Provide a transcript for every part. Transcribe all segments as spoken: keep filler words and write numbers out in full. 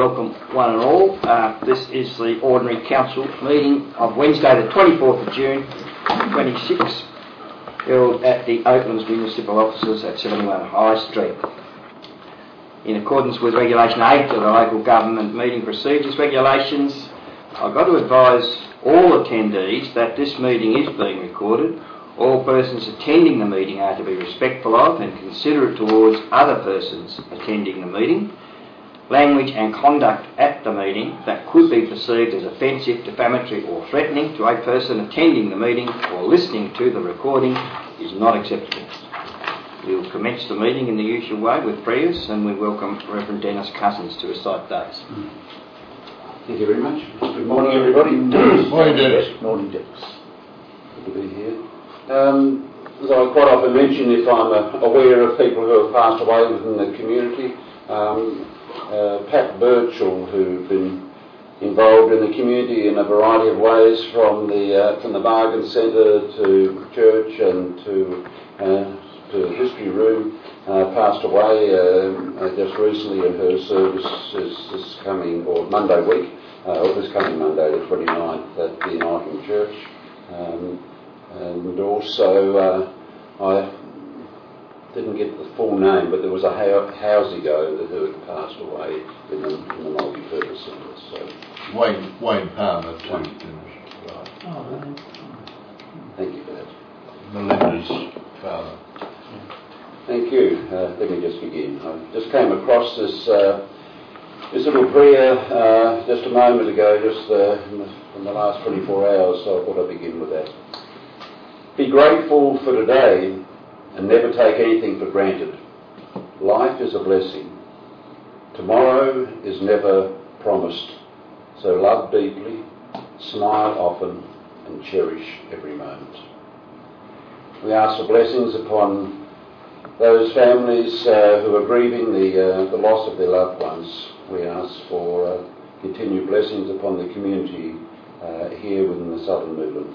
Welcome one and all. Uh, this is the Ordinary Council meeting of Wednesday the twenty-fourth of June twenty-six, held at the Oaklands Municipal Offices at seventy-one High Street. In accordance with Regulation eight of the Local Government Meeting Procedures Regulations, I've got to advise all attendees that this meeting is being recorded. All persons attending the meeting are to be respectful of and considerate towards other persons attending the meeting. Language and conduct at the meeting that could be perceived as offensive, defamatory or threatening to a person attending the meeting or listening to the recording is not acceptable. We will commence the meeting in the usual way with prayers, and we welcome Reverend Dennis Cousins to recite those. Thank you very much. Good morning, everybody. Morning, Dennis. Morning, Dennis. Good to be here. Um, as I quite often mention, if I'm uh, aware of people who have passed away within the community, um, Uh, Pat Birchall, who'd been involved in the community in a variety of ways, from the uh, from the bargain centre to church and to uh, to the history room, uh, passed away uh, just recently, and her service is this coming, or Monday week, uh, or this coming Monday the twenty-ninth at the Uniting Church. Um, and also uh, I didn't get the full name, but there was a housey-go that who had passed away in the, in the multi-purpose centre. So Wayne, Wayne Palmer too. Wayne. Right. Oh, thank you for that. Melinda's father. Thank you. Uh, let me just begin. I just came across this uh, this little prayer uh, just a moment ago, just uh, in, the, in the last twenty-four hours, so I thought I'd begin with that. Be grateful for today and never take anything for granted. Life is a blessing. Tomorrow is never promised. So love deeply, smile often, and cherish every moment. We ask for blessings upon those families uh, who are grieving the, uh, the loss of their loved ones. We ask for uh, continued blessings upon the community uh, here within the Southern Midlands.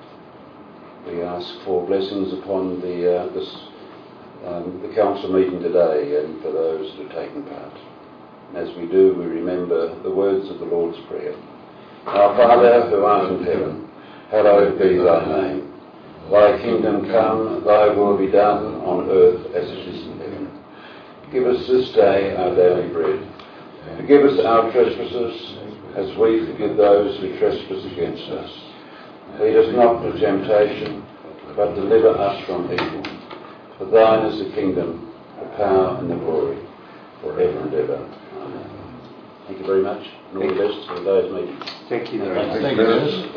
We ask for blessings upon the uh, this, um, the council meeting today and for those who are taking part. And as we do, we remember the words of the Lord's Prayer. Our Father, who art in heaven, hallowed be thy name. Thy kingdom come, thy will be done on earth as it is in heaven. Give us this day our daily bread. Forgive us our trespasses as we forgive those who trespass against us. Lead us not to temptation, but deliver us from evil. For thine is the kingdom, the power and the glory, forever and ever. Amen. Thank you very much, and all the best for those meetings. Thank you very much. Thank you, Dennis.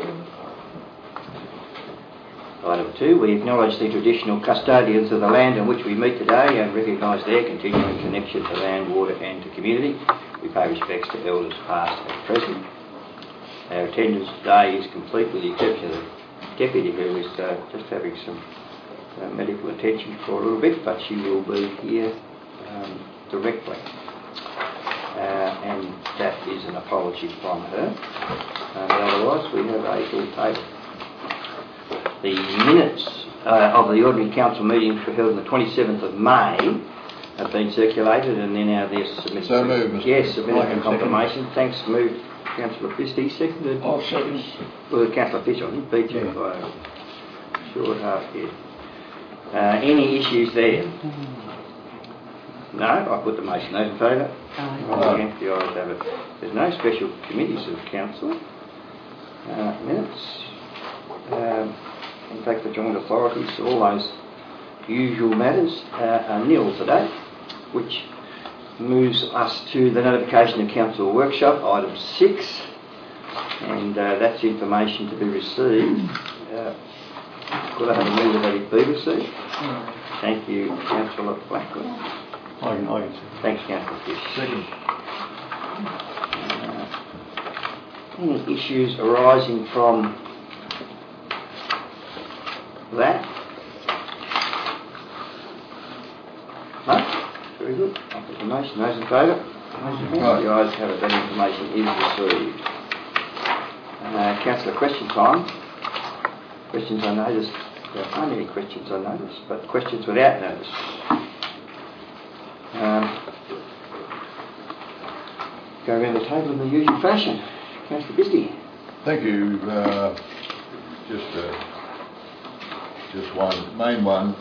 Item two, we acknowledge the traditional custodians of the land on which we meet today and recognise their continuing connection to land, water and to community. We pay respects to elders past and present. Our attendance today is complete with the exception of the deputy, who is uh, just having some uh, medical attention for a little bit, but she will be here um, directly. Uh, and that is an apology from her. And otherwise, we have a full table. The minutes uh, of the Ordinary Council meeting, which were held on the twenty-seventh of May, have been circulated, and then now they're submitted. So moved. Yes, submitted for confirmation. Thanks, moved. Councillor Christie, seconded. Oh, second. Well, Councillor Fisher, I think, beat you Yeah. by a short half here. Uh, any issues there? No? I put the motion. Those in favour? Aye. Against the ayes have it. There's no special committees of council. Uh, minutes. Um, in fact, the joint authorities, all those usual matters uh, are nil today, which moves us to the notification of council workshop, item six, and uh, that's information to be received. Uh, could I have a move that it be received? Thank you, Councillor Blackwood. I can, I can see. Thanks, Councillor Fish. Second. Uh, any issues arising from that? No? Very good. I'll put the motion. Those in favour? Right. The ayes have it. That information is received. Uh, Councillor, question time. Questions I noticed. There aren't any questions I noticed, but questions without notice. Um, go around the table in the usual fashion. Councillor Bisty. Thank you. Uh, just, uh, just one main one.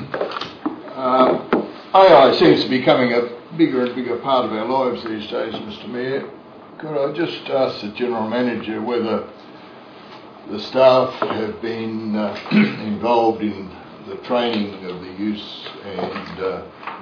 uh, A I seems to be becoming a bigger and bigger part of our lives these days, Mister Mayor. Could I just ask the General Manager whether the staff have been uh, involved in the training of the use and uh,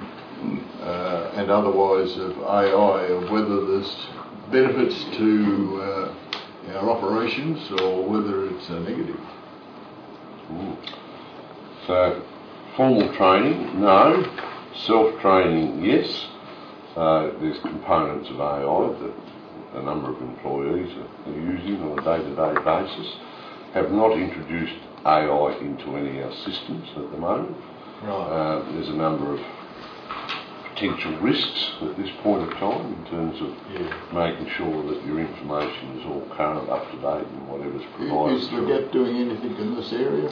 uh, and otherwise of A I, or whether there's benefits to uh, our operations or whether it's a negative? Ooh. So, formal training, no. Self-training, yes. Uh, there's components of A I that a number of employees are using on a day-to-day basis. Have not introduced A I into any of our systems at the moment. Right. Uh, there's a number of potential risks at this point of time in terms of Yeah. making sure that your information is all current, up to date, and whatever's provided. Is the G A P doing anything in this area?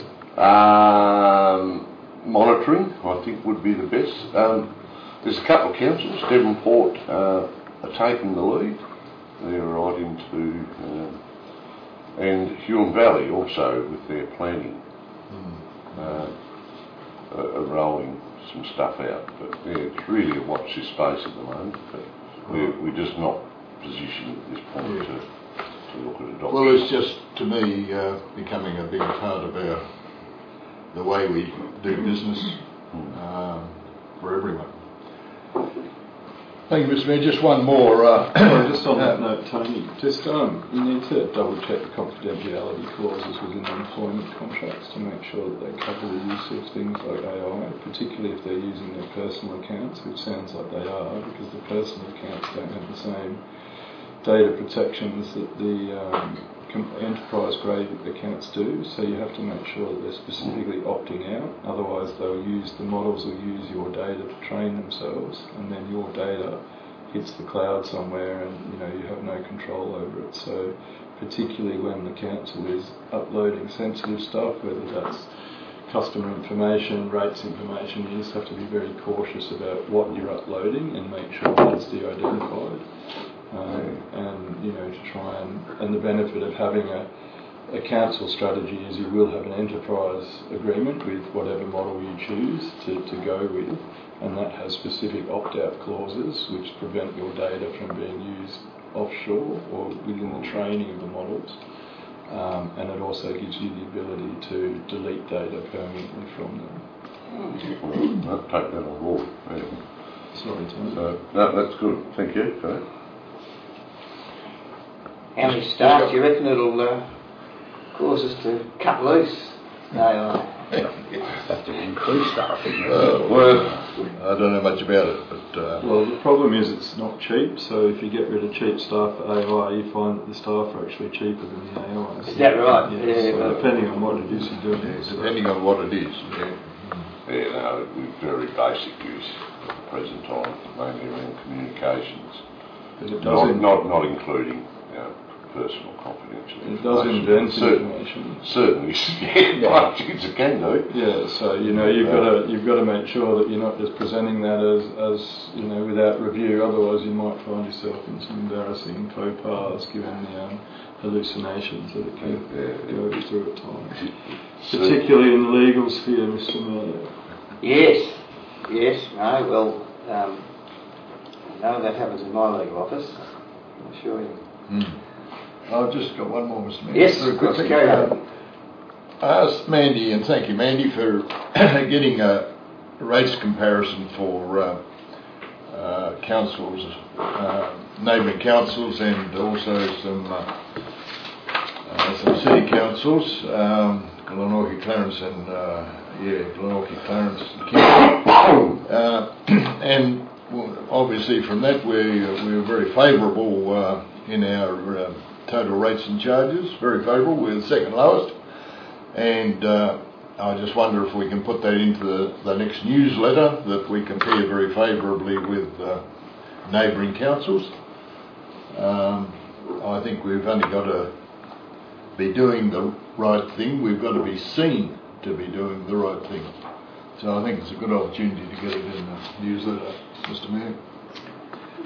Um, monitoring, I think, would be the best. Um, there's a couple of councils. Devonport uh, are taking the lead. They're right into, uh, and Huon Valley also with their planning, Mm. uh, are, are rolling some stuff out. But yeah, it's really a watch this space at the moment. But we're, we're just not positioned at this point Yeah. to, to look at adoption. Well, it's just, to me, uh, becoming a big part of our, the way we do business um, for everyone. Thank you, Mister Mayor. Just one more. Uh, Sorry, just on that note, Tony, just um, you need to double check the confidentiality clauses within the employment contracts to make sure that they cover the use of things like A I, particularly if they're using their personal accounts, which sounds like they are, because the personal accounts don't have the same data protections that the um, enterprise grade accounts do, so you have to make sure that they're specifically opting out, otherwise they'll use, the models will use your data to train themselves, and then your data hits the cloud somewhere and you know you have no control over it. So particularly when the council is uploading sensitive stuff, whether that's customer information, rates information, you just have to be very cautious about what you're uploading and make sure that it's de-identified. Um, and you know to try and and the benefit of having a, a council strategy is you will have an enterprise agreement with whatever model you choose to, to go with, and that has specific opt-out clauses which prevent your data from being used offshore or within the training of the models, um, and it also gives you the ability to delete data permanently from them. I'll take that on board. Yeah. Sorry, Tony. So, no, that's good. Thank you for that. How many staff do you reckon it'll uh, cause us to cut loose? No, Have to increase staff. Uh, well, I don't know much about it, but uh, Well, the problem is it's not cheap, so if you get rid of cheap staff for A I, you find that the staff are actually cheaper than the A I. is that right? Yeah, Yeah, so well, depending on what it is you're doing. yeah, it's- depending on what it is. Yeah. Yeah, no, with very basic use at the present time, mainly around communications. But it does, Not, in, not, not including you know, personal confidential it does information. invent Certain- information. Certainly, yeah, by things it can do. Yeah, so you know you've got to you've got to make sure that you're not just presenting that as, as you know without review. Otherwise, you might find yourself in some embarrassing faux pas given the um, hallucinations that it can Yeah, go through at times, So- particularly in the legal sphere, Mister Mayor. yes, yes, no, well, um, no, that happens in my legal office, I assure you. Mm. I've just got one more, Mister Mayor. Yes, Very of course, quickly. carry on. Um, I asked Mandy, and thank you, Mandy, for getting a rates comparison for uh, uh, councils, uh, neighbouring councils, and also some uh, uh, some city councils, um, Glenorchy, Clarence, and uh, yeah, Glenorchy, Clarence, and Kew. Uh, and well, obviously from that we we were very favourable uh, in our uh, total rates and charges, very favourable. We're the second lowest, and uh, I just wonder if we can put that into the, the next newsletter, that we compare very favourably with uh, neighbouring councils. Um, I think we've only got to be doing the right thing. We've got to be seen to be doing the right thing. So I think it's a good opportunity to get it in the newsletter, Mister Mayor.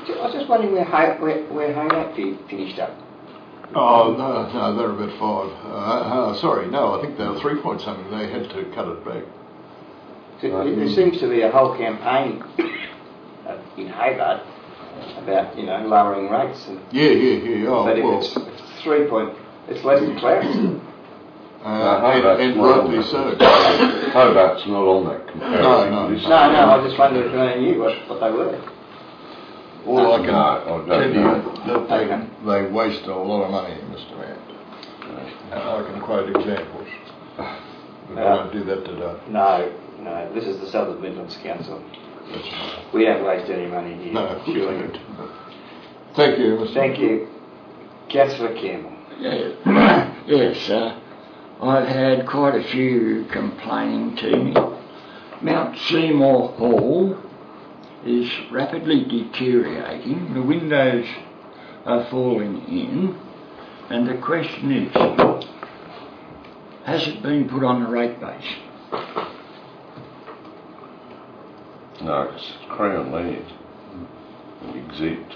I was just wondering where Hay, where, where Haylock fi- finished up. Oh, no, no, they're about five. Uh, uh, sorry, no, I think they were three point something. They had to cut it back. So there, there seems to be a whole campaign uh, in Hobart about, you know, lowering rates. And, Yeah, yeah, yeah. Oh, but if well, it's, it's three point, it's less than Clarence. uh, No, and, Hobart's and not on rightly that. so. Hobart's not on that comparison. No, no. list. No, no, I just wondered if they knew what, what they were. All I can No, I don't tell you know. that they, they waste a lot of money, Mister Mann. And I can quote examples. But I won't do that today. No, no, this is the Southern Midlands Council. We don't waste any money here. No, surely. Thank you, Mister Thank you. Councillor Campbell. Yeah. Yes, uh, I've had quite a few complaining to me. Mount Seymour Hall is rapidly deteriorating. The windows are falling in, and the question is, has it been put on the rate base? No, it's Crown land. Exempt.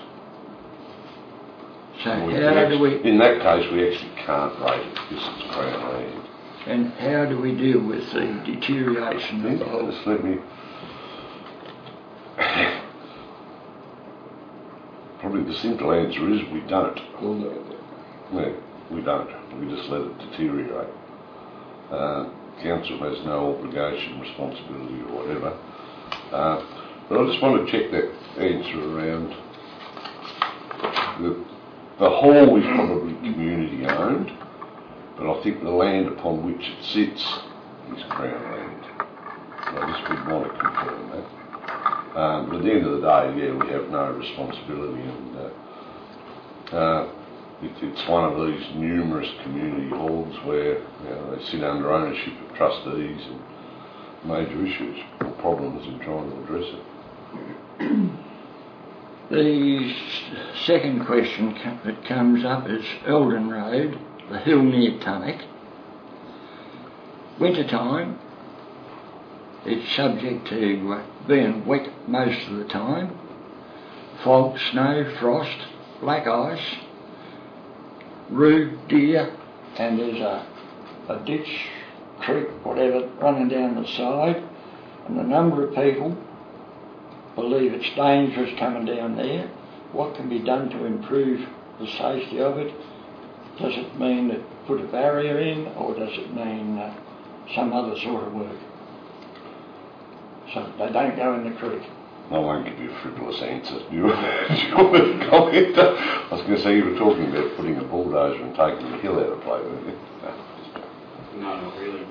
So We how can do we, actually- In that case, we actually can't rate it because it's Crown land. and how do we deal with the deterioration of the Yeah, hall? just let me. Probably the simple answer is we don't. No, we don't. We just let it deteriorate. Uh, council has no obligation, responsibility or whatever. Uh, but I just want to check that answer around. The, the hall is probably community owned, but I think the land upon which it sits is Crown land. I just would want to confirm that. Um, but at the end of the day, yeah, we have no responsibility, and uh, uh, it, it's one of these numerous community halls where, you know, they sit under ownership of trustees and major issues or problems in trying to address it. The s- second question co- that comes up is Eldon Road, the hill near Tunnock. Winter time, it's subject to uh, being wet most of the time. Fog, snow, frost, black ice, rude deer, and there's a, a ditch, creek, whatever, running down the side, and a number of people believe it's dangerous coming down there. What can be done to improve the safety of it? Does it mean that put a barrier in, or does it mean uh, some other sort of work? So they don't go in the creek. I won't give you a frivolous answer. Do you, do you want to comment? I was going to say you were talking about putting a bulldozer and taking the hill out of play, weren't you? No, not really.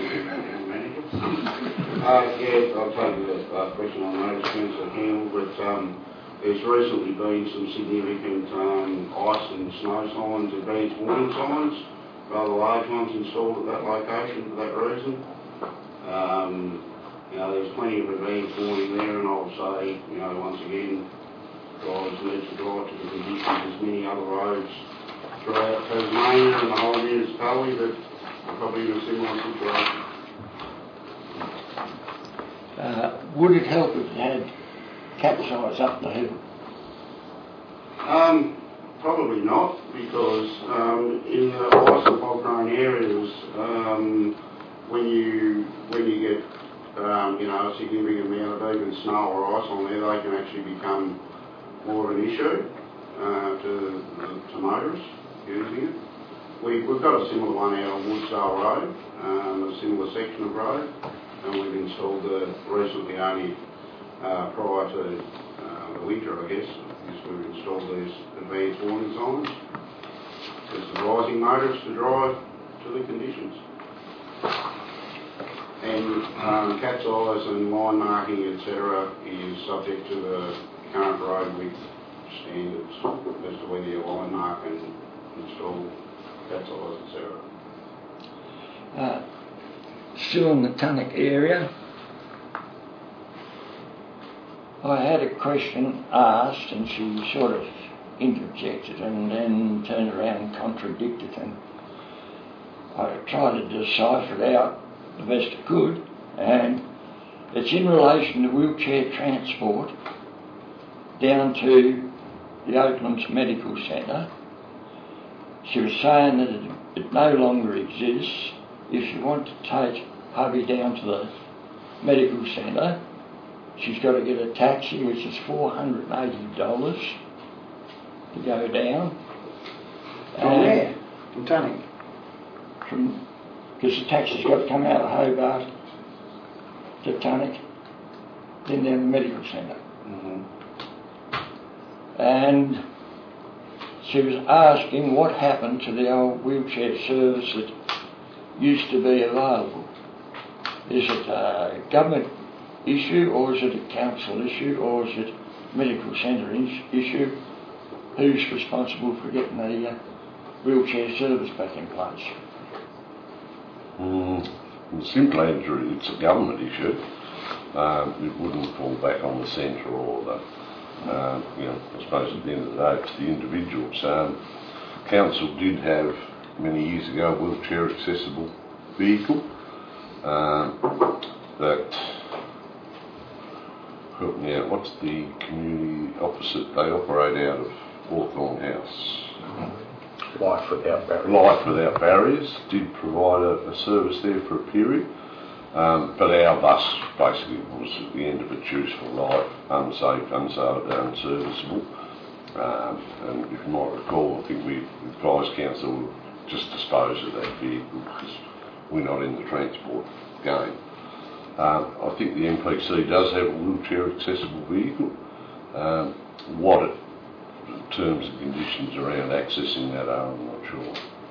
uh, yeah, I'll take the uh, question on notice, Councillor Campbell, but um, there's recently been some significant um, ice and snow signs, advanced warning signs, rather large ones installed at that location for that reason. Um, you know, there's plenty of advanced warning there, and I'll say, you know, once again, drivers need to drive to the conditions as many other roads throughout Tasmania and the whole municipality that are probably in a similar situation. Uh, would it help if it had capsize up the hill? Um, probably not, because um, in the ice and fog prone areas, um, when you when you get um, you know, a significant amount of even snow or ice on there, they can actually become more of an issue uh, to, to motorists using it. We, we've got a similar one out on Woodsdale Road, um, a similar section of road, and we've installed the recently only uh, prior to uh, the winter, I guess, is we've installed these advanced warning signs. It's advising motorists to drive to the conditions. And um, cat's eyes and line marking, et cetera, is subject to the current road width standards as to whether you line mark and install cat's eyes, et cetera. Uh, still in the Tunnock area, I had a question asked and she sort of interjected and then turned around and contradicted, and I tried to decipher it out the best I could, and it's in relation to wheelchair transport down to the Oaklands Medical Centre. She was saying that it, it no longer exists. If you want to take hubby down to the medical centre, she's got to get a taxi, which is four hundred eighty dollars to go down. From where? From Tunning? From, because the taxi's got to come out of Hobart to Tunnock, then down the medical centre. Mm-hmm. And she was asking what happened to the old wheelchair service that used to be available. Is it a government issue, or is it a council issue, or is it medical centre is- issue? Who's responsible for getting the uh, wheelchair service back in place? Mm, the simple answer is it's a government issue. Um, it wouldn't fall back on the centre or the, um, you know, I suppose at the end of the day it's the individuals. Um, council did have many years ago a wheelchair accessible vehicle um, that, help me out, what's the community opposite? They operate out of Hawthorne House. Life without barriers. Life Without Barriers did provide a, a service there for a period, um, but our bus basically was at the end of its useful life, unsafe, unserved, unserviceable. Um, and if you might recall, I think we advised council would just dispose of that vehicle because we're not in the transport game. Um, I think the M P C does have a wheelchair accessible vehicle. Um, what it terms and conditions around accessing that are, I'm not sure.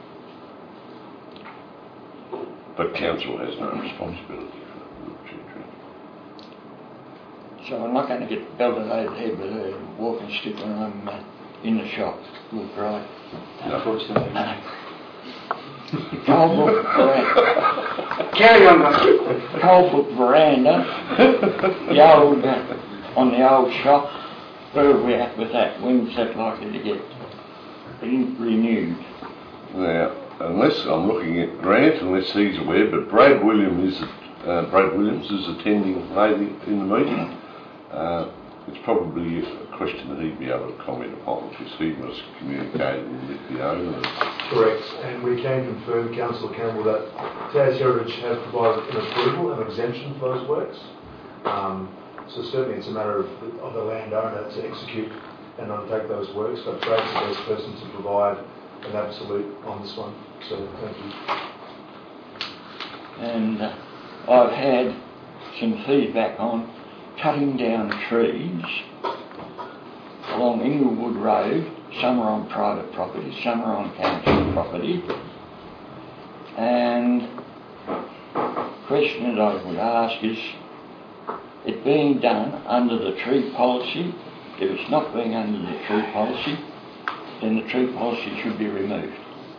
But council has no responsibility for wheelchair transport. So I'm not going to get belted over the head with a walking stick when I'm uh, in the shop. Look right. Unfortunately. Colebrook veranda. Carry on, guys. Colebrook veranda. The old, uh, on the old shop. Where are we at with that? When's that likely to get re- renewed? Now, unless I'm looking at Grant, unless he's aware, but Brad Williams is uh, Brad Williams is attending maybe in the meeting. Uh, it's probably a question that he'd be able to comment upon because he was communicating with the owner. Correct, and we can confirm, Councillor Campbell, that T A S Heritage has provided an approval and exemption for those works. Um, so certainly it's a matter of the, of the landowner to execute and undertake those works, but Brad's the best person to provide an absolute on this one. So thank you. And uh, I've had some feedback on cutting down trees along Inglewood Road. Some are on private property, some are on council property. And the question that I would ask is, it being done under the tree policy, if it's not being under the tree policy, then the tree policy should be removed.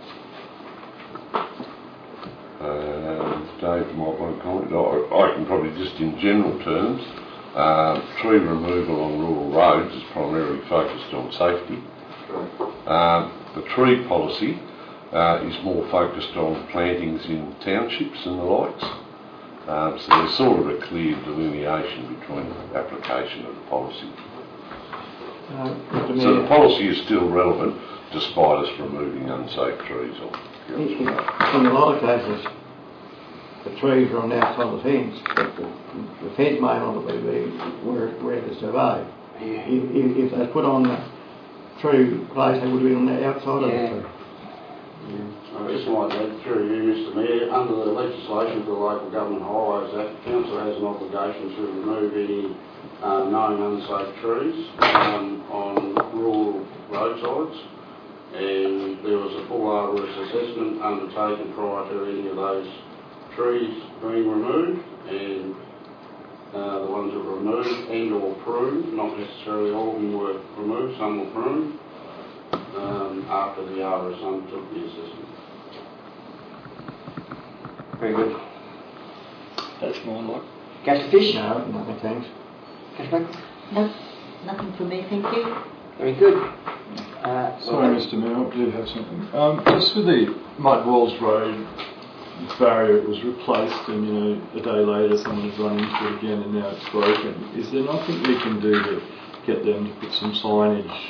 Uh, Dave might want to comment. I, I can probably just in general terms, uh, tree removal on rural roads is primarily focused on safety. Uh, the tree policy uh, is more focused on plantings in townships and the likes. Um, so there's sort of a clear delineation between the application of the policy. Uh, So the policy is still relevant despite us removing unsafe trees. In, in, in a lot of cases, the trees are on the outside of the fence, but the, the fence may not be where, where they survive. Yeah. If, if, if they put on the tree place, they would be on the outside Yeah. of the tree. I just might add through you, Mister Mayor, under the legislation for the Local Government Highways Act, Council has an obligation to remove any uh, known unsafe trees um, on rural roadsides, and there was a full arborist assessment undertaken prior to any of those trees being removed, and uh, the ones that were removed and or pruned, not necessarily all of them were removed, some were pruned, um, after the arborist undertook the assessment. Very good. That's my lot. Councillor Fish? No, nothing, thanks. Councillor Buckley? No, nothing from me, thank you. Very good. Uh, Sorry, Mister Mayor, I do have something. Um, just with the Mud Walls Road barrier, it was replaced, and you know, a day later someone's run into it again, and now it's broken. Is there nothing we can do to get them to put some signage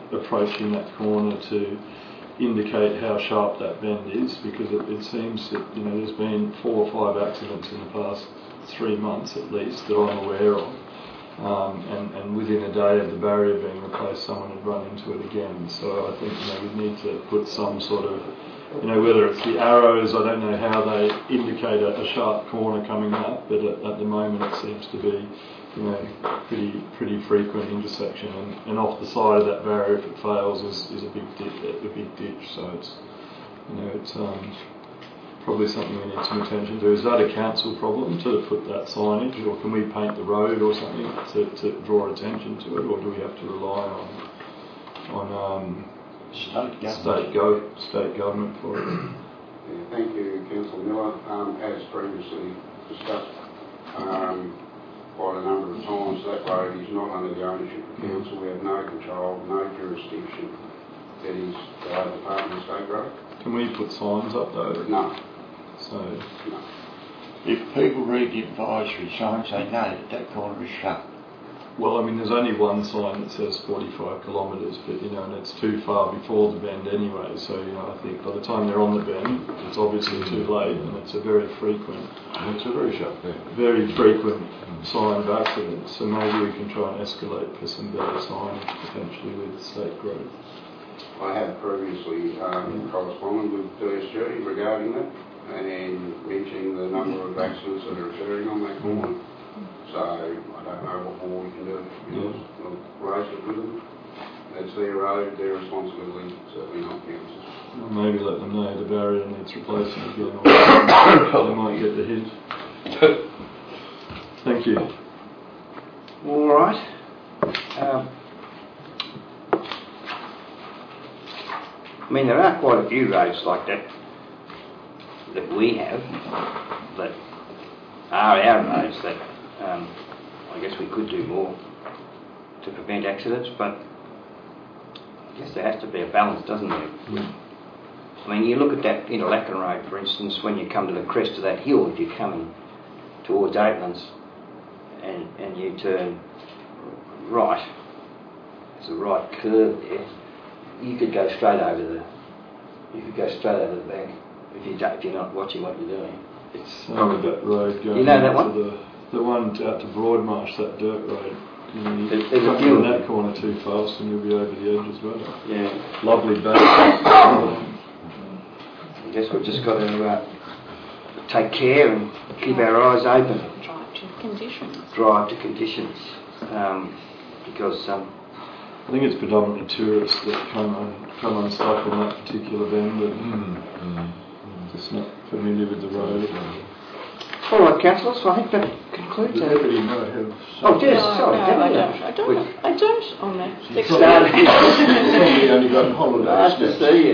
approaching that corner to indicate how sharp that bend is, because it, it seems that, you know, there's been four or five accidents in the past three months at least that I'm aware of. Um, and, and within a day of the barrier being replaced, someone had run into it again. So I think, you know, we need to put some sort of, you know, whether it's the arrows, I don't know how they indicate a, a sharp corner coming up, but at, at the moment it seems to be, you know, pretty pretty frequent intersection. And, and off the side of that barrier, if it fails, is, is a big dip, a big ditch. So it's, you know, it's um, probably something we need some attention to. Is that a council problem to put that signage, or can we paint the road or something to, to draw attention to it, or do we have to rely on on um, State government. state, go, state government for it? Yeah, thank you, Councillor Miller. Um, as previously discussed um, quite a number of times, that road is not under the ownership of council. We have no control, no jurisdiction. It is the Department of State Road. Can we put signs up though? No. So, no. If people read the advisory signs, they know that that corner is shut. well, I mean, there's only one sign that says forty-five kilometres, but, you know, and it's too far before the bend anyway, so, you know, I think by the time they're on the bend, it's obviously too late, and it's a very frequent, It's a very sharp bend. very frequent sign of accidents, so maybe we can try and escalate for some better signage potentially with state growth. I have previously um, corresponded with D S G regarding that and mentioning the number of accidents that are occurring on that corner. So I don't know what more we can do. You know, we'll raise it with them. That's their road, their responsibility, certainly not council's. Or maybe let them know the barrier needs replacing again, or they might get the hint. Thank you. All right. Um, I mean, there are quite a few roads like that that we have that are our roads that um, I guess we could do more to prevent accidents, but I guess there has to be a balance, doesn't there? I mean, you look at that Interlaken Road, for instance, when you come to the crest of that hill, if you're coming towards Oatlands and, and you turn right, there's a right curve there, you could go straight over the, you could go straight over the bank if, you don't, if you're not watching what you're doing. It's Over that road going You know that out one? to the, the one out to Broadmarsh, that dirt road. You know, you There's- there's a come few in of that them. corner too fast and you'll be over the edge as well. Yeah, Lovely bank. I guess we've just got to uh, take care and keep our eyes open. Drive to conditions. Drive to conditions, um, because um, I think it's predominantly tourists that come on, come unstuck on that particular bend and Mm, just not familiar with the road. all right, councillors, I think that concludes The our... deputy might have... Oh, yes, no, sorry, no, didn't I you? don't. I don't. We- I don't on that. She's next started- probably, she's probably only got Nice holidays. to see you.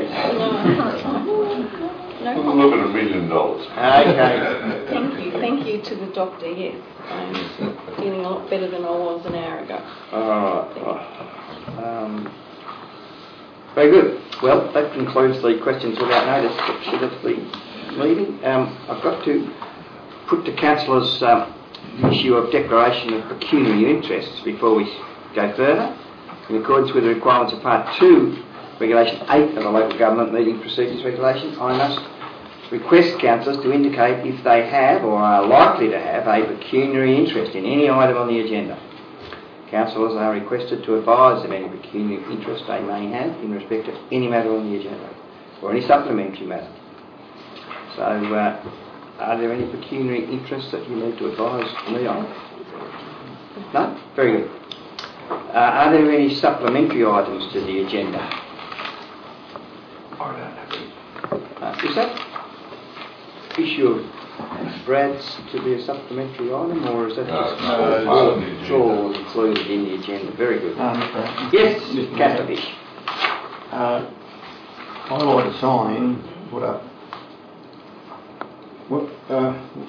No, We'll look at a million dollars. Okay. thank you. Thank you to the doctor. Yes, I'm feeling a lot better than I was an hour ago. All right. Um, very good. Well, that concludes the questions without notice section of the meeting. Um, I've got to put to councillors um, the issue of declaration of pecuniary interests before we go further. In accordance with the requirements of Part two, Regulation eight of the Local Government Meeting Procedures Regulation, I must request councillors to indicate if they have or are likely to have a pecuniary interest in any item on the agenda. Councillors are requested to advise of any pecuniary interest they may have in respect of any matter on the agenda or any supplementary matter. So, uh, are there any pecuniary interests that you need to advise me on? No? Very good. Uh, are there any supplementary items to the agenda? I don't know. Uh, is that issue of Brad's to be a supplementary item, or is that No, just no, all, it's all, on the it's agenda. all included in the agenda? Very good. Um, Mr. Yes, Mr. Cavendish. Uh, I like a sign put up. What, uh,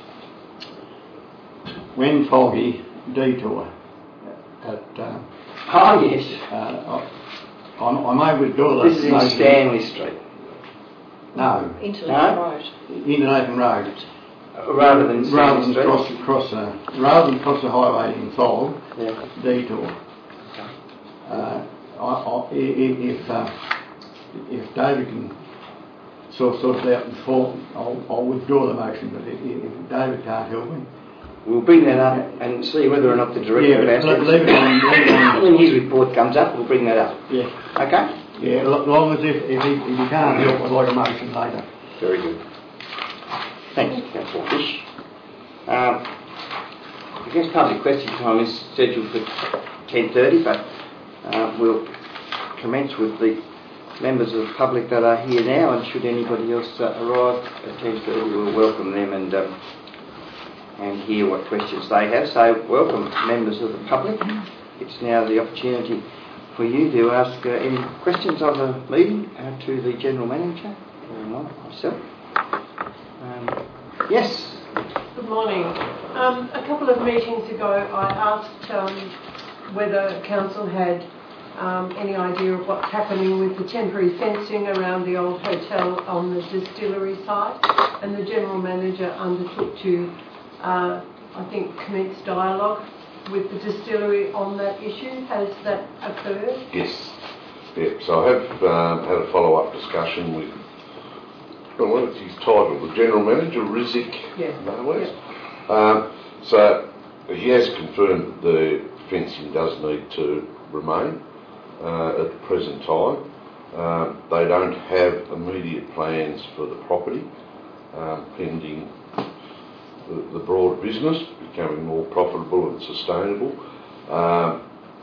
when foggy detour at, uh, Oh, yes. uh, I, I may withdraw that. This is in motion. Stanley Street, No, Into No? the road. Interlaken Road. uh, rather than rather Stanley than Street. cross, cross, uh, rather than cross the highway in fog, Yeah. detour. Uh, I, I, if, uh, if David can sort, sort it out before, I'll, I'll withdraw the motion, but if, if David can't help me. We'll bring that up and see whether or not the director Yeah, of le- leave it on, leave it on. when his report comes up, we'll bring that up. Yeah. Okay? Yeah, as long as if, if, he, if he can't help, I'd like a motion later. Very good. Thanks, Councillor Fish. Um, I guess public question time is scheduled for ten thirty, but uh, we'll commence with the members of the public that are here now, and should anybody else uh, arrive at ten thirty, we'll welcome them and um, and hear what questions they have. So welcome members of the public. It's now the opportunity for you to ask uh, any questions of the meeting uh, to the General Manager or myself. Um, yes? Good morning. Um, a couple of meetings ago I asked um, whether Council had um, any idea of what's happening with the temporary fencing around the old hotel on the distillery site, and the General Manager undertook to, uh, I think, commence dialogue with the distillery on that issue. Has that occurred? Yes. Yeah, so I have um, had a follow-up discussion with, well, what is his title? The General Manager, Rizik? Yeah. No, yeah. Um, so he has confirmed the fencing does need to remain uh, at the present time. Um, they don't have immediate plans for the property, um, pending the, the broader business becoming more profitable and sustainable. Um,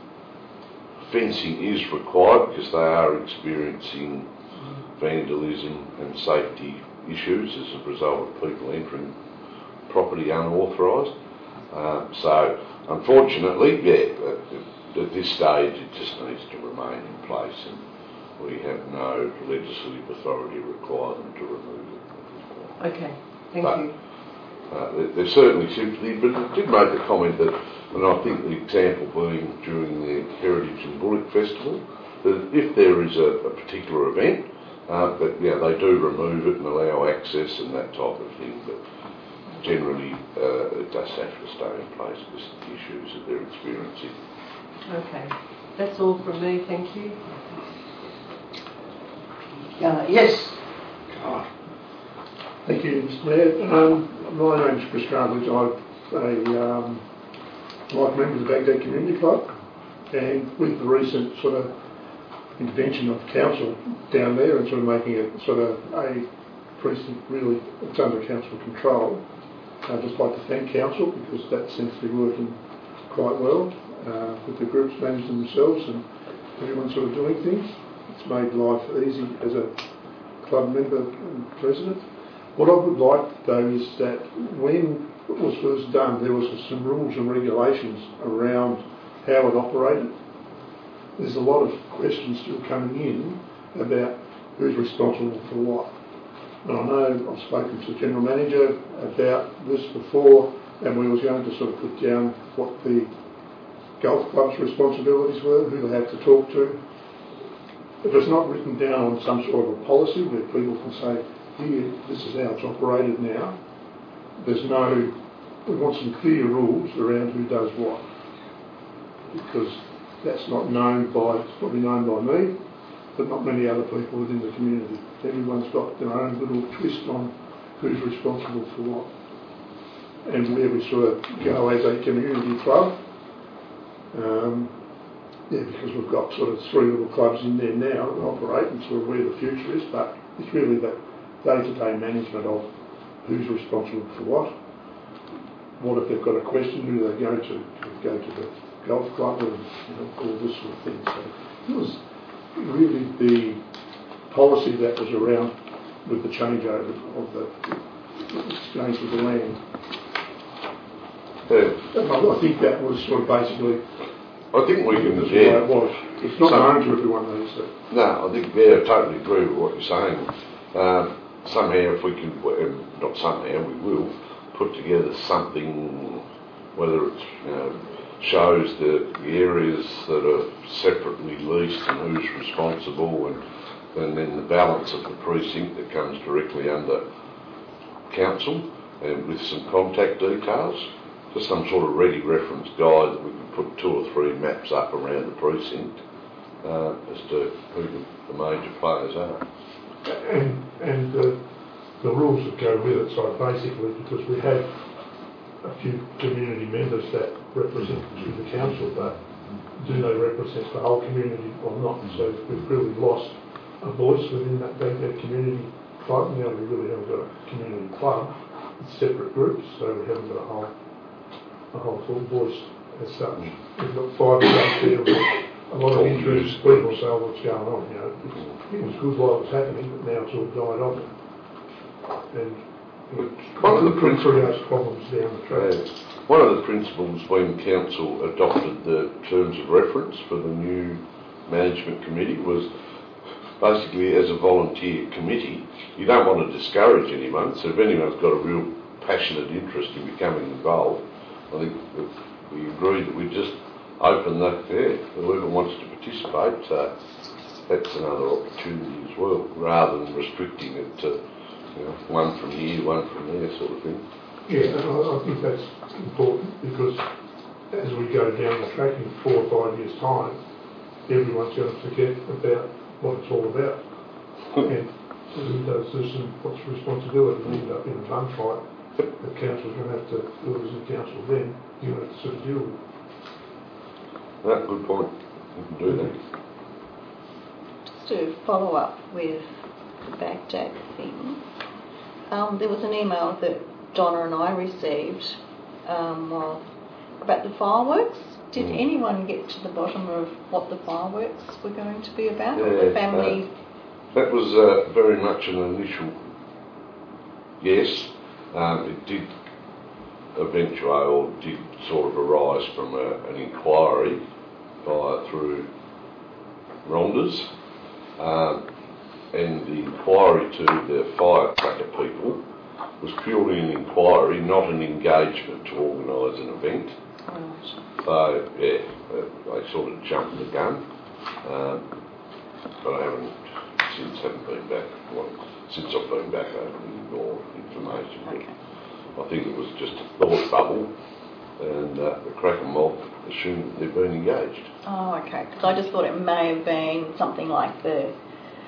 fencing is required because they are experiencing vandalism and safety issues as a result of people entering property unauthorised. Uh, so, unfortunately, yeah, at this stage it just needs to remain in place, and we have no legislative authority to require them to remove it. Okay, thank but, you. Uh, there, there's certainly sympathy, but I did make the comment that, and I think the example being during the Heritage and Bullock Festival, that if there is a, a particular event, uh, that yeah, they do remove it and allow access and that type of thing, but generally uh, it does have to stay in place because of the issues that they're experiencing. Okay, that's all from me, thank you. Uh, yes? Oh. Thank you, Mister Mayor. Um, my name's Chris Cartledge. I'm a um, life member of the Baghdad Community Club, and with the recent sort of intervention of council down there and sort of making it sort of a precinct really, it's under council control, I'd just like to thank council because that seems to be working quite well uh, with the groups managing themselves and everyone sort of doing things. It's made life easy as a club member and president. What I would like though is that when it was first done there was some rules and regulations around how it operated. There's a lot of questions still coming in about who's responsible for what. And I know I've spoken to the General Manager about this before, and we was going to sort of put down what the golf club's responsibilities were, who they had to talk to. If it's not written down on some sort of a policy where people can say, here, this is how it's operated now, there's no, we want some clear rules around who does what. Because that's not known by, it's probably known by me, but not many other people within the community. Everyone's got their own little twist on who's responsible for what. And where we sort of go as a community club, um, yeah, because we've got sort of three little clubs in there now that operate and sort of where the future is, but it's really the day-to-day management of who's responsible for what. What if they've got a question, who do they go to? Do they go to the golf club and you know, all this sort of thing. So it was really the policy that was around with the changeover of the exchange of the land. Yeah. And I, I think that was sort of basically I think we can, that's yeah. it was. It's not Some, known to everyone these days. No, I think, yeah, I totally agree with what you're saying. Um, somehow if we can, well, not somehow, we will put together something, whether it's, you know, shows the, the areas that are separately leased and who's responsible, and, and then the balance of the precinct that comes directly under council, and with some contact details, just some sort of ready reference guide that we can put two or three maps up around the precinct, uh, as to who the, the major players are. And, and the, the rules that go with it, so basically, because we have a few community members that represent the council, but do they represent the whole community or not? So we've really lost a voice within that Baghdad community club. Now we really haven't got a community club, it's separate groups, so we haven't got a whole, a whole full voice as such. We've got five groups there with a lot of interest, people say what's going on, you know. It was good while it was happening, but now it's all died off. And one of the creates problems down the track. Yeah. One of the principles when council adopted the terms of reference for the new management committee was basically as a volunteer committee, you don't want to discourage anyone, so if anyone's got a real passionate interest in becoming involved, I think we agreed that we just open that, yeah, whoever wants to participate, uh, that's another opportunity as well, rather than restricting it to, you know, one from here, one from there sort of thing. Yeah, and I, I think that's important because as we go down the track in four or five years' time, everyone's going to forget about what it's all about. And who does this and what's the responsibility and end up in a bun fight that the council's going to have to, whoever's in council then, you're going to have to sort of deal with. That's a good point. We can do that. Just to follow up with the Baghdad thing, um, there was an email that Donna and I received um, well, about the fireworks. Did mm. anyone get to the bottom of what the fireworks were going to be about? Yeah, or the family? Uh, that was uh, very much an initial yes. Um, it did eventuate or did sort of arise from a, an inquiry via through Rondas, um, and the inquiry to the firecracker people was purely an inquiry, not an engagement to organise an event. Right. So, yeah, they sort of jumped the gun. Um, but I haven't, since haven't been back, well, since I've been back, I haven't more information. Okay. But I think it was just a thought bubble, and uh, the Cracker mob assumed that they'd been engaged. Oh, okay. Because I just thought it may have been something like the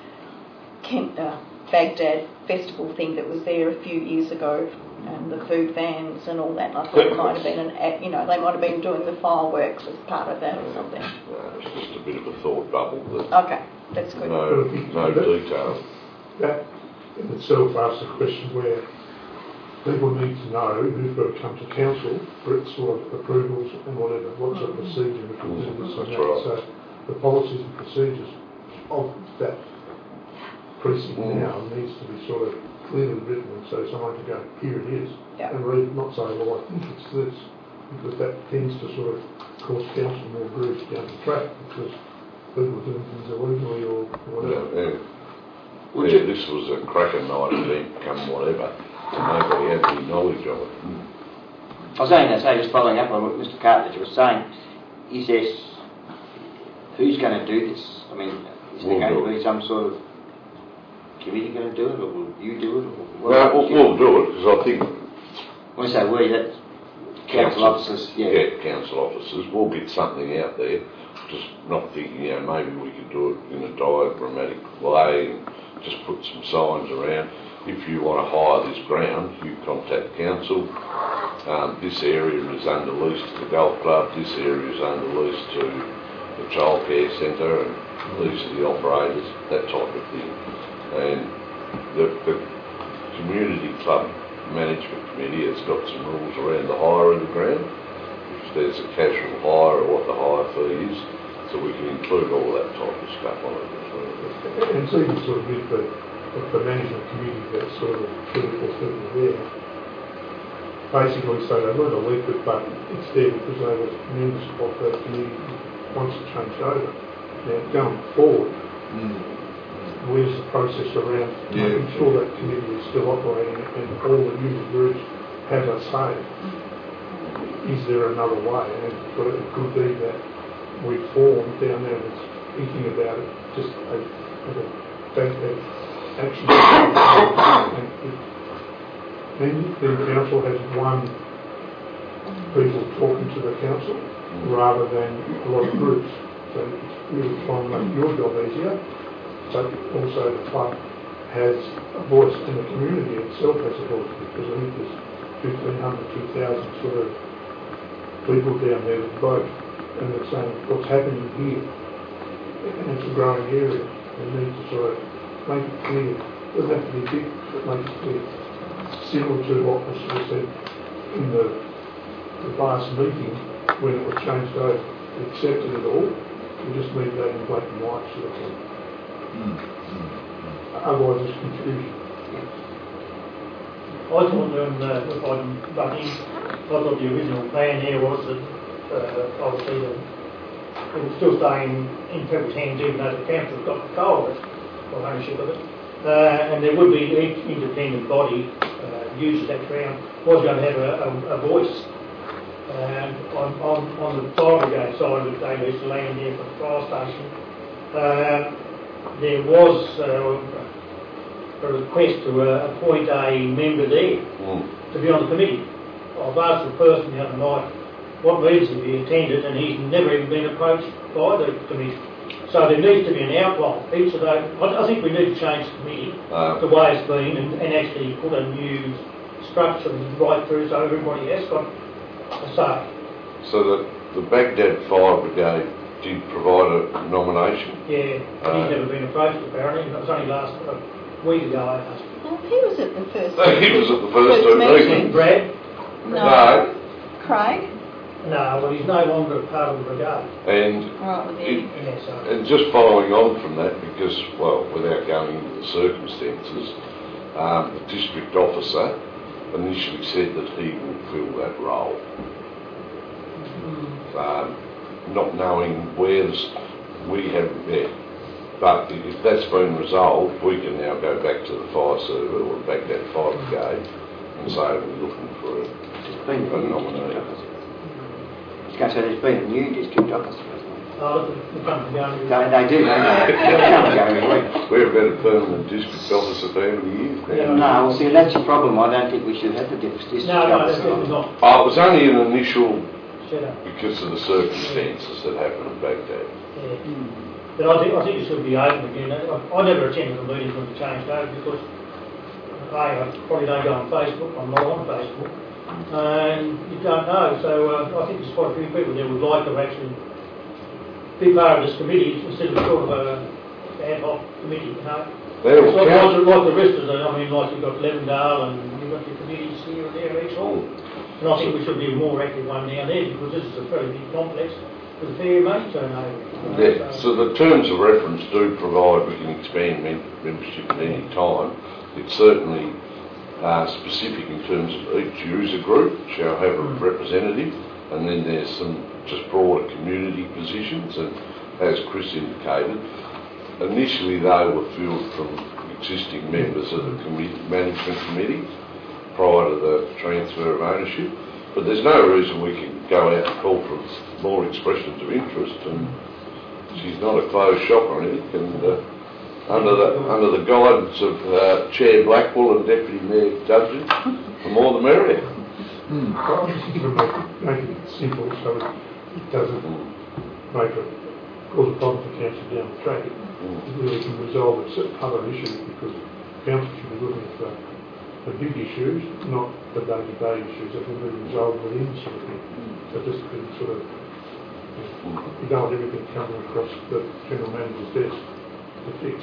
Kent, uh, Baghdad festival thing that was there a few years ago, and the food vans and all that. I thought it might have been an, you know, they might have been doing the fireworks as part of that or something. No, it's just a bit of a thought bubble. That okay, that's good. No, no detail. That in itself asks a question where people need to know who's got to come to council for its sort of approvals and whatever. What's the procedure if we do this and that? Right. So the policies and procedures of that precinct mm. now needs to be sort of clearly written, and so someone can go, here it is, yep. and read, not say, well, I think it's this, because that tends to sort of cause council more grief down the track because people are doing things illegally or whatever. Yeah, yeah. yeah this was a cracker night event, come whatever. Nobody had any knowledge of it. Mm. I was saying, say, just following up on what Mister Cartledge was saying, is there, who's going to do this? I mean, is there we'll going to be some sort of committee going to do it, or will you do it? Or what well, we'll, we'll do it, because I think... When I say we, that's council officers, yeah. Yeah, council officers. We'll get something out there, just not thinking, you know, maybe we could do it in a diagrammatic way and just put some signs around. If you want to hire this ground, you contact council. Um, this area is under lease to the golf club, this area is under lease to the childcare centre, and these are the operators, that type of thing. And the, the community club management committee has got some rules around the hire of the ground. If there's a casual hire or what the hire fee is, so we can include all that type of stuff on it as well. And so you sort of with the, with the management committee that's sort of three or four people there, basically so they weren't elected, but it's there because they were members of that committee once it changed over. Now going forward, mm. where's the process around yeah. making sure that committee is still operating and all the user groups have a say? Is there another way? And it could be that we form down there that's thinking about it, just a, a bank that action. And if, then the council has one people talking to the council rather than a lot of groups. So it's really trying to make your job easier, but also the club has a voice and the community itself has a voice, because I think there's fifteen hundred, two thousand sort of people down there that vote, and they're saying what's happening here, and it's a growing area. We need to sort of make it clear. It doesn't have to be big, but make it clear. Similar to what was sort of said in the, the last meeting when it was changed over. We accepted it all. We just need that in black and white sort of thing. Mm. Otherwise, it's confusion. I thought when uh, if I'm lucky, I thought the original plan there was that uh, obviously the, it was still staying in people's hands even though the council's got control of it, or ownership of it. Uh, and there would be each independent body uh, used that ground was going to have a, a, a voice. And on, on, on the fire brigade side of it, they used to land there for the fire station. Uh, there was uh, a request to uh, appoint a member there mm. to be on the committee. I've asked the person the other night what meetings have he attended, and he's never even been approached by the committee. So there needs to be an outline. Each of those, I, I think we need to change the committee uh, the way it's been, and, and actually put a new structure right through so everybody has got a say. So the, the Baghdad Fire Brigade did provide a nomination? Yeah, but uh, he's never been approached apparently. It was only last a week ago I asked. Well, he was at the first He was at the first, first meeting. Brad? No. no. Craig? No, well, he's no longer a part of the brigade. And, right, it, yeah, so. and just following on from that, because, well, without going into the circumstances, um, the district officer initially said that he will fill that role. Mm-hmm. Um, not knowing where this, we haven't met. But if that's been resolved, we can now go back to the fire server or back that fire brigade and say we're looking for a, a nominee. So there's been a new district officer, hasn't there? Oh, the front They, they do, they do. We've had a permanent district officer for how many years now? Yeah, no, well, see, that's the problem. I don't think we should have the district no, no, officer. No, no, not. Oh, it was only an initial because of the circumstances that happened in Baghdad. Yeah. Mm. But I think, I think it should be open again. I, I never attended the meetings when we changed over because A, I probably don't go on Facebook, I'm not on Facebook. And you don't know, so uh, I think there's quite a few people there would like to actually be part of this committee instead of sort of a ad hoc committee, you know. It's like, like, like the rest of the, I mean, like you've got Levendale and you've got your committees here and there, each hall. And I think we should be a more active one down there because this is a very big complex with a fair money turnover. You know, yeah, so. so the terms of reference do provide we can expand mem- membership at any time. It's certainly Uh, specific in terms of each user group shall have a representative, and then there's some just broader community positions, and as Chris indicated, initially they were filled from existing members of the committee, management committee prior to the transfer of ownership, but there's no reason we can go out and call for more expressions of interest, and she's not a closed shop or anything, and uh, Under the under the guidance of uh, Chair Blackwell and Deputy Mayor Dudgeon, the more the merrier. Mm. make, it, make it simple so it doesn't make it cause a problem for council down the track. It, mm. it really can resolve other issues because council should be looking for the big issues, not the day-to-day issues that will be resolved within sort of thing. So just to sort of you don't want everything coming across the general manager's desk. Fix.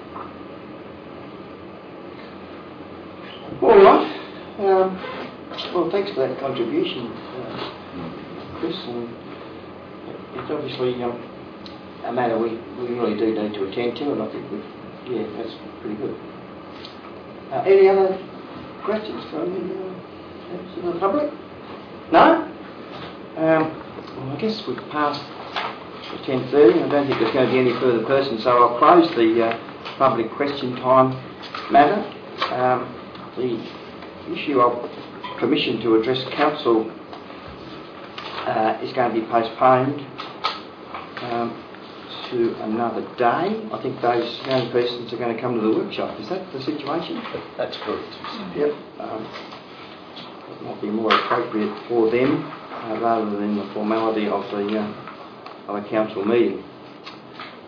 All right. Um, well, thanks for that contribution, uh, Chris. And it's obviously um, a matter we, we really do need to attend to, and I think we've, yeah, that's pretty good. Uh, any other questions from the, uh, from the public? No? Um, well, I guess we've passed ten thirty. I don't think there's going to be any further persons, so I'll close the uh, public question time matter. Um, the issue of permission to address council uh, is going to be postponed um, to another day. I think those young persons are going to come to the workshop. Is that the situation? That's correct. Yep. Um, it might be more appropriate for them uh, rather than the formality of the uh, of a council meeting.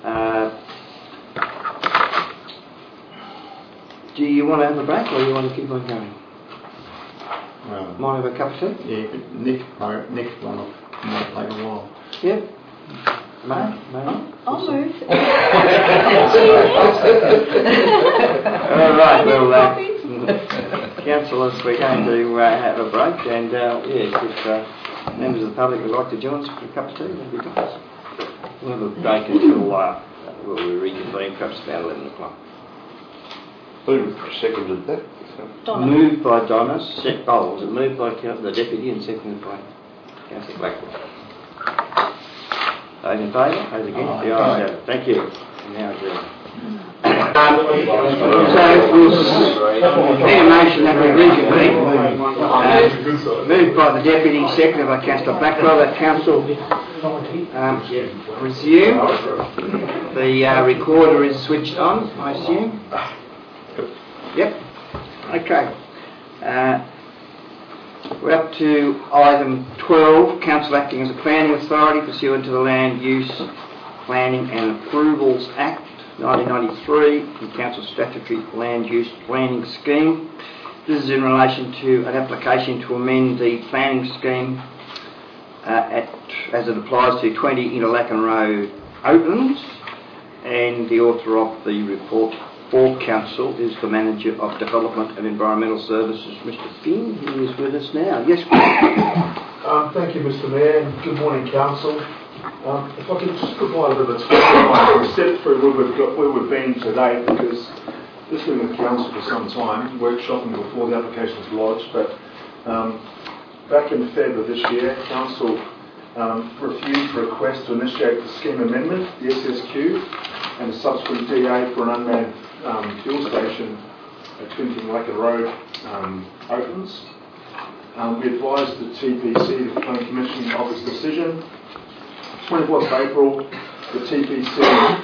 Uh, do you want to have a break or do you want to keep on going? Well, Might have a cup of tea? yeah, but next part, next one might take a while. Yeah. May? May? I'll move. All right, well, uh, councillors, we're going to uh, have a break, and uh, yes, if uh, members of the public would like to join us for a cup of tea, that'd be nice. We'll have a break until uh, well, we reconvene, perhaps about eleven o'clock. Who seconded that? Donna. Moved by Donna, sec- oh, was it moved by Council- the Deputy and seconded by Councillor Blackwell? Those in favour? Those against? Aye. The ayes have it. Thank you. Now adjourned. Um, so, we'll need a motion that we reconvene. Uh, moved by the Deputy, seconded by Councillor Blackwell, that Council um, resume. The uh, recorder is switched on, I assume? Yep. Okay. Uh, we're up to item twelve, Council acting as a planning authority pursuant to the Land Use Planning and Approvals Act nineteen ninety-three and Council Statutory Land Use Planning Scheme. This is in relation to an application to amend the planning scheme uh, at, as it applies to twenty Interlaken Road, Oatlands, and the author of the report for Council is the Manager of Development and Environmental Services, Mister Finn, who is with us now. Yes, Um, thank you, Mister Mayor, and good morning, Council. Um, if I could just provide a bit of a timeline, step through where we've, got, where we've been today, because this has been with Council for some time, workshopping before the application was lodged, but um, back in February of this year, Council um, refused a request to initiate the scheme amendment, the S S Q, and a subsequent D A for an unmanned um, fuel station at twenty Interlaken Road, um, Oatlands. Um, we advised the T P C, the Planning Commission, of its decision. twenty-fourth of April, the T P C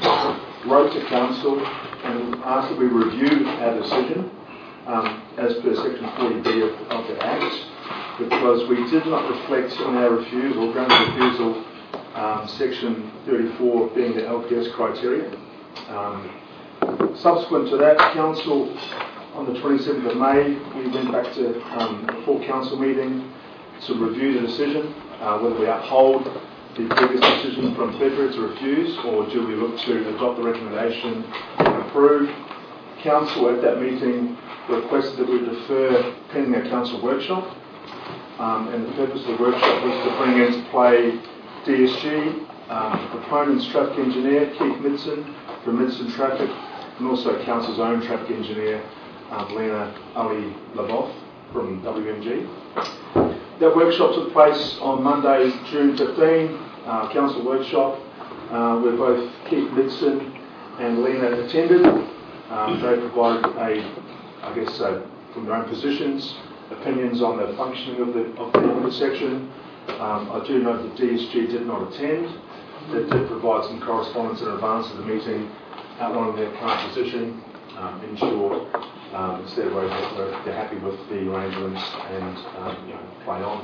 wrote to Council and asked that we review our decision um, as per Section forty B of, of the Act, because we did not reflect on our refusal, ground of refusal, um, Section thirty-four being the L P S criteria. Um, subsequent to that, Council, on the twenty-seventh of May, we went back to um, a full Council meeting to review the decision, uh, whether we uphold the previous decision from February to refuse, or do we look to adopt the recommendation and approve. Council at that meeting requested that we defer pending a Council workshop, um, and the purpose of the workshop was to bring into play D S G, um, proponent's traffic engineer, Keith Midson from Midson Traffic, and also Council's own traffic engineer, um, Lena Ali Lavoth from W M G. That workshop took place on Monday, June fifteenth, uh, Council workshop, uh, where both Keith Midson and Lena attended. Um, they provided a, I guess, uh, from their own positions, opinions on the functioning of the, of the intersection. Um, I do note that D S G did not attend. They did provide some correspondence in advance of the meeting outlining their current position. Um, in short, um, instead of over, they're happy with the arrangements and um, you know, play on.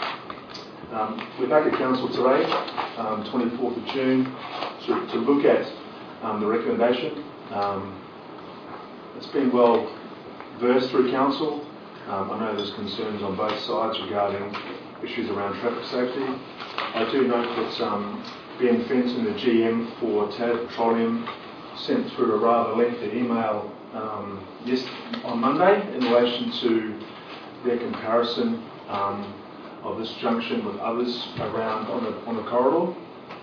Um, we're back at Council today, um, twenty-fourth of June, to, to look at um, the recommendation. Um, it's been well versed through Council. Um, I know there's concerns on both sides regarding issues around traffic safety. I do note that um, Ben Fenton, the G M for T A S Petroleum, sent through a rather lengthy email um, yes, on Monday in relation to their comparison um, of this junction with others around on the, on the corridor.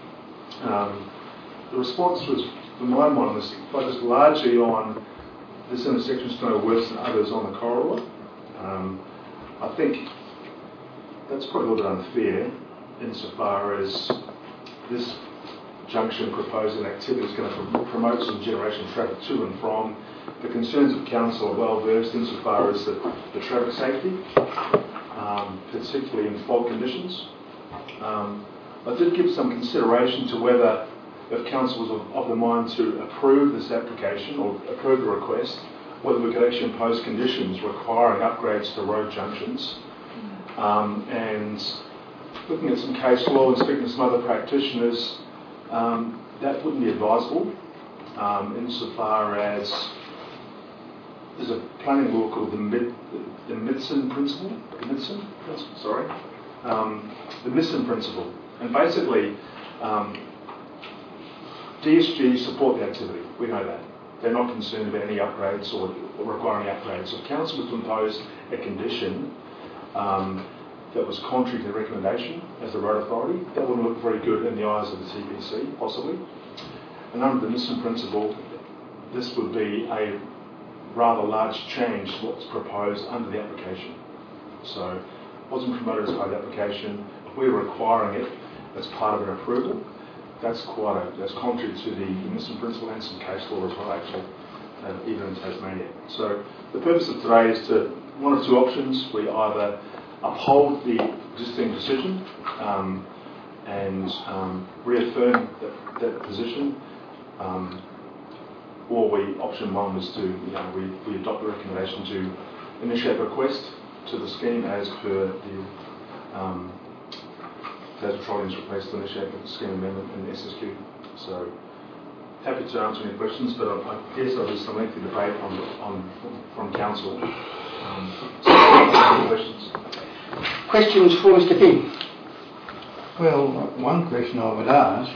Um, the response was, from my mind, was focused largely on this intersection is no worse than others on the corridor. Um, I think that's probably a little bit unfair insofar as this junction proposed an activity is going to promote some generation of traffic to and from. The concerns of Council are well versed insofar as the, the traffic safety, um, particularly in fog conditions. Um, I did give some consideration to whether, if Council was of, of the mind to approve this application or approve the request, whether we could actually impose conditions requiring upgrades to road junctions. Um, and looking at some case law and speaking to some other practitioners, um, that wouldn't be advisable um, insofar as there's a planning law called the Mid, the Midson Principle. The Midson, sorry, um, the Midson Principle, and basically um, D S G support the activity. We know that they're not concerned about any upgrades or, or requiring upgrades. So if council was to impose a condition um, that was contrary to the recommendation as the road authority, that wouldn't look very good in the eyes of the T B C, possibly. And under the Midson Principle, this would be a rather large change to what's proposed under the application. So it wasn't promoted as part of the application. If we're requiring it as part of an approval, that's quite a, that's contrary to the Midson Principle and some case law as well, actually, uh, even in Tasmania. So the purpose of today is to, one of two options. We either uphold the existing decision um, and um, reaffirm that, that position, um, or we, option one was to, you know, we, we adopt the recommendation to initiate a request to the scheme as per the um, Tasman Petroleum's request to initiate the scheme amendment in the S S Q. So happy to answer any questions, but I, I guess there was some lengthy debate on, on from council. Um, so any questions? Questions for Mister Finn? Well, one question I would ask,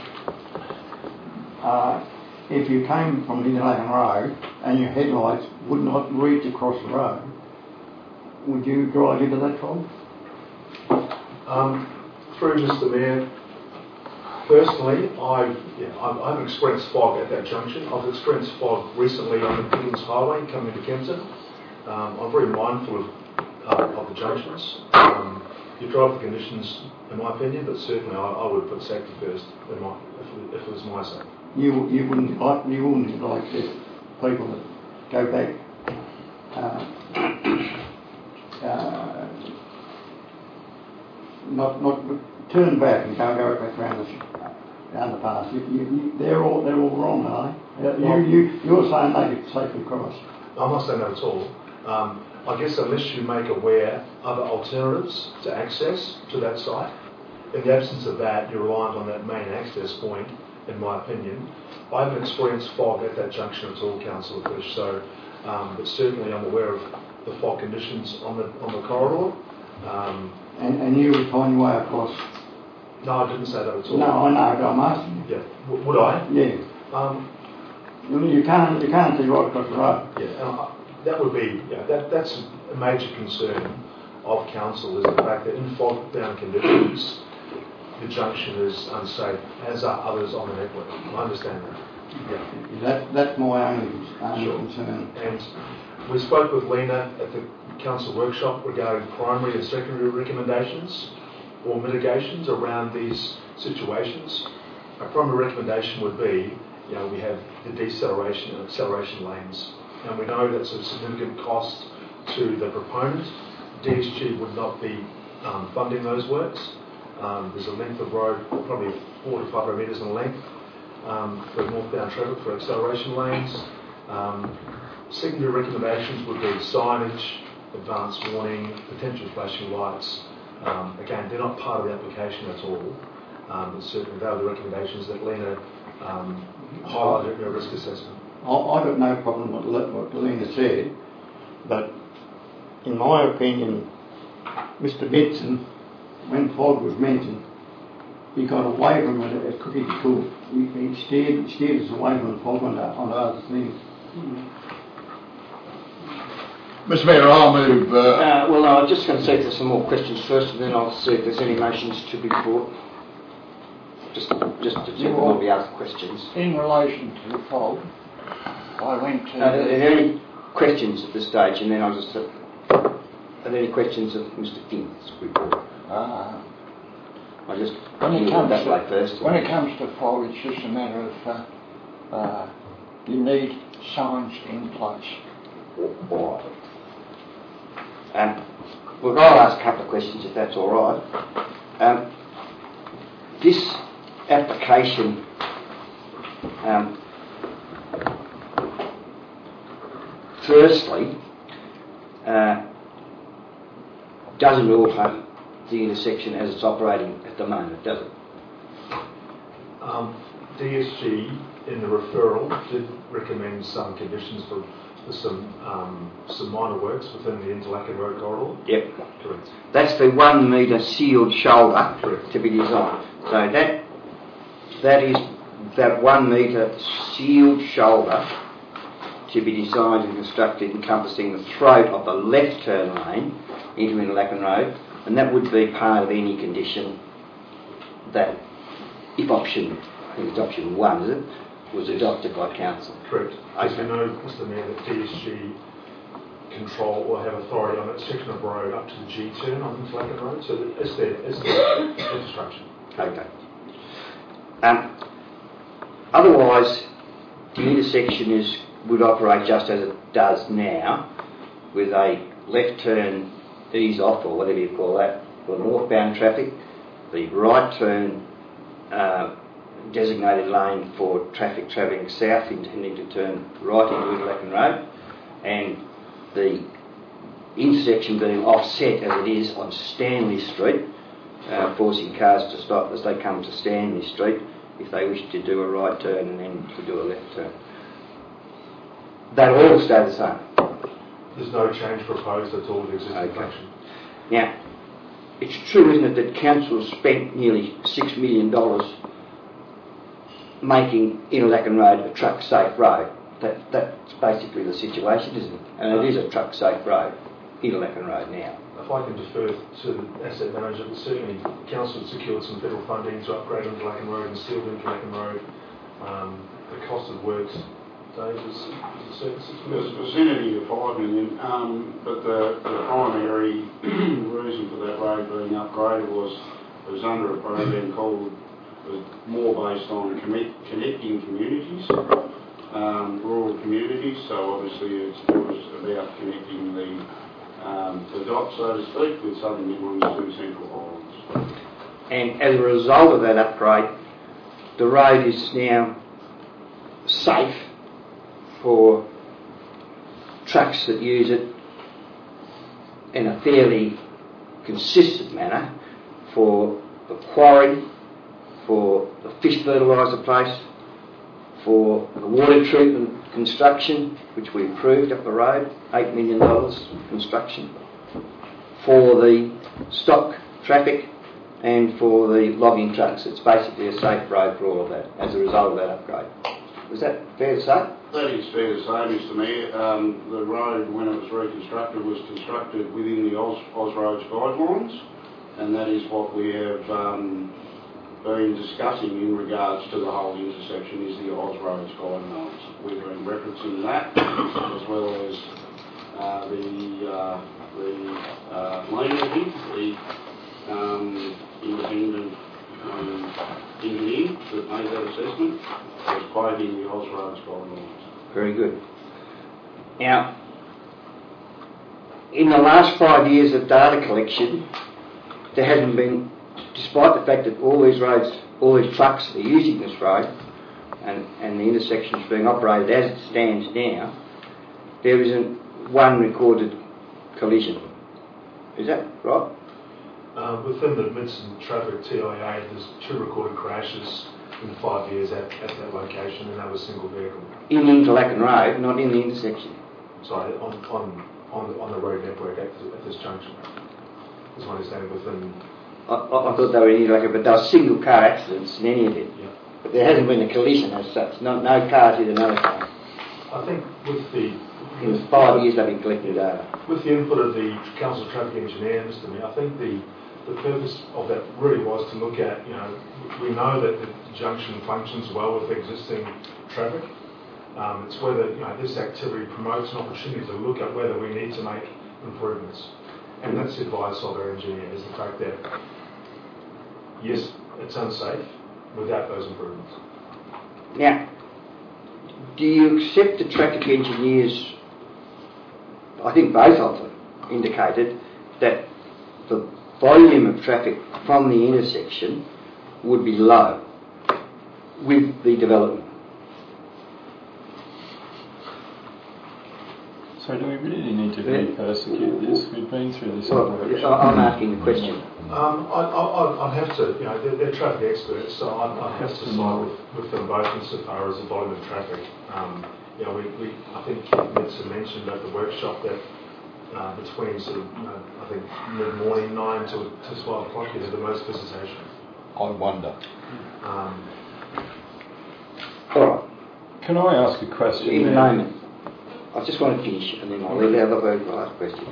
uh, if you came from Interlaken Road and your headlights would not reach across the road, would you drive into that trolley? Um, through Mister Mayor, personally, I've, yeah, I've, I've experienced fog at that junction. I've experienced fog recently on the Piggins Highway coming into Kempton. Um, I'm very mindful of, uh, of the junctions. Um, you drive the conditions, in my opinion, but certainly I, I would put safety first in my, if, if it was my say. You you wouldn't like you wouldn't like if people that go back uh, uh, not not turn back and go go back around the underpass. You, you, you, they're all they're all wrong, are they? You you you're saying they could safely cross. I'm not saying that at all. Um, I guess unless you make aware other alternatives to access to that site, in the absence of that, you're reliant on that main access point. In my opinion, I haven't experienced fog at that junction at all, Councillor Fish. So, um, but certainly I'm aware of the fog conditions on the on the corridor. Um, and, and you would find your way across. No, I didn't say that at all. No, I know, but I'm asking you. Yeah, w- would I? Yeah. Um, you can't you can't see right across the road. Yeah, and I, that would be yeah, that that's a major concern of council is the fact that in fog down conditions, the junction is unsafe, as are others on the network. I understand that. Yeah. That, that's my only, only sure. concern. And we spoke with Lena at the council workshop regarding primary and secondary recommendations or mitigations around these situations. A primary recommendation would be, you know, we have the deceleration and acceleration lanes, and we know that's a significant cost to the proponent. D S G would not be um, funding those works. Um, there's a length of road, probably four to five hundred metres in length, um, for northbound traffic for acceleration lanes. Um, secondary recommendations would be signage, advance warning, potential flashing lights. Um, again, they're not part of the application at all. Um, but certainly they are the recommendations that Lena um, highlighted in her risk assessment. I've got no problem with what Lena said, but in my opinion, Mister Benson, when fog was mentioned, he got away from it as quick as he could. He, he steered, steered us away from the fog onto, onto other things. Mm-hmm. Mister Mayor, I'll move. Uh, uh, well, no, I'm just going to see if there's some more questions first, and then I'll see if there's any motions to be brought. Just, just to check that be asked questions. In relation to the fog, I went to. Uh, are there any questions at this stage? And then I'll just. Uh, are there any questions of Mister Finn's report? Ah. I just when it comes that to, way first. When it comes to fog, it's just a matter of uh, uh, you need signs in place. All right. Um, well, I'll ask a couple of questions if that's all right. Um, this application um, firstly uh, doesn't alter the intersection as it's operating at the moment, does it? Um, D S G in the referral did recommend some conditions for, for some um, some minor works within the Interlaken Road corridor. Yep. Correct. That's the one metre sealed shoulder Correct. to be designed. So that that is that one metre sealed shoulder to be designed and constructed encompassing the throat of the left turn lane into Interlaken Road, and that would be part of any condition that, if option, I think it's option one, is it, was adopted by council. Correct. As Okay. you know, Mister Mayor, that D S G control or have authority on that section of road up to the G turn on Interlaken Road, so that it's their, it's their infrastructure. Okay. Um, otherwise, the intersection is would operate just as it does now, with a left turn ease off, or whatever you call that, for northbound traffic, the right turn uh, designated lane for traffic travelling south intending to turn right into Interlaken Road, and the intersection being offset as it is on Stanley Street, uh, forcing cars to stop as they come to Stanley Street if they wish to do a right turn and then to do a left turn. They'll all stay the same. There's no change proposed at all to existing Okay. function. Now, it's true, isn't it, that council spent nearly six million dollars making Interlaken Road a truck-safe road. That, that's basically the situation, isn't it? And it is a truck-safe road, Interlaken Road now. If I can defer to the asset manager, but certainly council secured some federal funding to upgrade Interlaken Road and seal Interlaken Road. Um, the cost of works, Dave, is, is a certain six There's million. a vicinity of five million, um, but the, the primary reason for that road being upgraded was was under a program called, was more based on commit, connecting communities, um, rural communities. So obviously it's, it was about connecting the um, the dots, so to speak, with Southern Midlands to Central Highlands. And as a result of that upgrade, the road is now safe for trucks that use it in a fairly consistent manner for the quarry, for the fish fertiliser place, for the water treatment construction, which we approved up the road, eight million dollars construction, for the stock traffic and for the logging trucks. It's basically a safe road for all of that as a result of that upgrade. Was that fair to say? That is fair to say, Mister Mayor. Um, the road, when it was reconstructed, was constructed within the Oz, Ozroads guidelines, and that is what we have um, been discussing in regards to the whole intersection, is the Ozroads guidelines. We've been referencing that, as well as uh, the uh, the uh, Leahy, the um, independent um, engineer that made that assessment, was quoting the Ozroads guidelines. Very good. Now, in the last five years of data collection, there hasn't been, despite the fact that all these roads, all these trucks are using this road, and, and the intersection is being operated as it stands now, there isn't one recorded collision. Is that right? Um, within the Midson Traffic T I A, there's two recorded crashes in five years at, at that location, and that was single vehicle. In Interlaken Road, not in the intersection. Sorry, on on on the, on the road network at, the, at this junction. Is my understanding within. I, I, I thought they were in Interlaken, but there were single car accidents in any event. Yeah. But there hasn't been a collision as such. No, no cars hit another car. I think with the In the five years they've been collecting data. with the input of the council traffic engineer, Mister Mayor, I think the the purpose of that really was to look at, you know, we know that the junction functions well with existing traffic. Um, it's whether, you know, this activity promotes an opportunity to look at whether we need to make improvements. And that's the advice of our engineer, is the fact that, yes, it's unsafe without those improvements. Now, do you accept the traffic engineers, I think both of them indicated that the volume of traffic from the intersection would be low with the development? So do we really need to really persecute this? We've been through this Well, operation. I'm asking the question. Um, I, I, I'd have to, you know, they're, they're traffic experts, so I'd, I'd have to side with, with them both insofar as the volume of traffic. Um, you know, we, we, I think Mitchell mentioned at the workshop that uh, between sort of, you know, I think mid-morning, nine to, to twelve o'clock, you have the most visitation. I wonder. Um, All right. Can I ask a question? In a then? moment. I just want to finish and then I'll leave out the word for the last question.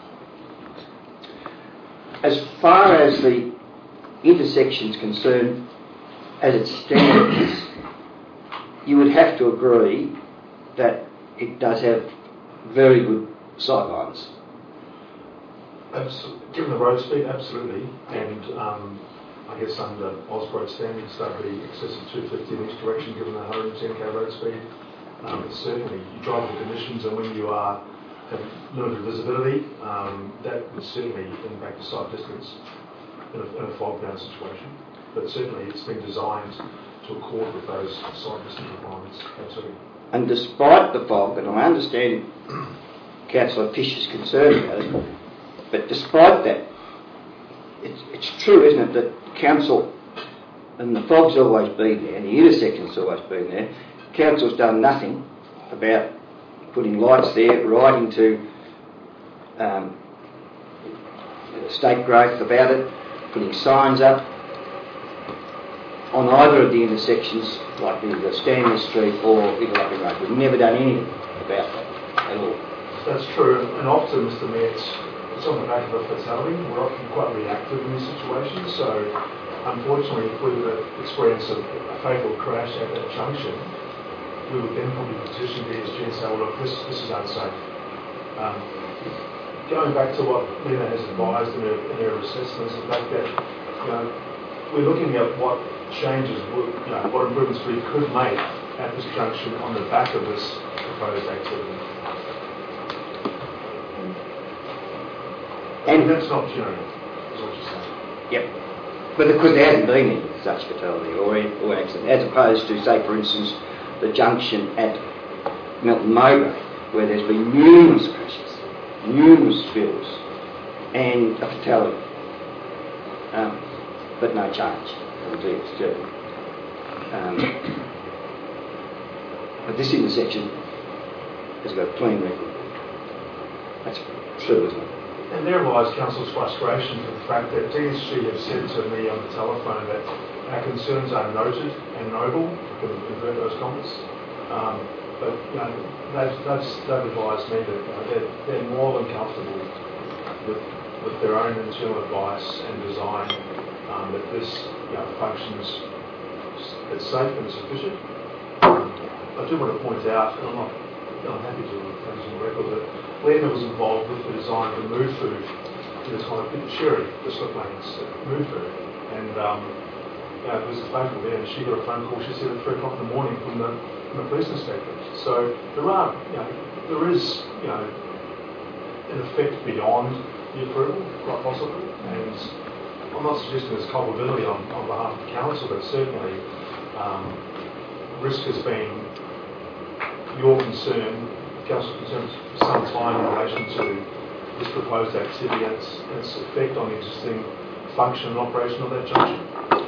As far as the intersection is concerned, as it stands, you would have to agree that it does have very good sightlines. Absolutely. Given the road speed, absolutely. And um, I guess under Osroad standards, they'd be excess of two fifty in each direction, given the one hundred ten k road speed. Um, but certainly, you drive the conditions, and when you are have limited visibility, um, that would certainly impact the sight distance in a, in a fog-bound situation. But certainly, it's been designed to accord with those sight distance requirements. Absolutely. And despite the fog, and I understand Councillor Fisher's concern about it, but despite that, it's, it's true, isn't it, that council, and the fog's always been there, and the intersection's always been there, council's done nothing about putting lights there, writing to um, state growth about it, putting signs up on either of the intersections, like either Stanley Street or Interlaken Road. We've never done anything about that at all. That's true, and often, Mister Mayor, it's, it's on the back of a fatality. We're often quite reactive in these situations, so unfortunately, if we were to experience a, a fatal crash at that junction, we would then probably petition the E S G and say, well, look, this, this is unsafe. Um, going back to what Lena has advised in her, in her assessments, the fact that, you know, we're looking at what changes, would, you know, what improvements we could make at this junction on the back of this proposed activity. And that's an opportunity, is what you're saying. Yep. But because there hasn't been any such fatality or, or accident, as opposed to, say, for instance, the junction at Milton Mowbray, where there's been numerous crashes, numerous spills, and a fatality. Um, but no charge from D X two. Um, but this intersection has got a clean record. That's true, isn't it? And there lies Council's frustration for the fact that D S G have said to me on the telephone that our concerns are noted and noble. I can invert those comments. Um, but you know, they've, they've, they've advised me that you know, they're, they're more than comfortable with, with their own internal advice and design, um, that this you know, functions, it's safe and sufficient. Um, I do want to point out, and I'm not I'm happy to have this on the record, that Lena was involved with the design of the move food to this kind of Sherry, the slip lanes, move food. And um, you know, it was a fatal there, and she got a phone call, she said, at three o'clock in the morning from the, from the police inspector. So there are, you know, there is, you know, an effect beyond the approval, quite possibly. And I'm not suggesting there's culpability on, on behalf of the council, but certainly um, risk has been your concern, council concern for some time in relation to this proposed activity and its, its effect on the existing function and operation of that junction.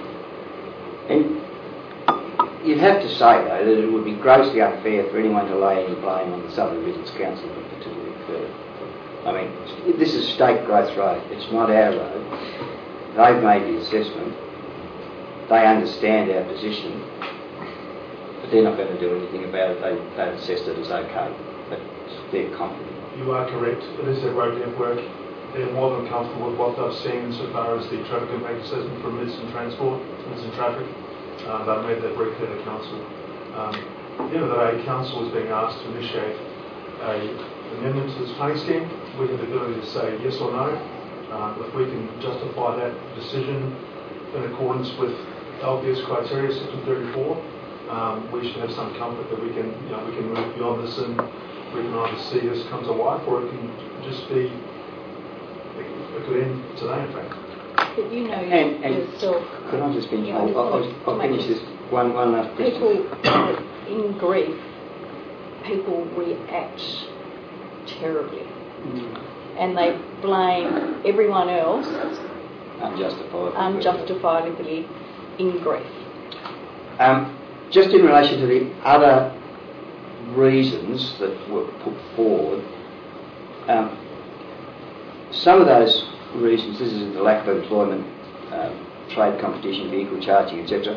And you'd have to say, though, that it would be grossly unfair for anyone to lay any blame on the Southern Regions Council for particularly further. I mean, this is State Growth Road, it's not our road. They've made the assessment, they understand our position, but they're not going to do anything about it. They, they've assessed it as okay, but they're confident. You are correct, it is their road network. They're more than comfortable with what they've seen so far as the traffic impact assessment from Midstone Transport, Midstone Traffic. Um, they've made that very clear to Council. Um, at the end of the day, Council is being asked to initiate an amendment to this planning scheme. We have the ability to say yes or no. Um, if we can justify that decision in accordance with L B S criteria, section thirty-four, um, we should have some comfort that we can, you know, we can move beyond this and we can either see this come to life or it can just be, it could end today, in fact. But you know, And, and yourself, could I just finish? you know, I'll, I'll, I'll finish this one, one last question. people in grief, people react terribly. And they blame everyone else Unjustified. unjustifiably in grief. Um, just in relation to the other reasons that were put forward, um, some of those reasons, this is the lack of employment, um, trade competition, vehicle charging, et cetera.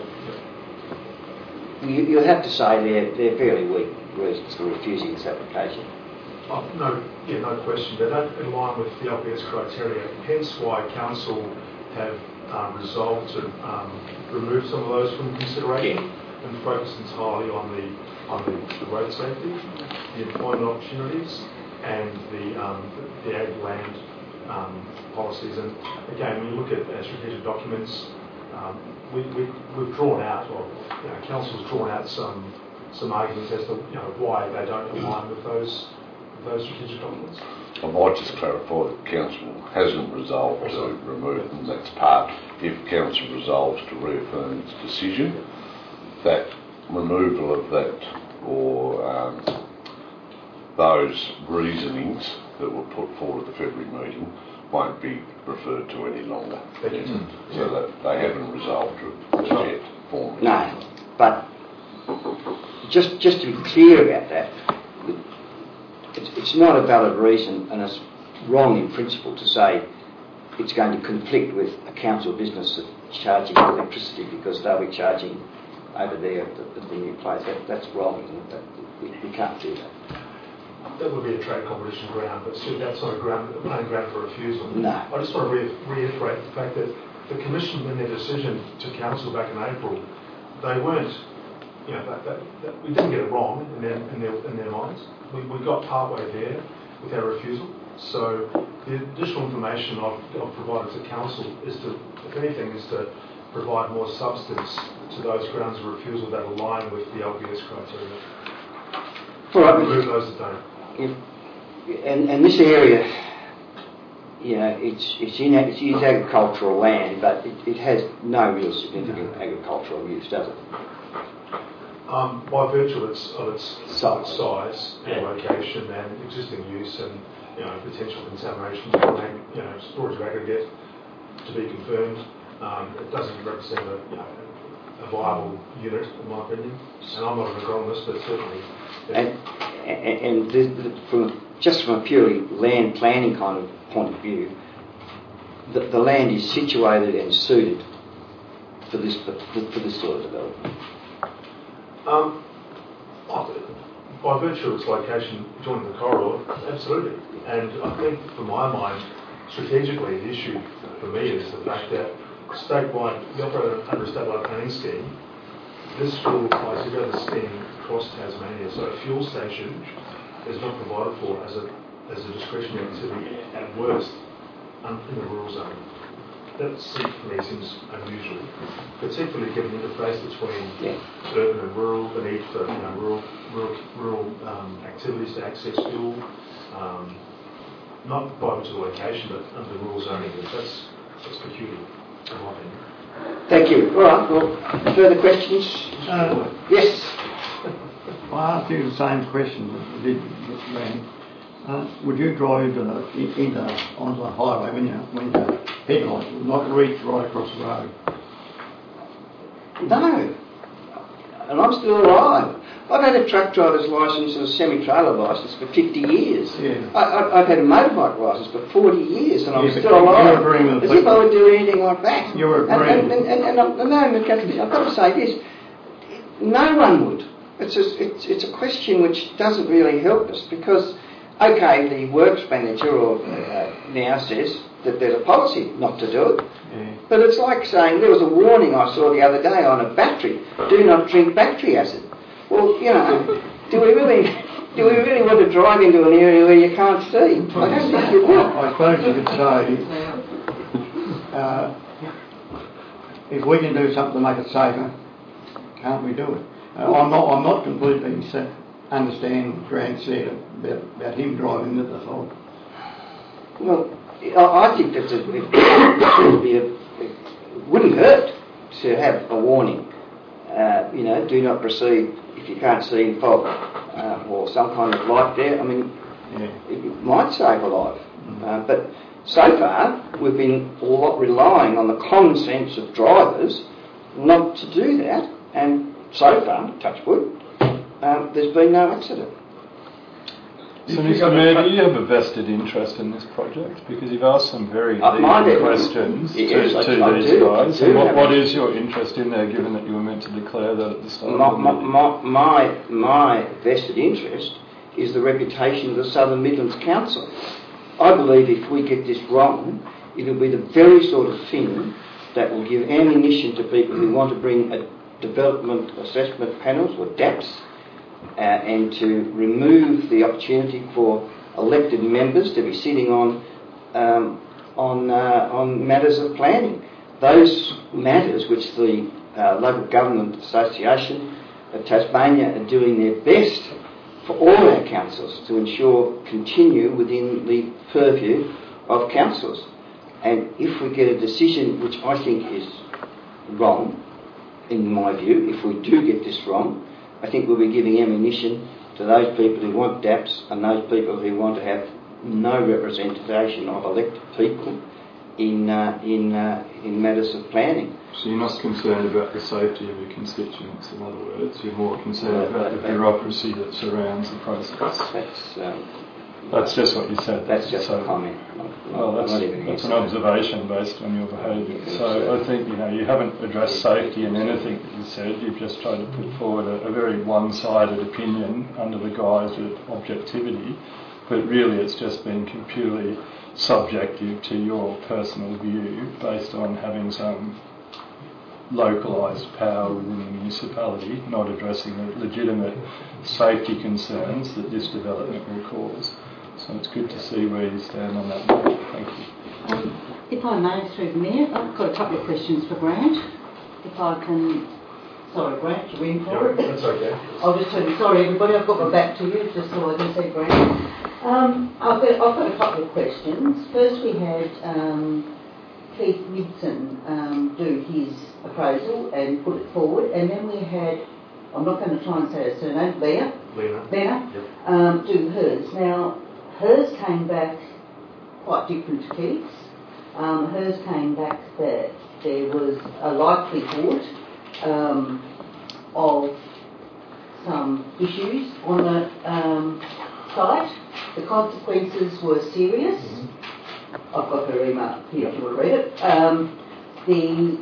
You, you have to say they're, they're fairly weak reasons for refusing this application. Oh, no, yeah, no question. They don't align with the L P S criteria, hence why Council have um, resolved to um, remove some of those from consideration yeah. and focus entirely on the on the, the road safety, the employment opportunities, and the um, the, the ag land um, policies. And again, when you look at uh, strategic documents, um, we, we, we've drawn out, or you know, Council's drawn out some some arguments as to you know why they don't align with those. those strategic documents? I might just clarify that Council hasn't resolved to remove them. That's part, if Council resolves to reaffirm its decision, that removal of that or um, those reasonings that were put forward at the February meeting won't be referred to any longer. Thank you. So yeah. that they haven't resolved it yet formally. No, but just, just to be clear about that, It's, it's not a valid reason, and it's wrong in principle to say it's going to conflict with a council business of charging electricity because they'll be charging over there at the, at the new place. That, that's wrong, isn't it? That, we, we can't do that. That would be a trade competition ground, but still that's not a ground, main ground for refusal. No. I just want to re- reiterate the fact that the Commission, in their decision to council back in April, they weren't, you know, that, that, that we didn't get it wrong in their, in their, in their minds. We, we got partway there with our refusal. So the additional information I've, I've provided to Council is to, if anything, is to provide more substance to those grounds of refusal that align with the L P S criteria. All right. Remove those that don't. If, and, and this area, you know, it's, it's, in, it's in agricultural land, but it, it has no real significant agricultural use, does it? Um, by virtue of its, of its size, size and yeah. location and existing use and you know potential contamination, you know storage of aggregate to be confirmed, um, it doesn't represent a, you know, a viable unit in my opinion. And I'm not an agronomist, but certainly. Yeah. And and, and the, the, from just from a purely land planning kind of point of view, the, the land is situated and suited for this for, for this sort of development. Um, by virtue of its location joining the corridor, absolutely. And I think, for my mind, strategically, the issue for me is the fact that statewide, we operate under a statewide planning scheme. This will apply to go the scheme across Tasmania. So a fuel station is not provided for as a as a discretionary activity at worst in the rural zone. That for me seems unusual, particularly given the interface between yeah. urban and rural, the need for you know, rural, rural, rural um, activities to access fuel, um, not by virtue of location, but under rural zoning. That's, that's peculiar, in my opinion. Thank you. All right, well, further questions? Uh, yes? I asked you the same question that you did with Rand. Uh, would you drive into the, into, onto the highway when you when your headlights would not reach right across the road? No. And I'm still alive. I've had a truck driver's licence and a semi-trailer licence for fifty years. Yeah. I, I, I've had a motorbike licence for forty years and I'm yeah, still alive. You're agreeing with As the if I would do anything like that. You're and, agreeing. and, and, and, and, and, no, I've got to say this. No one would. It's a, it's, it's a question which doesn't really help us because okay, the works manager or, uh, now says that there's a policy not to do it. Yeah. But it's like saying there was a warning I saw the other day on a battery: do not drink battery acid. Well, you know, do we really, do we really want to drive into an area where you can't see? I don't think you will. I suppose you could say, uh, if we can do something to make it safer, can't we do it? Uh, I'm not. I'm not completely set. Understand Grant said about, about him driving with the fog. Well, I think that it, it, would be a, it wouldn't hurt to have a warning. Uh, you know, do not proceed if you can't see in fog, uh, or some kind of light there. I mean, Yeah. It might save a life. Uh, but so far, we've been a lot relying on the common sense of drivers not to do that, and so far, touch wood, um, there's been no accident. So, Mister Mayor, do you have a vested interest in this project? Because you've asked some very Uh, leading mine is- questions yes, to, I- to I these do, guys. I do And what, have what a- is your interest in there, given that you were meant to declare that at the start My, of the my, meeting? my, my, my vested interest is the reputation of the Southern Midlands Council. I believe if we get this wrong, it'll be the very sort of thing that will give ammunition to people who want to bring a development assessment panels, or D A Ps, uh, and to remove the opportunity for elected members to be sitting on um, on uh, on matters of planning. Those matters which the uh, Local Government Association of Tasmania are doing their best for all our councils to ensure continue within the purview of councils. And if we get a decision which I think is wrong, in my view, if we do get this wrong, I think we'll be giving ammunition to those people who want D A Ps and those people who want to have no representation of elected people in uh, in uh, in matters of planning. So you're not concerned about the safety of your constituents, in other words, you're more concerned Uh, about the that- bureaucracy that surrounds the process. That's um, That's just what you said. that's just so, a comment. Not, Well, not, that's, not even that's an answer. observation based on your behaviour. So I think, you know, you haven't addressed safety in anything that you said. You've just tried to put forward a, a very one-sided opinion under the guise of objectivity. But really it's just been purely subjective to your personal view based on having some localised power within the municipality, not addressing the legitimate safety concerns that this development will cause. So it's good to see where you stand on that matter. Thank you. Um, if I may, through the Mayor, I've got a couple of questions for Grant. If I can... Sorry, Grant, you're in for it? That's okay. I'll just turn... Sorry, everybody, I've got my back to you, just so I can see Grant. Um, I've, got, I've got a couple of questions. First, we had um, Keith Gibson um, do his appraisal and put it forward, and then we had... I'm not going to try and say her surname, Leah. Lena. Lena, Yep. um, do hers. Now, hers came back quite different to Keith's. Um, hers came back that there was a likelihood um, of some issues on the um, site. The consequences were serious. Mm-hmm. I've got her email here if you want to read it. Um, the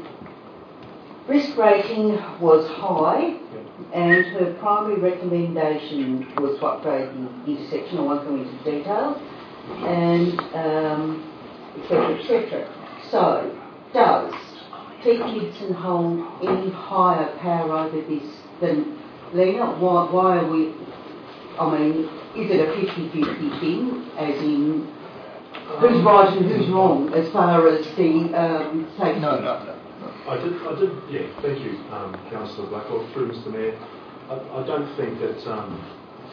risk rating was high, and her primary recommendation was to upgrade the intersection. I won't go into details, and um, et cetera, et cetera. So, does Keith Gibson hold any higher power over this than Lena? Why, why are we, I mean, is it a fifty-fifty thing, as in who's right and who's wrong as far as the um, safety? No, no, no. I did, I did, yeah, thank you, um, Councillor Blackwell, through Mister Mayor. I, I don't think that, um,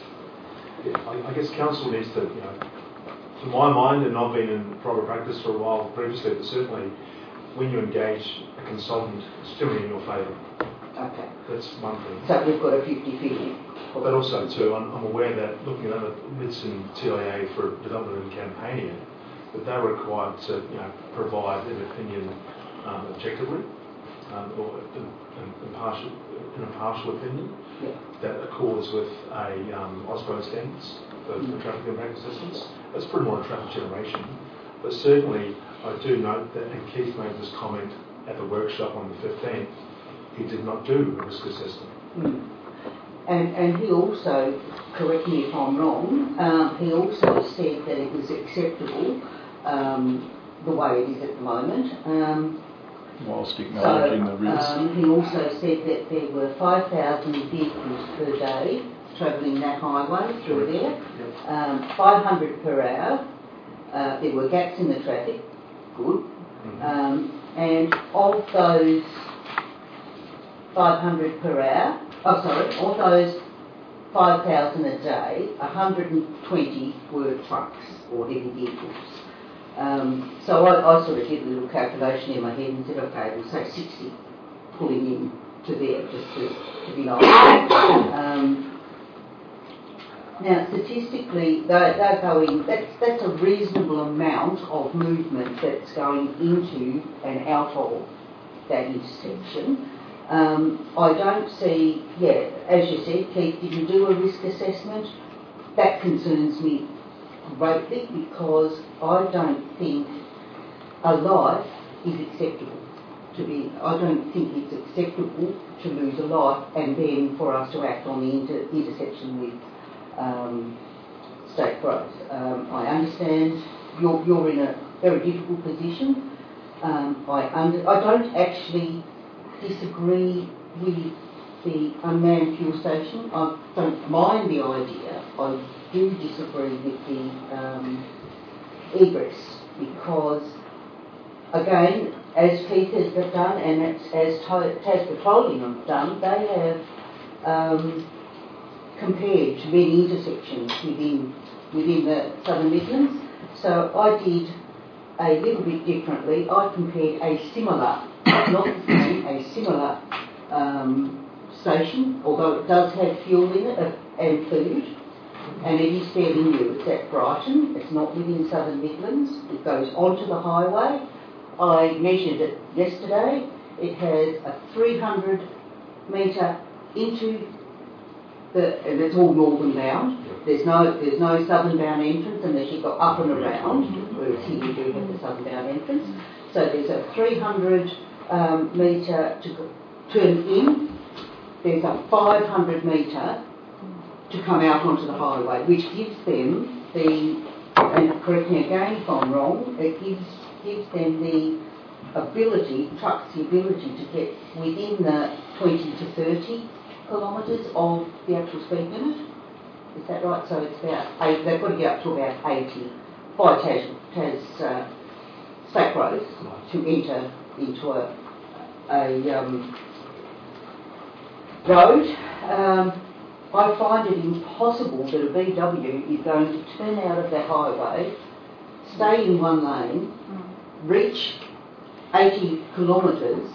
yeah, I, I guess Council needs to, you know, to my mind, and I've been in private practice for a while previously, but certainly when you engage a consultant, it's generally in your favour. Okay. That's one thing. So we've got a fifty-fifty. But also, too, I'm, I'm aware that looking at other bids in T I A for development in Campania, that they're required to, you know, provide an opinion um, objectively, um, or an, an impartial, an impartial opinion yeah. that accords with a um, OSPO standards for, for traffic impact assessments. That's pretty more traffic generation. But certainly, I do note that, and Keith made this comment at the workshop on the fifteenth, he did not do a risk assessment. Mm. And, and he also, correct me if I'm wrong, um, he also said that it was acceptable um, the way it is at the moment. Um, Whilst acknowledging so, the risk. Um, he also said that there were five thousand vehicles per day travelling that highway through there, yep. um, five hundred per hour. Uh, there were gaps in the traffic, good. Mm-hmm. Um, and of those five hundred per hour, oh sorry, of those five thousand a day, one hundred twenty were trucks or heavy vehicles. Um, so I, I sort of did a little calculation in my head and said, okay, we'll say sixty pulling in to there just to, to be nice. Um, Now, statistically, they're, they're going, that's, that's a reasonable amount of movement that's going into and out of that intersection. Um, I don't see, yeah, as you said, Keith, did you do a risk assessment? That concerns me greatly because I don't think a life is acceptable to be, I don't think it's acceptable to lose a life and then for us to act on the inter, intersection with um, state roads. Um, I understand you're, you're in a very difficult position. Um, I, under, I don't actually disagree with the unmanned fuel station. I don't mind the idea. I do disagree with the um, egress because, again, as Keith has done and as, as Tas Petroleum have done, they have um, compared to many intersections within within the Southern Midlands. So I did a little bit differently. I compared a similar, not the same, a similar um, station, although it does have fuel in it uh, and food, and it is fairly new. It's at Brighton. It's not within Southern Midlands. It goes onto the highway. I measured it yesterday. It has a three hundred metre into the, and it's all northern bound. There's no there's no southern bound entrance unless you go up and around, whereas here you do have the southern bound entrance. So there's a three hundred um, metre to go, turn in. There's a five hundred metre to come out onto the highway, which gives them the, and correct me again if I'm wrong, it gives gives them the ability, trucks the ability to get within the twenty to thirty kilometres of the actual speed limit. Is that right? So it's about eight, they've got to get up to about eighty by Tas, Tas uh, state roads to enter into a, a um, road. Um, I find it impossible that a V W is going to turn out of that highway, stay in one lane, reach eighty kilometres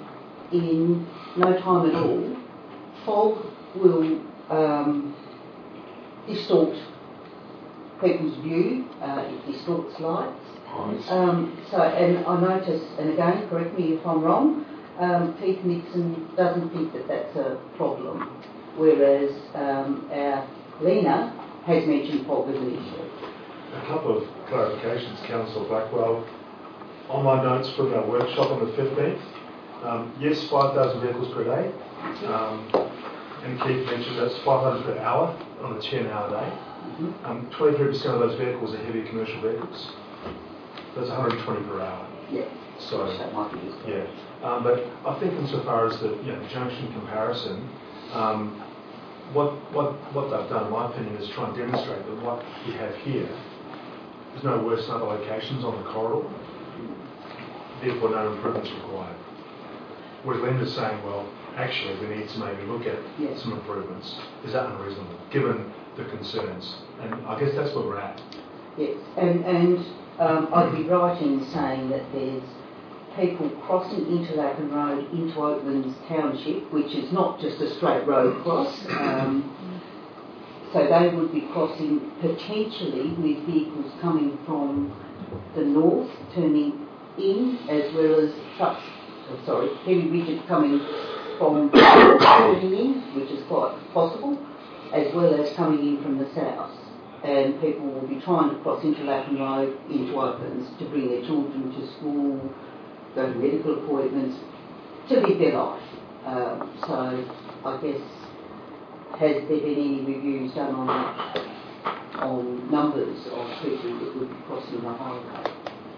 in no time at all. Fog will um, distort people's view, uh, it distorts lights. Um, so, and I notice, and again, correct me if I'm wrong, um, Keith Nixon doesn't think that that's a problem, whereas um, our Lena has mentioned fog as an issue. A couple of clarifications, Councillor Blackwell. On my notes from our workshop on the fifteenth, um, yes, five thousand vehicles per day, um, and Keith mentioned that's five hundred per hour on a ten hour day. Mm-hmm. Um, twenty-three percent of those vehicles are heavy commercial vehicles. That's one hundred twenty per hour. Yeah. So, that might be useful. yeah. Um, but I think insofar as the you know, junction comparison, um, what, what, what they've done, in my opinion, is try and demonstrate that what we have here is no worse than other locations on the corridor. Therefore, no improvements required. Whereas Linda's saying, well, actually, we need to maybe look at yes. some improvements. Is that unreasonable, given the concerns? And I guess that's where we're at. Yes, and, and um, I'd be right in saying that there's people crossing Interlaken Road into Oatlands Township, which is not just a straight road cross. Um, so they would be crossing potentially with vehicles coming from the north, turning in, as well as trucks, oh, sorry, heavy widgets coming from turning in, which is quite possible, as well as coming in from the south. And people will be trying to cross Interlaken Road into Oatlands to bring their children to school, go to medical appointments, to live their life. Um, so I guess, has there been any reviews done on that, on numbers of people that would be crossing the highway?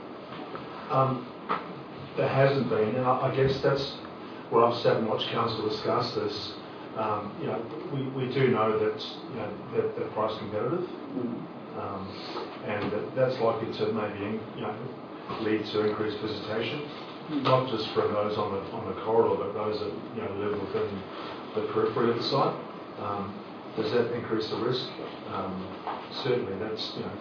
Um, there hasn't been, and I, I guess that's where I've sat and watched council discuss this. Um, you know, we, we do know that you know they're, they're price competitive, Mm. um, and that that's likely to maybe you know lead to increased visitation, Mm. not just from those on the on the corridor, but those that you know live within the periphery of the site. Um, does that increase the risk? Um, certainly, that's you know.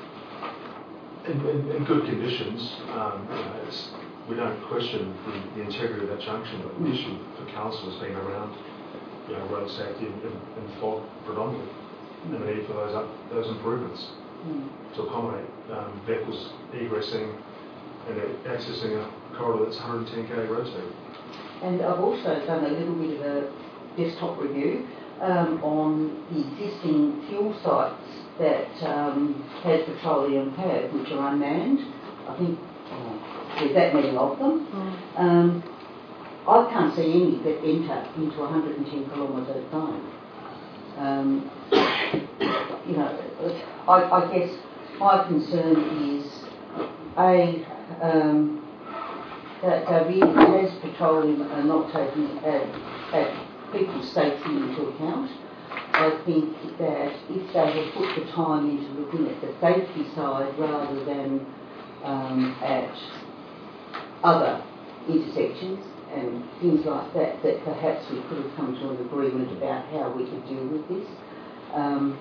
In, in, in good conditions, um, you know, it's, we don't question the, the integrity of that junction, but the issue for council has been around, you know, road safety and, and, and fog predominantly. and the need for those up, those improvements Mm. to accommodate um, vehicles egressing and accessing a corridor that's one hundred ten k road speed. And I've also done a little bit of a desktop review um, on the existing fuel sites that um, has Petroleum have, which are unmanned. I think oh, there's that many of them. Mm. Um, I can't see any that enter into one hundred ten kilometre zone. Um, you know, I, I guess my concern is a um, that uh, really as Petroleum are not taking uh, uh, people's safety into account. I think that if they had put the time into looking at the safety side rather than um, at other intersections and things like that, that perhaps we could have come to an agreement about how we could deal with this. Um,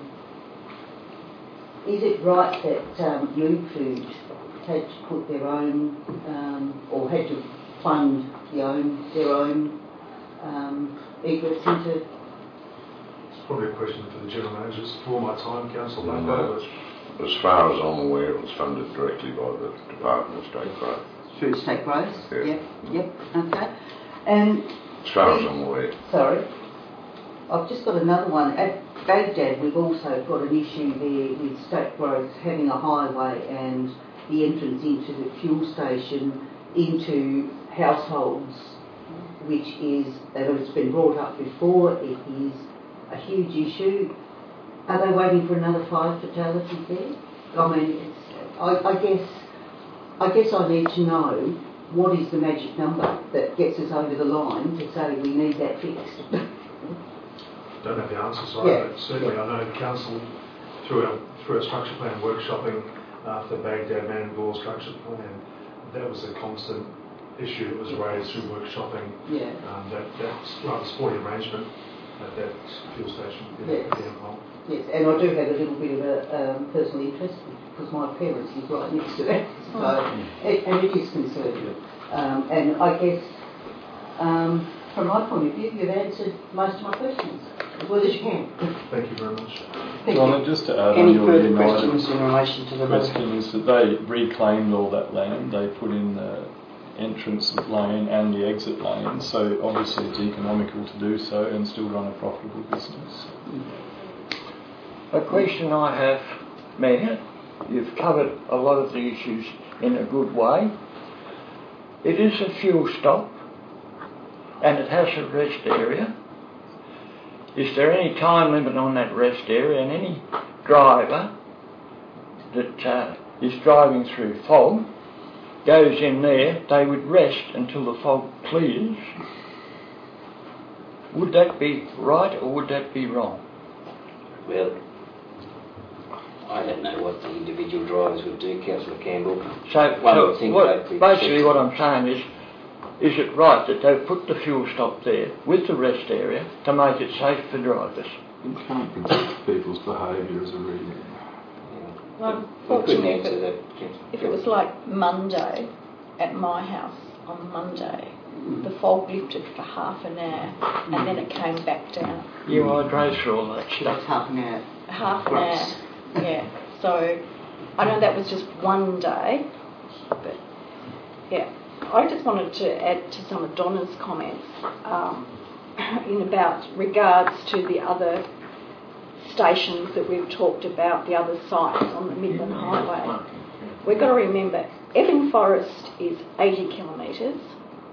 is it right that um, Move Food had to put their own, um, or had to fund the own, their own um, egress into? It's probably a question for the General Managers. For my time, Council No, Blanco, but as far as I'm aware, it was funded directly by the Department of State Growth. Through state growth? Yeah. Yep, yep, okay. And as far as I'm aware. Sorry. I've just got another one. At Baghdad, we've also got an issue there with state growth having a highway and the entrance into the fuel station into households, which is, and it's been brought up before, it is a huge issue. Are they waiting for another five fatalities there? I mean, it's, I, I guess, I guess I need to know what is the magic number that gets us over the line to say we need that fixed. don't have the answer, so Yeah. but certainly I know Council through our through our structure plan workshopping after Baghdad Mandeville structure plan, that was a constant issue that was raised through workshopping. Yeah. Um, that that's rather sporting arrangement at that fuel station in Yes. the Empire. Yes, and I do have a little bit of a um, personal interest because my parents live right next to it, so Oh. it, and it is conservative. Um, and I guess um, from my point of view, you've answered most of my questions as well as you can. Thank you very much. Thank Donna, you. just to add Any on your further United questions in relation to the question is that they reclaimed all that land. They put in the entrance lane and the exit lane, so obviously it's economical to do so and still run a profitable business. A question I have, Mayor, you've covered a lot of the issues in a good way. It is a fuel stop and it has a rest area. Is there any time limit on that rest area, and any driver that uh, is driving through fog goes in there, they would rest until the fog clears? Would that be right or would that be wrong? Well, I don't know what the individual drivers would do, Councillor Campbell. So, One so would think what, they'd be basically checked. what I'm saying is, is it right that they've put the fuel stop there with the rest area to make it safe for drivers? You can't predict people's behaviour as a reason. Well, We couldn't fortunately, if answer it, that. if it was like Monday at my house on Monday, the fog lifted for half an hour and then it came back down. You I drove through all that That's stuff. half an hour. Half an Gross. hour, yeah. So I know that was just one day, but yeah. I just wanted to add to some of Donna's comments um, in about regards to the other stations that we've talked about, the other sites on the Midland Highway. We've got to remember, Epping Forest is eighty kilometres.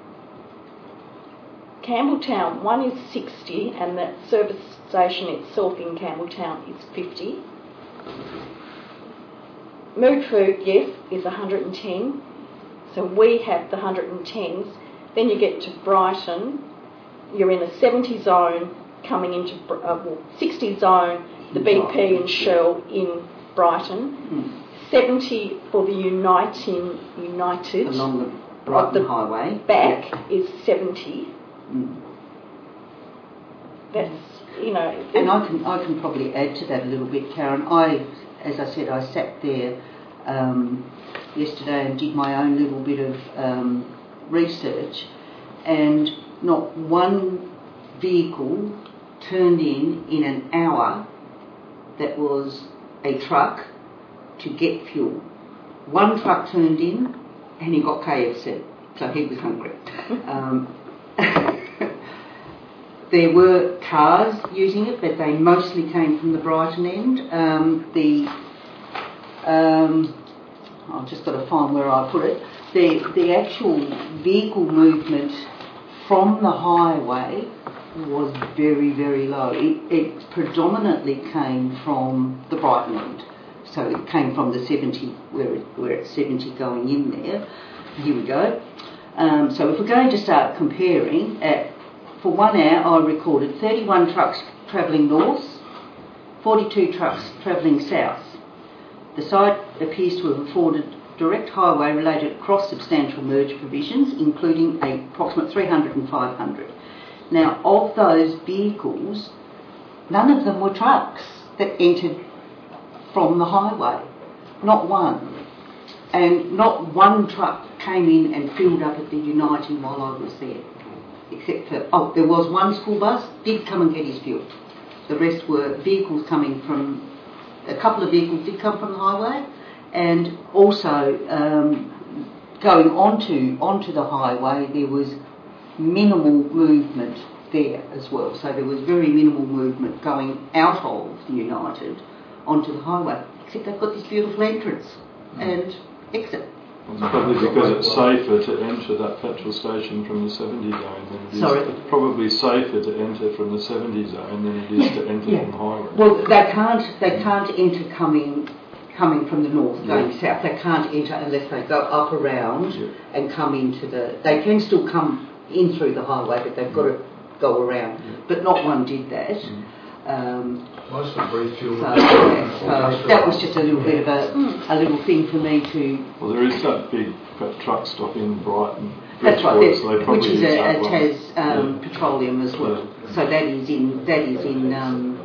Campbelltown, one is sixty, and the service station itself in Campbelltown is fifty. Mood Food, yes, is one hundred ten. So we have the one hundred tens. Then you get to Brighton, you're in a seventy zone coming into, uh, well, sixty zone, the B P and Shell in Brighton. seventy for the Uniting, United. Along the of Brighton the Highway. back is seventy. Mm. That's, you know. And I can I can probably add to that a little bit, Karen. I, as I said, I sat there um, yesterday and did my own little bit of um, research, and not one vehicle turned in in an hour that was a truck to get fuel. One truck turned in and he got K F C, so he was hungry. Um, there were cars using it, but they mostly came from the Brighton end. Um, the um, I've just got to find where I put it. The, the actual vehicle movement from the highway was very, very low. It, it predominantly came from the Brighton end. So it came from the seventy, where it, we're at seventy going in there. Here we go. Um, so if we're going to start comparing, at, for one hour I recorded thirty-one trucks travelling north, forty-two trucks travelling south. The site appears to have afforded direct highway related cross substantial merge provisions, including a approximate three hundred and five hundred. Now, of those vehicles, none of them were trucks that entered from the highway. Not one. And not one truck came in and filled up at the Uniting while I was there. Except for, oh, there was one school bus, did come and get his fuel. The rest were vehicles coming from, a couple of vehicles did come from the highway, and also um, going onto onto the highway there was minimal movement there as well. So there was very minimal movement going out of the United onto the highway, except they've got this beautiful entrance and exit. It's probably because it's safer to enter that petrol station from the seventy zone than it is. Sorry? It's probably safer to enter from the seventy zone than it is to enter Yeah. from the highway. Well, they can't they can't enter coming coming from the north going Yeah. south. They can't enter unless they go up around Yeah. and come into the. They can still come in through the highway, but they've got to go around. Yeah. But not one did that. Mm. Um, Most of the brief fuel. so, yeah, so that was just a little bit of a, a little thing for me to. Well, there is that big that truck stop in Brighton. That's right, Bridgewater, so they that, probably which is use a, that a one. Tas um, Yeah. Petroleum as well. Yeah. So that is in that is in. Um,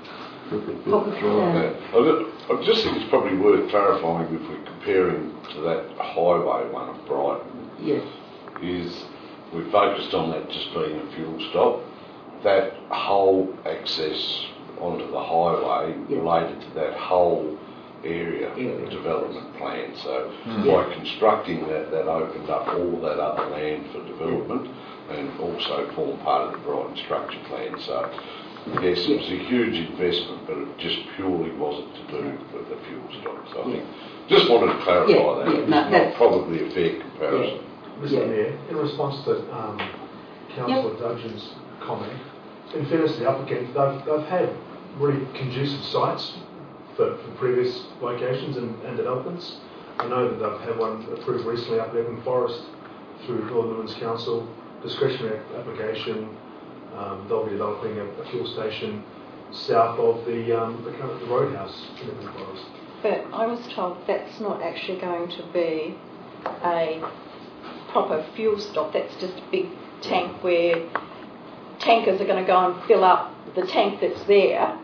Right. Yeah. I ju- I just think it's probably worth clarifying if we're comparing to that highway one of Brighton, yes. is we focused on that just being a fuel stop. That whole access onto the highway Yeah. related to that whole area Yeah. development plan. So Mm. by constructing that, that opened up all that other land for development and also formed part of the Brighton structure plan. So yes, it was a huge investment, but it just purely wasn't to do with the fuel stop. So I think just wanted to clarify Yeah, that. yeah, It's no, not that's- probably a fair comparison. Mister Yeah. Mayor, in response to um, Councillor Dudgeon's comment, in fairness to the applicant, they've, they've had really conducive sites for, for previous locations and, and developments. I know that they've had one approved recently up at Epping Forest through Northern Women's Council, discretionary application. Um, they'll be developing a, a fuel station south of the, um, the, kind of the roadhouse in Epping Forest. But I was told that's not actually going to be a proper fuel stop. That's just a big tank where tankers are going to go and fill up the tank that's there.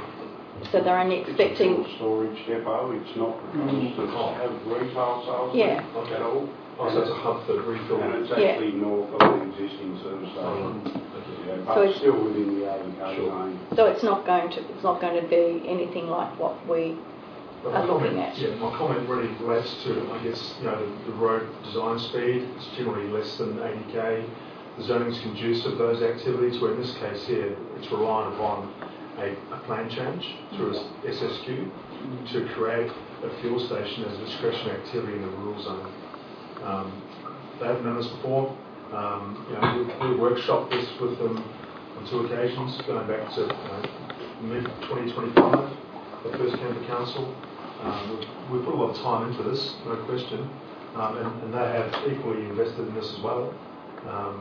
So they're only expecting. It's a storage depot. It's not proposed to have retail sales. Yeah. Like at all. Oh, so it's a hub for refill. And it's Yeah. actually north of the existing service station. Yeah, So but it's- still within the eighty K zone. So it's not going to. It's not going to be anything like what we But are my looking comment, at. yeah, my comment really relates to, I guess, you know, the, the road design speed. It's generally less than eighty K. The zoning is conducive to those activities, where in this case here, it's reliant upon a, a plan change through a S S Q to create a fuel station as a discretionary activity in the rural zone. Um, they haven't done this before. Um, you know, we, we workshopped this with them on two occasions, going back to you know, mid twenty twenty-five. I first came to council. Um, we, we put a lot of time into this, no question, um, and, and they have equally invested in this as well. Um,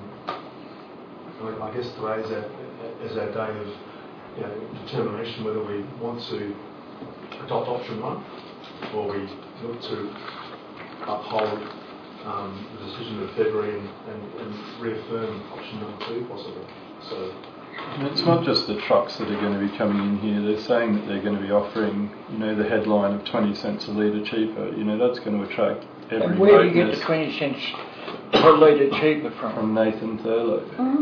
I, mean, I guess today is our, is our day of you know, determination whether we want to adopt option one or we look to uphold um, the decision of February and, and, and reaffirm option number two possibly. So. And it's not just the trucks that are going to be coming in here. They're saying that they're going to be offering, you know, the headline of twenty cents a litre cheaper. You know, that's going to attract every And where do you get witness the twenty cents per litre cheaper from? from Nathan Thurlow. Mm.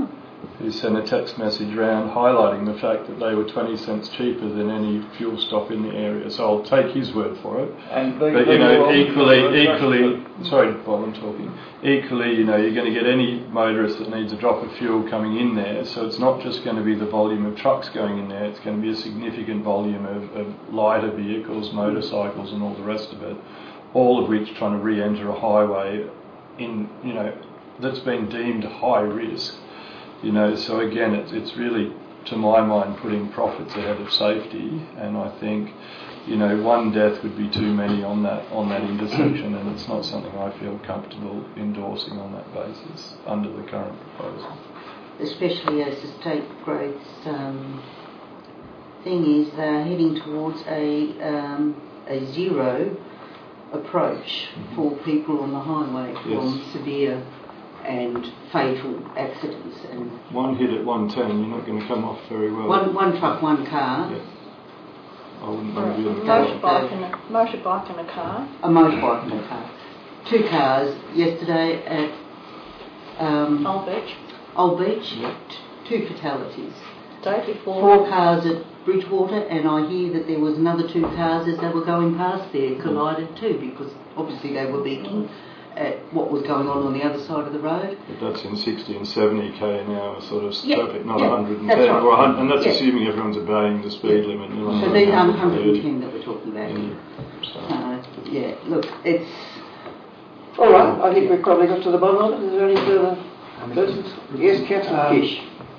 who sent a text message round highlighting the fact that they were twenty cents cheaper than any fuel stop in the area. So I'll take his word for it. And but you know, equally, equally, sorry, while I'm talking, equally, you know, you're going to get any motorist that needs a drop of fuel coming in there. So it's not just going to be the volume of trucks going in there. It's going to be a significant volume of, of lighter vehicles, motorcycles, and all the rest of it. All of which trying to re-enter a highway in, you know, that's been deemed high risk. You know, so again, it's it's really, to my mind, putting profits ahead of safety, and I think, you know, one death would be too many on that on that intersection, and it's not something I feel comfortable endorsing on that basis under the current proposal. Especially as the state growth's um, thing is, they're heading towards a um, a zero approach mm-hmm. for people on the highway from yes. severe and fatal accidents. And one hit at one ten, you're not going to come off very well. One, one truck, one car. Yeah. I wouldn't want to be a motorbike and a motorbike and a car. A motorbike and a car. Two cars yesterday at um, Old Beach. Old Beach. Yeah. T- two fatalities. Day before. Four cars at Bridgewater, and I hear that there was another two cars as they were going past there collided too, because obviously they were beaking at what was going on on the other side of the road. But that's in sixty and seventy k an hour sort of yeah, traffic, not yeah, one hundred ten. That's right. Or one hundred, and that's yeah. assuming everyone's obeying the speed yeah. limit. So these are one hundred ten that we're talking about. Yeah. So. Uh, yeah, look, it's... All right, I think we've probably got to the bottom of it. Is there any further persons? Yes, Councillor um, Fish.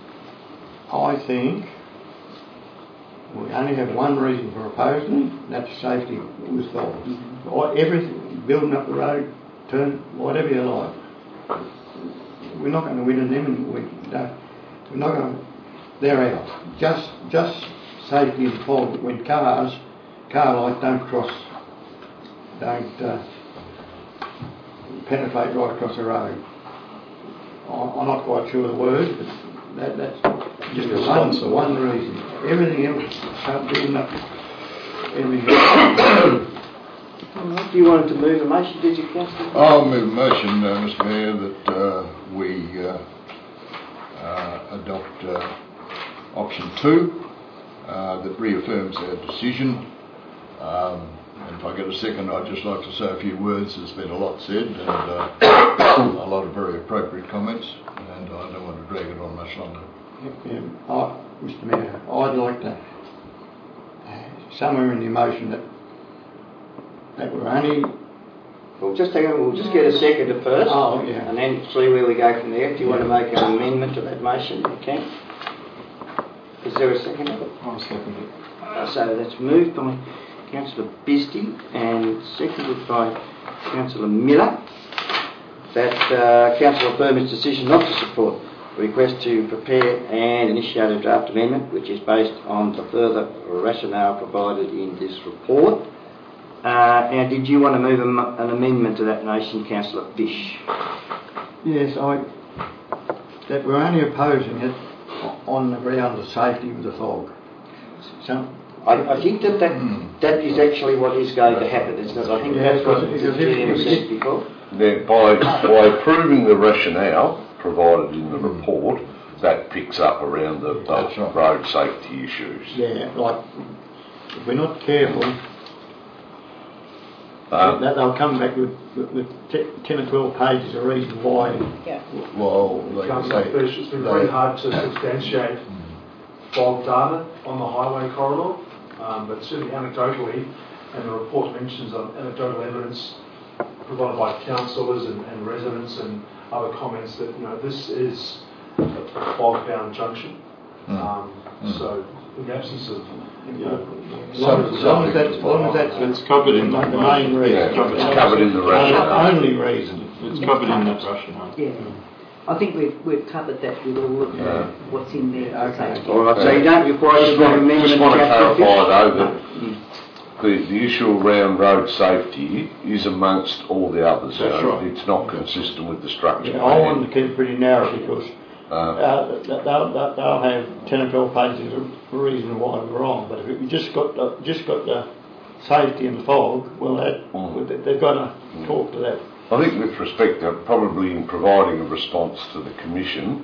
I think we only have one reason for opposing it, that's safety with dogs. Mm-hmm. Everything, building up the road, turn, whatever you like. We're not going to win in them, and we don't, we're not going to, they're out. Just, just safety in fog when cars, car lights don't cross, don't uh, penetrate right across the road. I'm not quite sure of the word, but that, that's just one, one reason. Everything else, start building up everything else. Do you want to move a motion, did you, Councillor? I'll move a motion, uh, Mister Mayor, that uh, we uh, uh, adopt uh, option two, uh, that reaffirms our decision. Um, and if I get a second, I'd just like to say a few words. There's been a lot said and uh, a lot of very appropriate comments, and I don't want to drag it on much longer. Yeah, I, Mister Mayor, I'd like to, somewhere in the motion that that we're only... Well, just hang on, we'll just get a second at first. Oh, yeah. And then see where we go from there. If you yeah. want to make an amendment to that motion, you can. Is there a second? I'll second it. Uh, so that's moved by Councillor Bisty and seconded by Councillor Miller, that uh, Council affirm its decision not to support the request to prepare and initiate a draft amendment which is based on the further rationale provided in this report. Uh, and did you want to move a, an amendment to that motion, Councillor Fish? Yes, I, that we're only opposing it on the ground of safety with the fog. So, I, I think that that, mm. that is actually what is going to happen, isn't it? I think yeah, that's what the G M said before. Now, by, by proving the rationale provided in the mm. report, that picks up around the, the right. road safety issues. Yeah, like, if we're not careful, Um, that they'll come back with, with, with ten or twelve pages of reason why. Yeah. Well, like say, Fish, it's been very hard to substantiate fog data on the highway corridor, um, but certainly anecdotally, and the report mentions on anecdotal evidence provided by councillors and, and residents and other comments that, you know, this is a fog-bound junction. Mm. Um, mm. So, in the absence of, you know, as long as, as long as that's, as long as that's it's covered in the, the main reason. Yeah, it's covered, covered in the rationale. Only reason. It's covered in that rationale. Yeah. I think we've we've covered that with all of yeah. what's in there. Okay. All right. So you don't require just want, amendment. just want to clarify though that mm. the the issue around road safety is amongst all the others. That's so right. It's not consistent with the structure. Yeah, I want to keep it pretty narrow because uh, uh, they'll, they'll, they'll have ten or twelve pages of reason why we're wrong. But if you just got the, just got the safety and the fog, well, that, mm. they've got to talk to that. I think with respect to probably in providing a response to the Commission,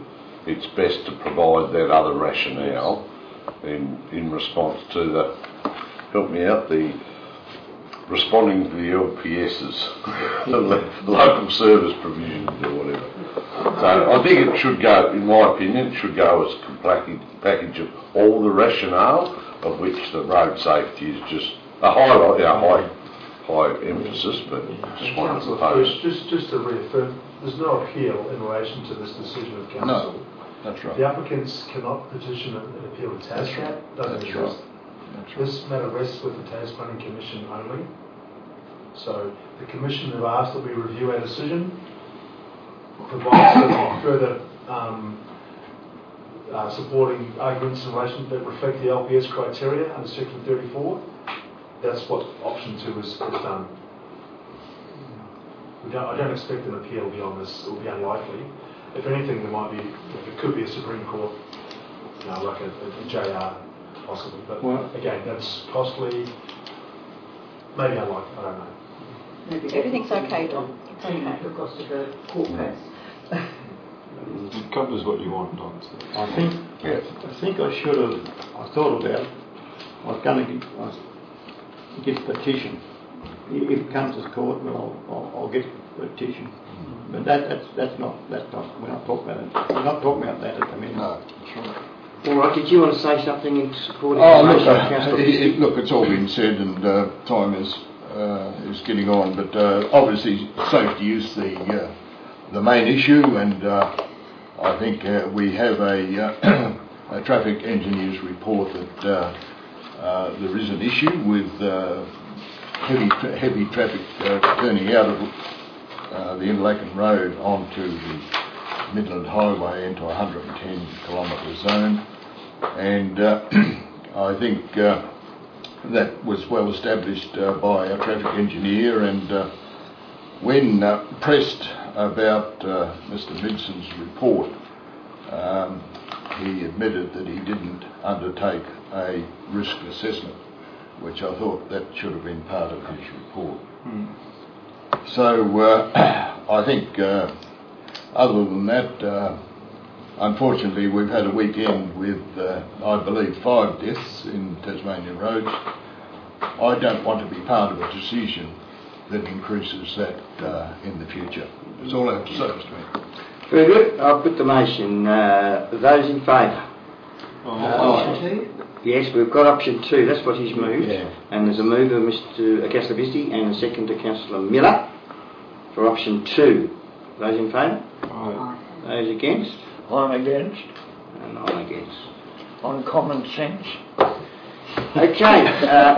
it's best to provide that other rationale in, in response to the, help me out, the responding to the L P S's, the local service provisions or whatever. So I think it should go, in my opinion, it should go as a package, package of all the rationale, of which the road safety is just a highlight, you know, high, high emphasis, but just one of the posts. Just, just to reaffirm, there's no appeal in relation to this decision of council. No, that's right. The applicants cannot petition an appeal to TASCAT. Doesn't That's exist. right. That's This matter rests with the Tas Planning Commission only. So the Commission have asked that we review our decision, provide some further um, uh, supporting arguments in relation that reflect the L P S criteria under Section thirty-four. That's what option two is, is done. We don't, I don't expect an appeal beyond this. It will be unlikely. If anything, there might be, it could be a Supreme Court, you know, like a, a J R possibly. But Well, again, that's costly. Maybe unlikely. I don't know. Everything's okay, Don. It's okay. The cost of a court case. It covers what you want, Don. So. I think, I think I should have, I thought about, I was going to get, I was, get petition. If it comes to court, well, I'll, I'll, I'll get petition. But that, that's, that's not, that's not, we're not talking about it. We're not talking about that at the minute. No, that's right. All right, did you want to say something in support of Oh, the look, motion, uh, Councillor it, Bisty? it, look, it's all been said, and uh, time is uh, is getting on. But uh, obviously, safety is the uh, the main issue, and uh, I think uh, we have a, uh, a traffic engineer's report that uh, uh, there is an issue with uh, heavy tra- heavy traffic uh, turning out of uh, the Interlaken Road onto the Midland Highway into a one hundred ten kilometre zone. And uh, I think uh, that was well established uh, by our traffic engineer, and uh, when uh, pressed about uh, Mister Midson's report, um, he admitted that he didn't undertake a risk assessment, which I thought that should have been part of his report. Mm. So uh, I think uh, other than that, uh, unfortunately, we've had a weekend with, uh, I believe, five deaths in Tasmanian roads. I don't want to be part of a decision that increases that uh, in the future. That's all I have to say, Mister Mayor. Very good. I'll put the motion. Uh, those in favour? Oh, Uh, two? Yes, we've got option two. That's what he's moved. Yeah. And there's a move of Mister Councillor Bisty and a second to Councillor Miller for option two. Those in favour? Aye. Those against? I'm against. And I'm against. On common sense. Okay. Uh,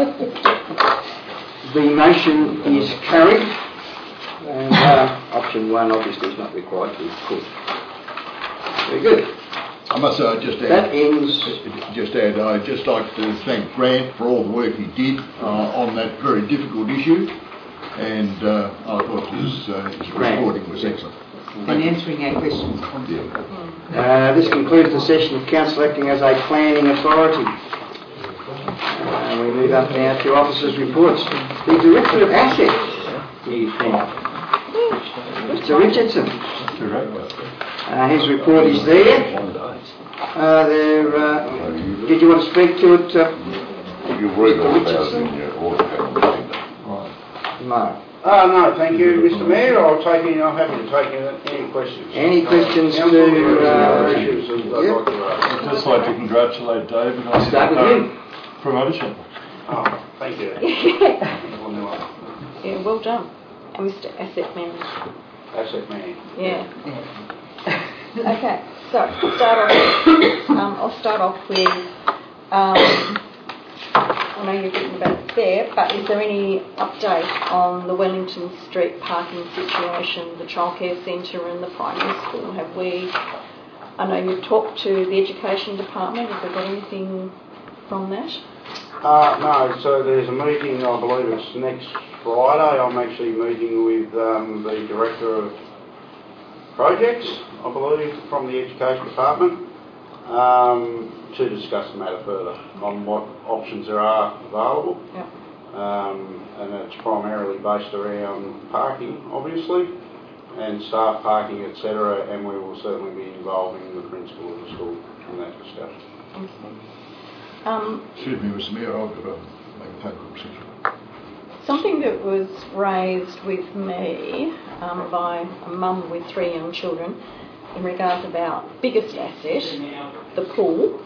the motion is carried. And uh, option one obviously is not required to be put. Very good. I must say, I just add, That ends. just add, I'd just like to thank Grant for all the work he did uh, on that very difficult issue, and uh, I thought his, uh, his reporting was excellent. And answering our questions. Uh, this concludes the session of Council acting as a planning authority. Uh, we move up now to officers' reports. The Director of Assets is now. Mister Richardson. Uh, his report is there. Uh, there uh, did you want to speak to it? Uh, You read all about it in your order panel. no. Uh, no, thank you, Mister Mayor. I'll take any, I'm happy to take any, any questions. Any questions Council, to, there are uh, issues that I'd yeah. like to raise. I'd just like to congratulate David on Start with his you. promotion. Oh, thank you. Yeah, well done. And Mister Asset Manager. Asset man. Yeah. Okay, so to start off, um, I'll start off with, um, I know you've written about it there, but is there any update on the Wellington Street parking situation, the childcare centre and the primary school? Have we, I know you've talked to the education department, have they got anything from that? Uh, no, so there's a meeting, I believe it's next Friday. I'm actually meeting with um, the Director of Projects, I believe, from the Education Department, um, to discuss the matter further on what options there are available. Yep. Um, and it's primarily based around parking, obviously, and staff parking, et cetera, and we will certainly be involving the principal of the school in that discussion. Thank you. Um, Excuse me, Mister Mayor, I've got to make a phone call. Excuse me. Something that was raised with me um, by a mum with three young children in regards of our biggest asset, the pool.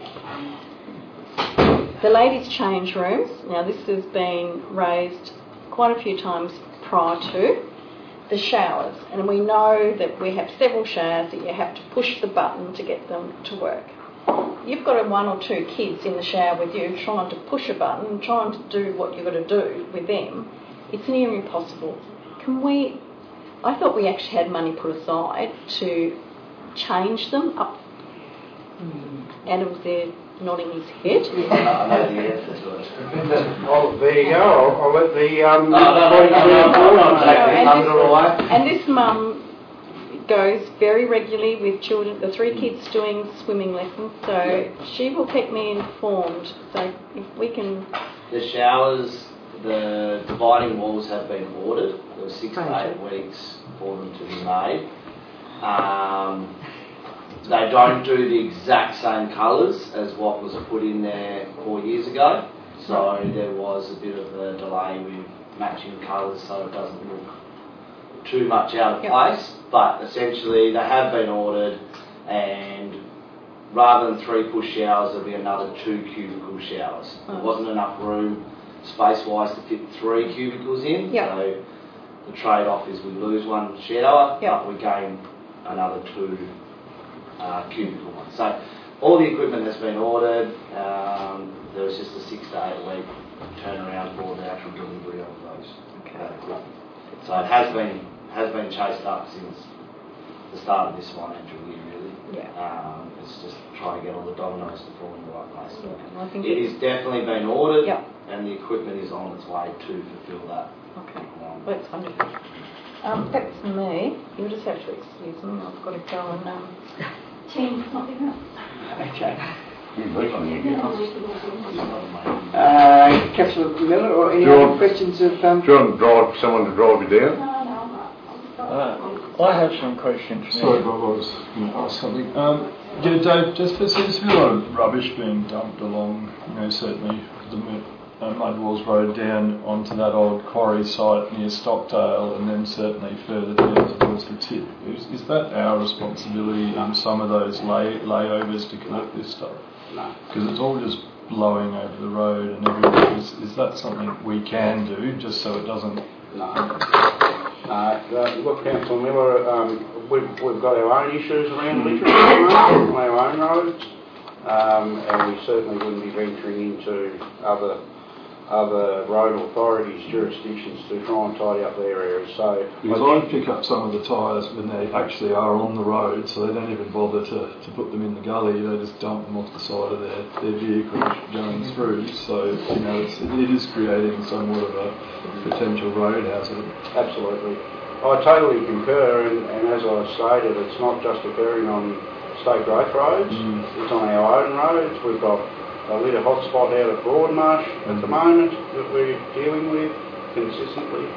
The ladies' change rooms. Now this has been raised quite a few times prior to. The showers, and we know that we have several showers that you have to push the button to get them to work. You've got a one or two kids in the shower with you trying to push a button, trying to do what you've got to do with them. It's near impossible. Can we, I thought we actually had money put aside to change them up. Adam's there nodding his head. Oh, there you go. I'll, I'll let the um. No, no, no, no, no, no, no, and this mum goes very regularly with children, the three kids doing swimming lessons, so she will keep me informed. So if we can. The showers, the dividing walls have been ordered. There was six to eight weeks for them to be made. Um, They don't do the exact same colours as what was put in there four years ago, so there was a bit of a delay with matching colours so it doesn't look too much out of place, but essentially they have been ordered, and rather than three push showers there'll be another two cubicle showers. There wasn't enough room space-wise to fit three cubicles in, so the trade-off is we lose one shower, but we gain another two Uh, cubicle one. So all the equipment has been ordered. Um, there was just a six to eight week turnaround for the actual delivery of those okay. that equipment. So it has been has been chased up since the start of this financial year, really. Yeah. Um, it's just trying to get all the dominoes to fall in the right place. Yeah. Well, I think it is definitely been ordered, yep. and the equipment is on its way to fulfil that. Okay. Um, well, that's wonderful. Um, that's me. You'll just have to excuse me. I've got to go and um, change something else. Okay. Uh, Councillor Miller, or any other questions of... Um, Do you want to drive, someone to drive you down? Uh, I have some questions. Sorry, Bob, I was going to ask something. Um, yeah, Dave, just there seems to be a lot of rubbish being dumped along, you know, certainly the uh, Mudwalls Road down onto that old quarry site near Stockdale, and then certainly further down towards the tip. Is, is that our responsibility in some of those lay, layovers to collect this stuff? No. Because it's all just blowing over the road and everywhere. Is, is that something we can do just so it doesn't... No. Uh, look, Councillor Miller, um, we've, we've got our own issues around littering on our own roads, um, and we certainly wouldn't be venturing into other other road authorities' jurisdictions to try and tidy up their areas. So because I, I pick up some of the tyres when they actually are on the road, so they don't even bother to, to put them in the gully. They just dump them off the side of their, their vehicle going through. So you know, it's, it is creating somewhat of a potential road hazard. Absolutely, I totally concur. And, and as I stated, it's not just occurring on state growth roads; mm. it's on our own roads. We've got a litter hotspot out at Broadmarsh at the moment that we're dealing with consistently,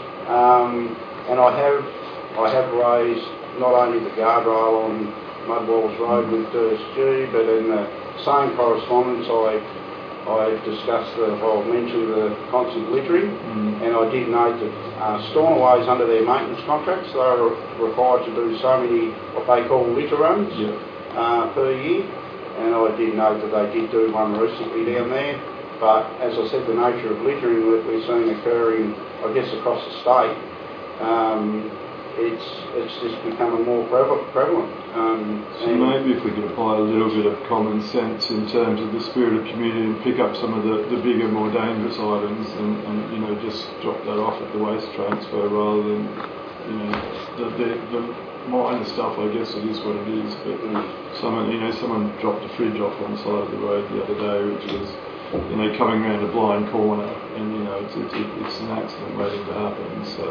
um, and I have I have raised not only the guardrail on Mudwalls Road with D S G, but in the same correspondence I I discussed the I mentioned the constant littering, mm. and I did note that uh, Stornoways under their maintenance contracts they are required to do so many what they call litter runs yeah. uh, per year. And I did note that they did do one recently down there, but as I said, the nature of littering that we're seeing occurring, I guess, across the state, um, it's it's just becoming more prevalent. Um, so maybe if we could apply a little bit of common sense in terms of the spirit of community and pick up some of the, the bigger, more dangerous items, and, and you know just drop that off at the waste transfer rather than you know the the, the minor stuff, I guess it is what it is, but someone, you know, someone dropped a fridge off on the side of the road the other day, which was, you know, coming around a blind corner, and you know, it's it's, it's an accident waiting to happen. So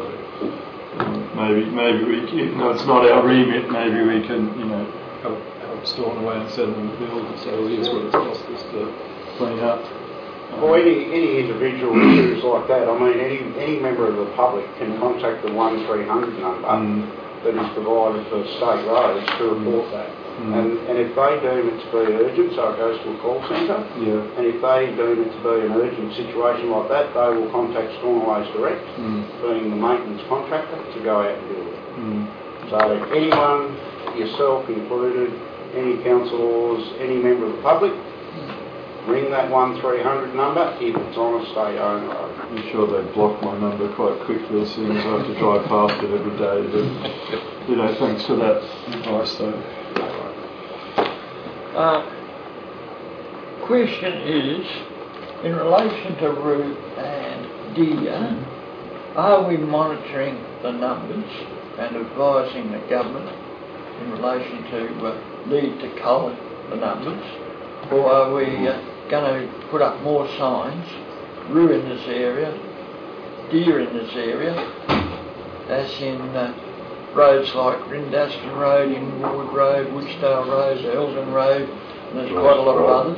um, maybe maybe we, can, you know, it's not our remit. Maybe we can, you know, help help Stornoway and send them the bill and say, well, here's what it's cost us to clean up. Well, any any individual issues like that, I mean, any any member of the public can contact the one three hundred number. Mm. that is provided for state roads to report that. Mm. And, and if they deem it to be urgent, so it goes to a call centre, Yeah. and if they deem it to be an urgent situation like that, they will contact Stormways Direct, Mm. being the maintenance contractor, to go out and deal with it. Mm. So anyone, yourself included, any councillors, any member of the public, ring that one three hundred number if it's on a state-owned road. I'm sure they block my number quite quickly as soon as I have to drive past it every day. But, you know, thanks for that advice though. Uh, question is, in relation to root and deer, are we monitoring the numbers and advising the government in relation to uh, need to cull the numbers, or are we uh, going to put up more signs, roo in this area, deer in this area, as in uh, roads like Rindaston Road, Inwood Road, Woodstale Road, Eldon Road, and there's quite a lot of others.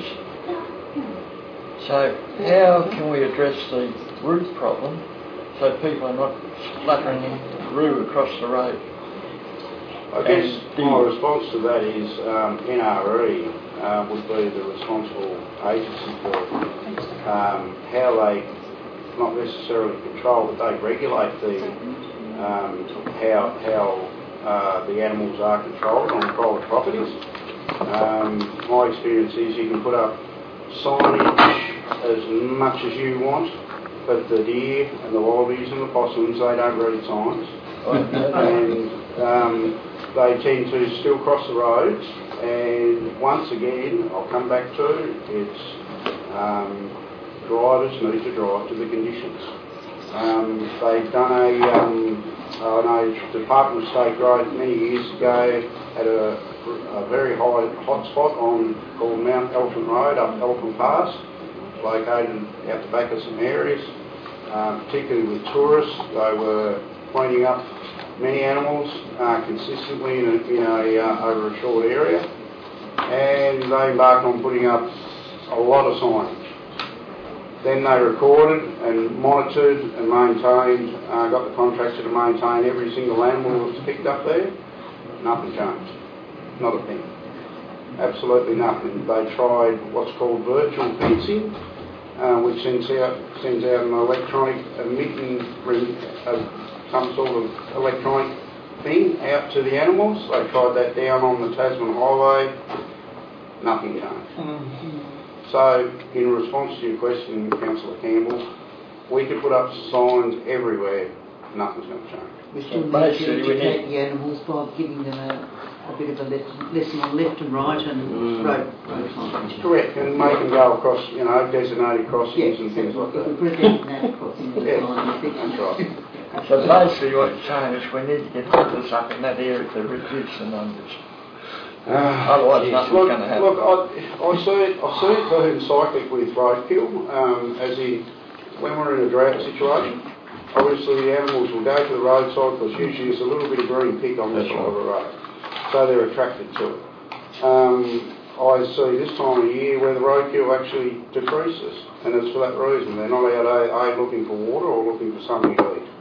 So how can we address the roo problem so people are not splattering roo across the road? I guess my response to that is um, N R E uh, would be the responsible agency for um, how they, not necessarily control, but they regulate the um, how how uh, the animals are controlled on private properties. Um, my experience is you can put up signage as much as you want, but the deer and the wallabies and the possums, they don't read signs. and um, they tend to still cross the roads, and once again, I'll come back to, it's um, drivers need to drive to the conditions. Um, they've done a, um, I know Department of State Growth many years ago had a, a very high hot spot on called Mount Elephant Road up Elephant Pass, located out the back of some areas, um, particularly with tourists. They were cleaning up many animals uh, consistently in a, in a uh, over a short area, and they embarked on putting up a lot of signage. Then they recorded and monitored and maintained, uh, got the contractor to maintain every single animal that was picked up there. Nothing changed, not a thing, absolutely nothing. They tried what's called virtual fencing, uh, which sends out sends out an electronic emitting uh, some sort of electronic thing out to the animals. They tried that down on the Tasman Highway, nothing changed. Mm-hmm. So, in response to your question, Councillor Campbell, we could put up signs everywhere, nothing's going to change. We still need to educate the animals by giving them a, a bit of a lesson, lesson on left and right and mm. road, road signage. Correct, and make them go across, you know, designated crossings yes, and things like that. If we put a designated crossing with yes, a sign, that's right. So basically what you're saying is we need to get hunters up in that area to reduce the numbers. Uh, Otherwise nothing's look, going to happen. Look, I, I see it, I see it being cyclic with roadkill, um, as in when we're in a drought situation, obviously the animals will go to the roadside because usually there's a little bit of green pick on the side of the road, so they're attracted to it. Um, I see this time of year where the roadkill actually decreases, and it's for that reason. They're not out A, A looking for water or looking for something to eat.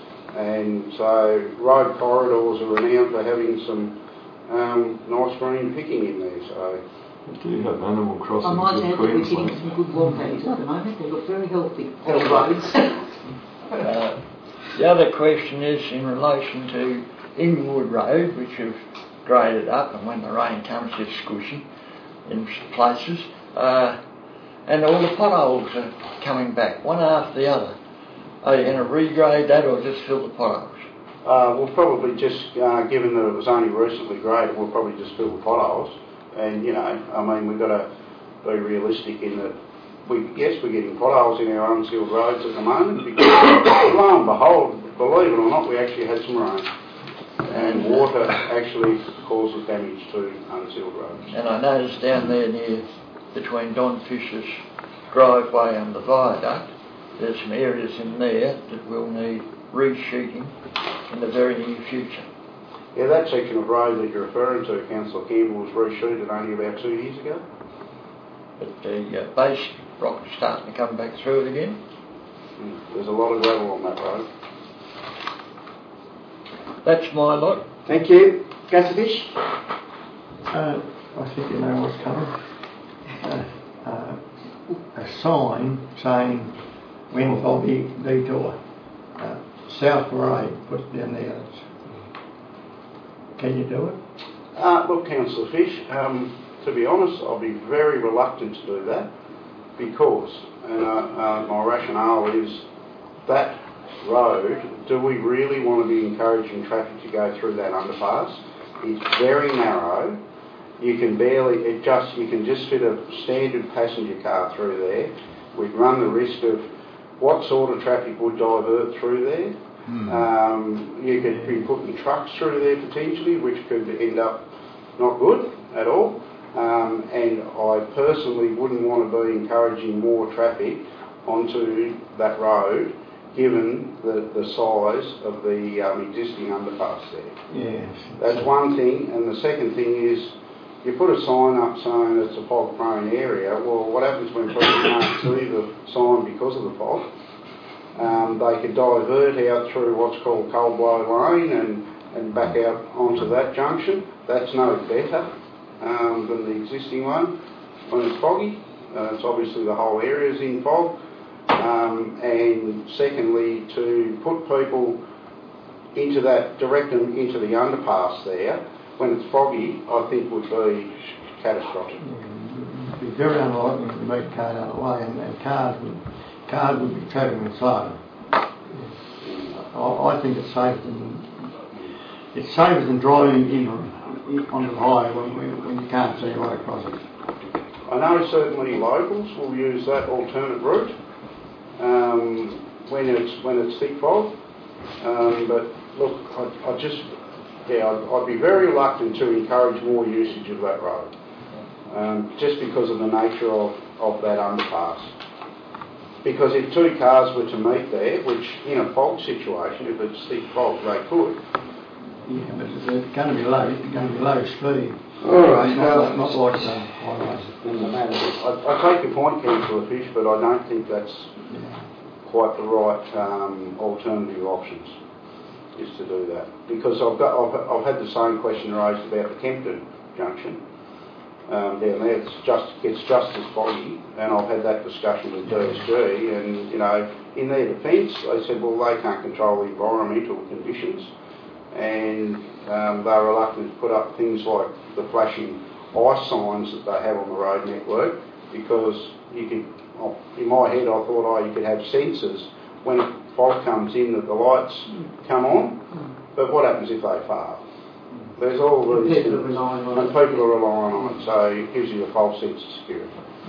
And so road corridors are renowned for having some um, nice green picking in there. So we do have animal crossings I might in add that we're Queensland. getting some good wildcats at the moment. They look very healthy. roads. uh, the other question is in relation to Inwood Road, which have graded up, and when the rain comes it's squishy in places, uh, and all the potholes are coming back, one after the other. Are you going to regrade that or just fill the potholes? Uh, we'll probably just, uh, given that it was only recently graded, we'll probably just fill the potholes. And, you know, I mean, we've got to be realistic in that, we yes, we're getting potholes in our unsealed roads at the moment, because lo and behold, believe it or not, we actually had some rain. And water actually causes damage to unsealed roads. And I noticed down there near, between Don Fisher's driveway and the viaduct, there's some areas in there that will need resheeting in the very near future. Yeah, that section of road that you're referring to, Councillor Campbell, was resheeted only about two years ago. But the uh, base rock is starting to come back through it again. Mm, there's a lot of gravel on that road. That's my lot. Thank you. Councillor Fish? Uh, I think you know what's coming. Uh, uh, a sign saying Wenfolby detour. Uh, South Parade, put it down there. Can you do it? Uh, look, Councillor Fish, um, to be honest, I'll be very reluctant to do that because, and uh, uh, my rationale is that road, do we really want to be encouraging traffic to go through that underpass? It's very narrow. You can barely, it just, you can just fit a standard passenger car through there. We'd run the risk of what sort of traffic would divert through there. Hmm. Um, you could be putting trucks through there potentially, which could end up not good at all. Um, and I personally wouldn't want to be encouraging more traffic onto that road, given the, the size of the um, existing underpass there. Yes. That's one thing. And the second thing is, you put a sign up saying it's a fog-prone area. Well, what happens when people can't see the sign because of the fog? Um, they could divert out through what's called Coldblow Lane and, and back out onto that junction. That's no better um, than the existing one when it's foggy. Uh, it's obviously the whole area's in fog. Um, and secondly, to put people into that, direct them into the underpass there when it's foggy, I think would be catastrophic. It would be very unlikely to meet cars out of the way, and, and cars would cars would be travelling slow. I, I think it's safer than it's safer than driving in on, in, onto the highway when, when you can't see right across it. I know certainly locals will use that alternate route um, when it's when it's thick fog. Um, but look, I, I just yeah, I'd, I'd be very reluctant to encourage more usage of that road, um, just because of the nature of, of that underpass. Because if two cars were to meet there, which in a fog situation, if it's thick fog, they could. Yeah, but it's going to be low. It's going to be low speed. All right, not, well, not like the highways. I, I take your point, Councillor Fish, but I don't think that's yeah. quite the right um, alternative options. Is to do that, because I've got I've, I've had the same question raised about the Kempton junction um, down there. It's just it's just as foggy, and I've had that discussion with D S G, and you know, in their defence, they said, well, they can't control the environmental conditions, and um, they're reluctant to put up things like the flashing ice signs that they have on the road network, because you could, in my head, I thought, oh, you could have sensors when fog comes in that the lights come on, but what happens if they fail? There's all these things, and people are relying on it, so it gives you a false sense of security.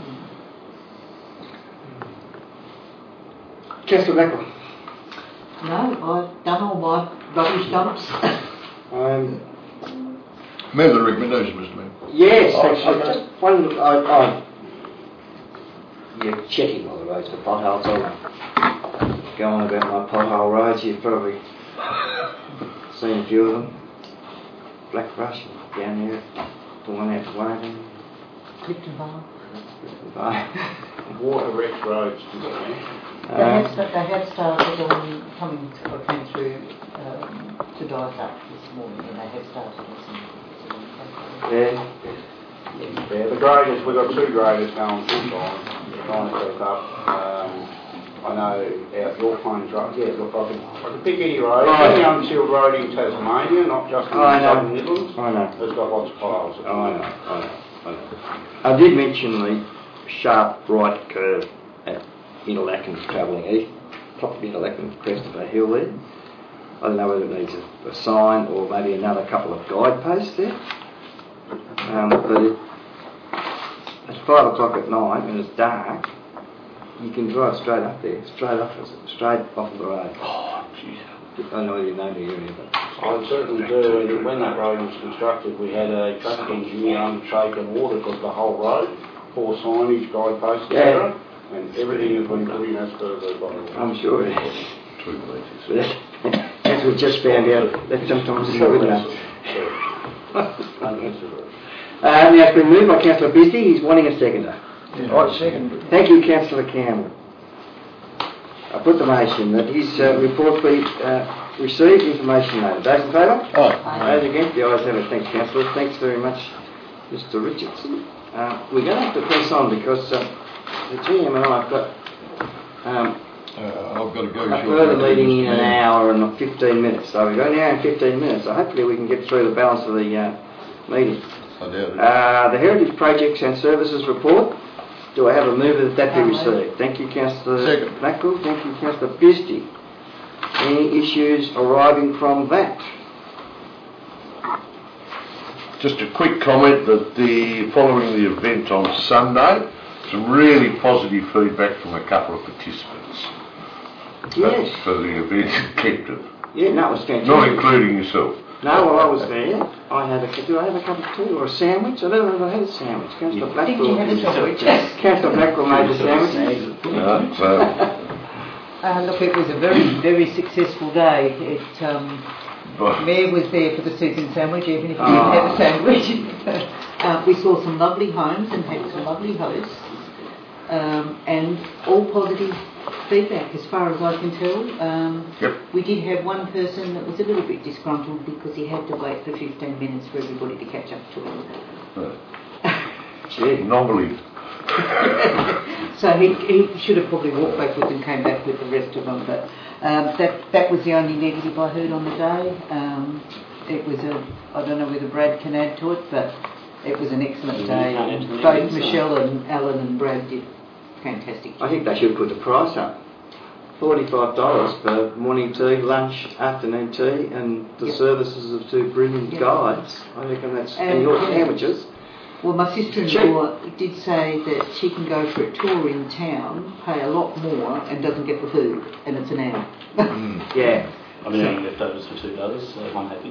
Councillor Macklin. No, I've done all my rubbish dumps. um, Move the recommendation, Mister Mayor. Yes, oh, actually, just one. I, I, you're checking all the roads for potholes. I'll go on about my pothole roads. You've probably seen a few of them. Black Brush down there, the one out to Wellington. Clifton Bar. Clifton Bar. Water wrecked roads today. They have, st- they have started on coming to, or came through um, to Dysart this morning, and they have started on some. Yeah. Yeah, the graders, we've got two graders going full time, trying to keep up. Um, I know out your Plains Road, yeah, look, I can, I can pick any road, any unsealed road in Tasmania, not just in the Southern Midlands. I know. It's got lots of piles. Oh, I know, I know, I know. I did mention the sharp right curve at Interlaken travelling east, properly Interlaken crest of a hill there. I don't know whether it needs a, a sign or maybe another couple of guideposts there. Um, but it, at five o'clock at night when it's dark, you can drive straight up there, straight off, straight off of the road. Oh, jeez. I don't know whether you know the area, but I certainly do. And when that road was constructed, we had a traffic engineer undertake an audit of the whole road, poor signage, guideposts, et cetera, and everything has been put in as per the bylaw. I'm sure it is. Two places. As we just found out, that sometimes is not good enough. Uh, now it's been moved by Councillor Bisty. He's wanting a seconder. Yeah, right, second. Thank you, Councillor Campbell. I put the motion that his uh, report be uh, received, information noted. Those in favour? Aye. Those against? The ayes have it. Thanks, councillors. Thanks very much, Mister Richardson. Uh, we're going to have to press on because uh, the G M and I have got um, Uh, I've got to go. a further meeting in an hour and fifteen minutes. So we've got an hour and fifteen minutes. So hopefully we can get through the balance of the uh, meeting. I doubt it. Uh, the Heritage Projects and Services Report. Do I have a mover that that be received? Thank you, Councillor Second. Blackwell. Thank you, Councillor Bisty. Any issues arising from that? Just a quick comment that the following the event on Sunday, some really positive feedback from a couple of participants. Yes. For the event at Kempton. Yeah, no, it was fantastic. Not including yourself. No, well, I was there. I had a, do I have a cup of tea or a sandwich? I don't know if I had a sandwich. Councillor Blackwell. Did you have a sandwich? Councillor Blackwell made the sandwich. No, so Uh, look, it was a very, very successful day. It, um, Mayor was there for the soup and sandwich, even if he didn't have a sandwich. uh, we saw some lovely homes and had some lovely hosts, um, and all positive feedback as far as I can tell. Um, yep. We did have one person that was a little bit disgruntled because he had to wait for fifteen minutes for everybody to catch up to him. Gee, non-belief. So he, he should have probably walked backwards and came back with the rest of them, but um, that that was the only negative I heard on the day. Um, it was a, I don't know whether Brad can add to it, but it was an excellent day. And both Michelle and Alan and Brad did fantastic. I think they should put the price up. forty-five dollars for morning tea, lunch, afternoon tea, and the yep. services of two brilliant yep. guides. I reckon that's, and, and your yeah. sandwiches. Well, my sister-in-law did say that she can go for a tour in town, pay a lot more, and doesn't get the food, and it's an hour. mm. Yeah. I've been eating leftovers for two days, so I'm happy.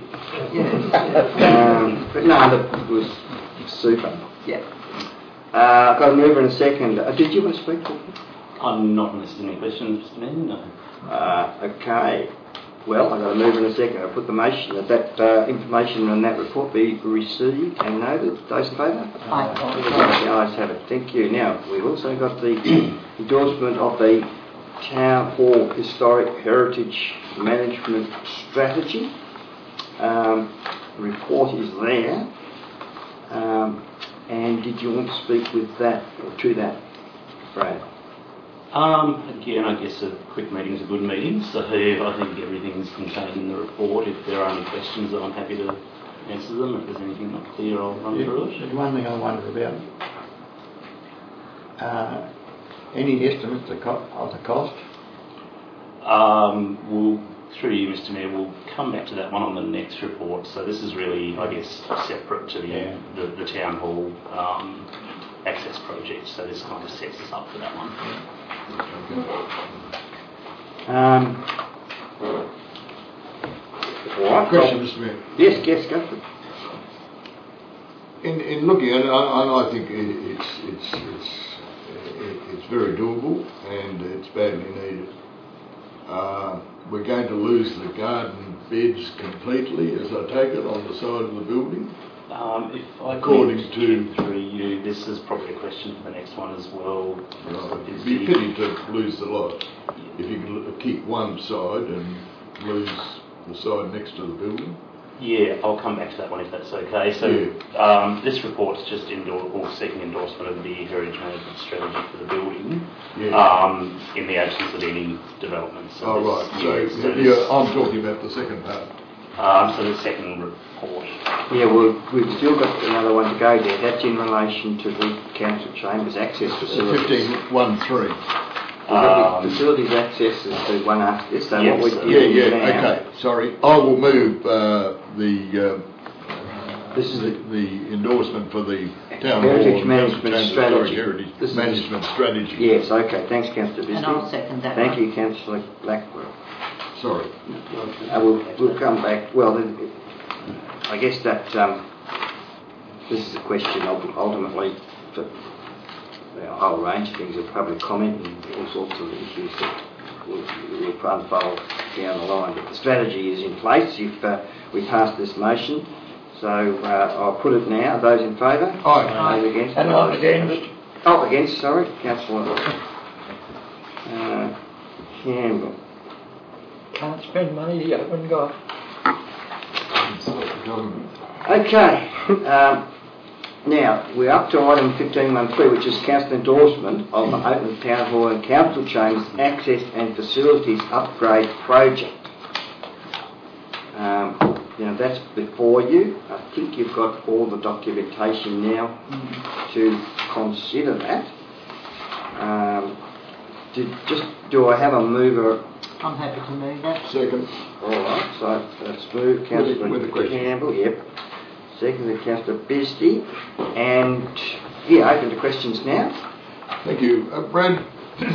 Yeah. um, but no, that was super. Yeah. Uh, I've got a mover and a second. Uh, did you want to speak? I'm not unless there's any questions, Mister Mayor, no. Uh, okay. Well, I've got a mover and a second. I put the motion that that uh, information on that report be received and noted. Those in favour? Aye. The ayes have it. Thank you. Now, we've also got the endorsement of the Town Hall Historic Heritage Management Strategy. Um, the report is there. Um, and did you want to speak with that or to that, Brad? Um, again, I guess a quick meeting is a good meeting, so I think everything's contained in the report. If there are any questions, I'm happy to answer them. If there's anything not clear, I'll run Yeah, through it. there's one thing I wonder about. Uh, any estimates of, co- of the cost? Um, we'll, through you, Mister Mayor, we'll come back to that one on the next report. So this is really, I guess, separate to the, Yeah. the, the Town Hall um, access project, so this kind of sets us up for that one. Um, right. Question, Mister Mayor. Yes, yes, go for it. In, in looking at it, I, I think it, it's it's it's it, it's very doable and it's badly needed. Uh, we're going to lose the garden beds completely, as I take it, on the side of the building. Um, if I According could to get through you, this is probably a question for the next one as well. Right. It'd be a pity to lose the lot. If you could l- keep one side and lose the side next to the building. Yeah, I'll come back to that one if that's okay. So Yeah. um, this report's just endor- or seeking endorsement of the heritage management strategy for the building Yeah. um, in the absence of any developments. So Oh, this- right. So, yeah, so yeah, this- I'm talking about the second part. Um, so the second report. Yeah, well, we've still got another one to go there. That's in relation to the council chambers access facilities. fifteen one three. Um, Facilities access is the one after this. So yes, what sir. we're Yeah, doing yeah, now, okay, sorry. I will move uh, the, uh, This is the, the the endorsement for the Town Hall Heritage and Management Council Chambers Strategy. Historic Heritage This is- Management Strategy. Yes, okay. Thanks, Councillor Bisbee. And I'll second that Thank one. you, Councillor Blackwell. Sorry. Uh, we'll, we'll come back. Well, then, I guess that um, this is a question ult- ultimately for a whole range of things of public comment and all sorts of issues that will, will unfold down the line. But the strategy is in place if uh, we pass this motion. So uh, I'll put it now. Those in favour? Aye. Those against? And I'm against. Oh, against, sorry. Councillor uh, Campbell. can't spend money you haven't got. Okay, um, now we're up to item fifteen one three, which is council endorsement of the Oakland Town Hall and Council Chambers Access and Facilities Upgrade Project. Um, now that's before you. I think you've got all the documentation now to consider that. Um, did, just do I have a mover? I'm happy to move that. Second. All right, so that's moved. Councillor With a question. Campbell, yep. Seconded Councillor Bisty, and yeah, open to questions now. Thank you. Uh, Brad,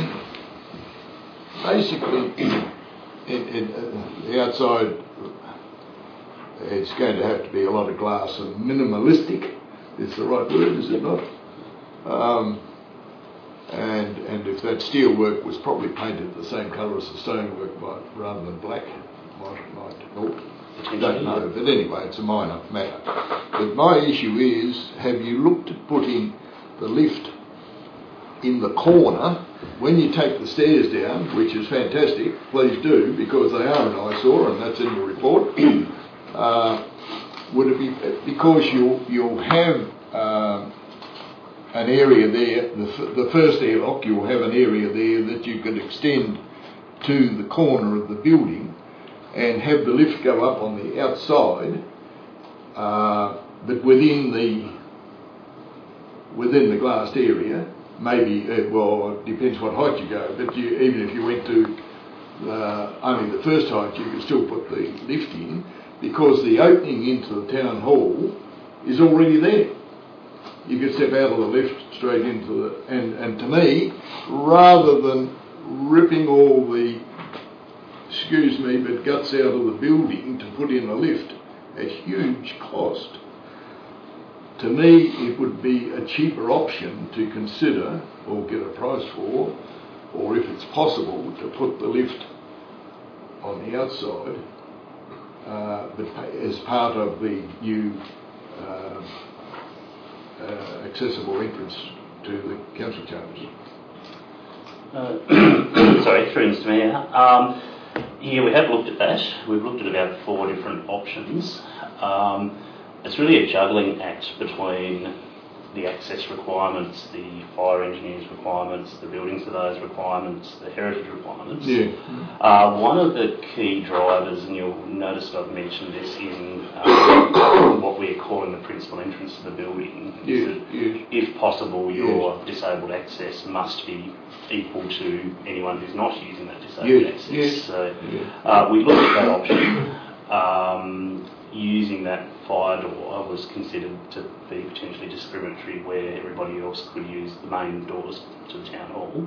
basically, it, it, uh, the outside, it's going to have to be a lot of glass and minimalistic is the right word, is it not? Um, and and if that steel work was probably painted the same colour as the stonework might, rather than black, might, might help. Don't know, but anyway, it's a minor matter. But my issue is, have you looked at putting the lift in the corner when you take the stairs down, which is fantastic, please do, because they are an eyesore, and that's in the report. uh, would it be, because you'll, you'll have um, an area there, the, f- the first airlock, you'll have an area there that you could extend to the corner of the building, and have the lift go up on the outside, uh, but within the within the glassed area, maybe, uh, well, it depends what height you go, but you, even if you went to uh, only the first height, you could still put the lift in, because the opening into the town hall is already there. You could step out of the lift straight into the, and, and to me, rather than ripping all the excuse me, but guts out of the building to put in a lift, a huge cost. To me, it would be a cheaper option to consider, or get a price for, or if it's possible, to put the lift on the outside, uh, but as part of the new uh, uh, accessible entrance to the council chambers. Uh, sorry, through Mister Mayor. Um, Yeah, we have looked at that. We've looked at about four different options. Um, it's really a juggling act between the access requirements, the fire engineers requirements, the building surveyors requirements, the heritage requirements. Yeah. Uh, one of the key drivers, and you'll notice I've mentioned this in um, what we're calling the principal entrance to the building, Yeah. is that Yeah. if possible, your Yeah. disabled access must be equal to anyone who's not using that disabled Yes, access. yes. So Yeah. uh, we looked at that option. Um, using that fire door was considered to be potentially discriminatory, where everybody else could use the main doors to the town hall.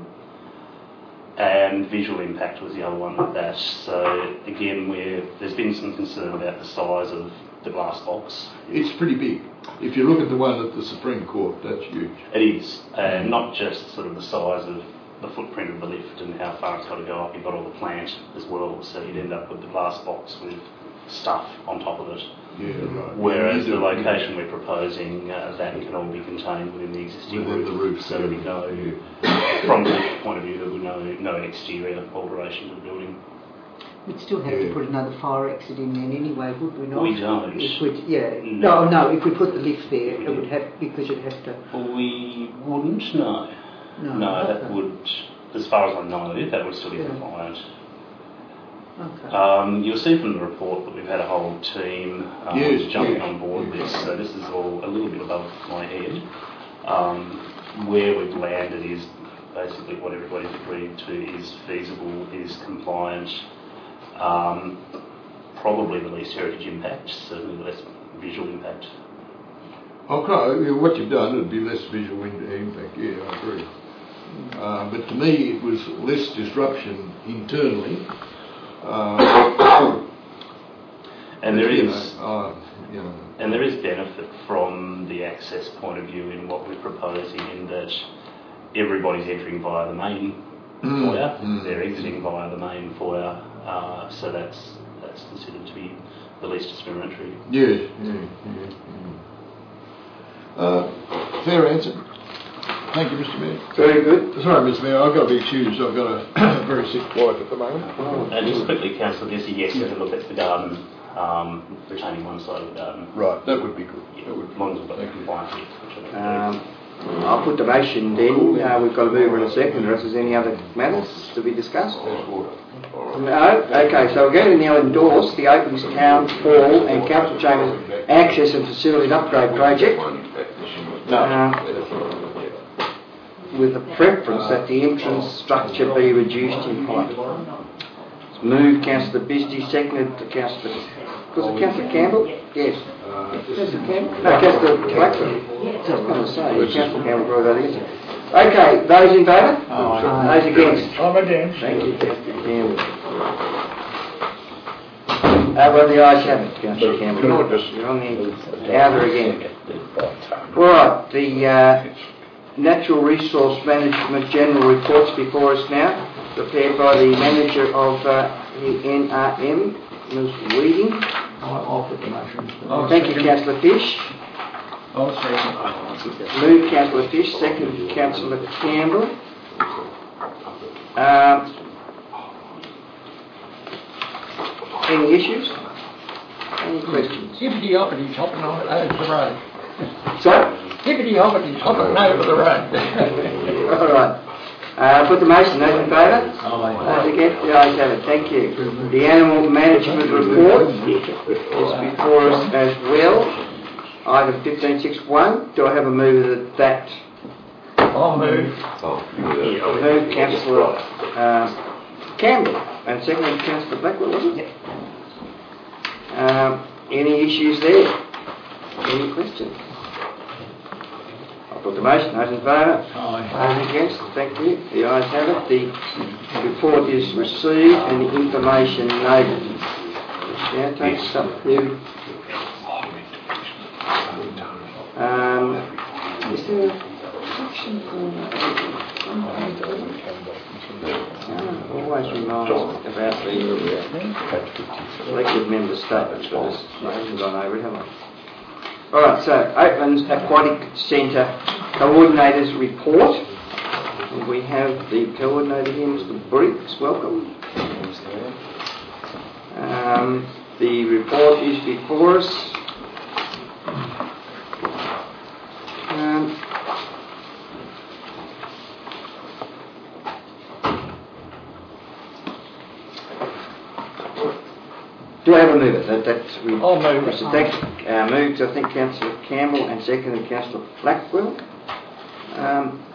And visual impact was the other one with that. So again, we're, there's been some concern about the size of the glass box. It's pretty big. If you look at the one at the Supreme Court, that's huge. It is, and not just sort of the size of the footprint of the lift and how far it's got to go up, you've got all the plant as well, so you'd end up with the glass box with stuff on top of it. Yeah, right. Whereas Yeah, the location we're proposing, uh, that can all be contained within the existing Within roof, the roof, so there'll be no, yeah. from the point of view, there will be no, no exterior alteration to the building. We'd still have Yeah. to put another fire exit in then anyway, would we not? We don't. If we'd, yeah. No. No, no, if we put the lift there, it would have, because you'd have to... We wouldn't, no. No, No, that okay. would, as far as I know, that would still be Yeah. compliant. Okay. Um, you'll see from the report that we've had a whole team um, Yes, jumping yes, on board yes. this, so this is all a little bit above my head. Um, where we've landed is basically what everybody's agreed to is feasible, is compliant, um, probably the least heritage impact, certainly the less visual impact. Okay, what you've done would be less visual in- impact, yeah, I agree. Uh, but to me, it was less disruption internally. Uh, And there you is, know, uh, you know, and there is benefit from the access point of view in what we're proposing, in that everybody's entering via the main Mm, foyer, mm. they're exiting via the main foyer, uh, so that's that's considered to be the least discriminatory. yes, yeah, yeah, yeah. Uh, fair answer. Thank you, Mister Mayor. Very good. Sorry, Mister Mayor, I've got to be excused. I've got a very sick wife at the moment. Uh, just quickly, Councillor Jesse, yes, you can look at the garden, um, retaining one side of the garden. Right, that would be good. Yeah, that would be as long as we've got the compliance. Um, I'll put the motion then. Uh, we've got a mover and a second. Unless there's any other matters to be discussed. No? Okay, so we're going to now endorse the Oaklands Town Hall and Council Chambers Access and Facilities Upgrade Project. Uh, with a preference that the entrance structure be reduced in height. It's moved Councillor Bisty, seconded to Councillor... Was it Councillor Campbell? Yes. Councillor Campbell? No, Councillor Blackburn. I was going to say, Councillor Campbell brought that against it. Okay, those in favour? Aye. Those against? I'm against. Thank you, Councillor Campbell. Uh, well, the ayes have it, Councillor Campbell. Can I just... You're on the outer again. All right, the uh, Natural Resource Management General Reports before us now, prepared by the Manager of uh, the N R M, Miz Weeding. I'll put the motion. Thank you, Councillor Fish. I'll second. Move Councillor Fish, second Councillor Campbell. Um, any issues? Any questions? Hippity hoppity hopping on over the road. Sorry? Hippity hoppity hopping over the road. All right. Uh, put the motion. Those in favour? Those against? The ayes have it. Thank you. The Animal Management Report is before us as well. Item fifteen sixty-one. Do I have a mover that that? I'll move. Move Councillor uh, Campbell and second Councillor Blackwell, wasn't it? Um, any issues there? Any questions? I'll put the motion. Those in favour? Aye. Those against? Thank you. The ayes have it. The report is received and the information noted. Which now takes up to... Um, is there a section for... Oh, always reminds me about the elected member statements for this. I haven't gone over it, have I? Alright, so Oaklands Aquatic Centre Coordinators Report. And we have the coordinator here, Mister Briggs. Welcome. Um, the report is before us. Um, do I have a mover? That, that's we, I'll move it. Thanks. Uh, moved, I think, Councillor Campbell and seconded Councillor Blackwell. Um,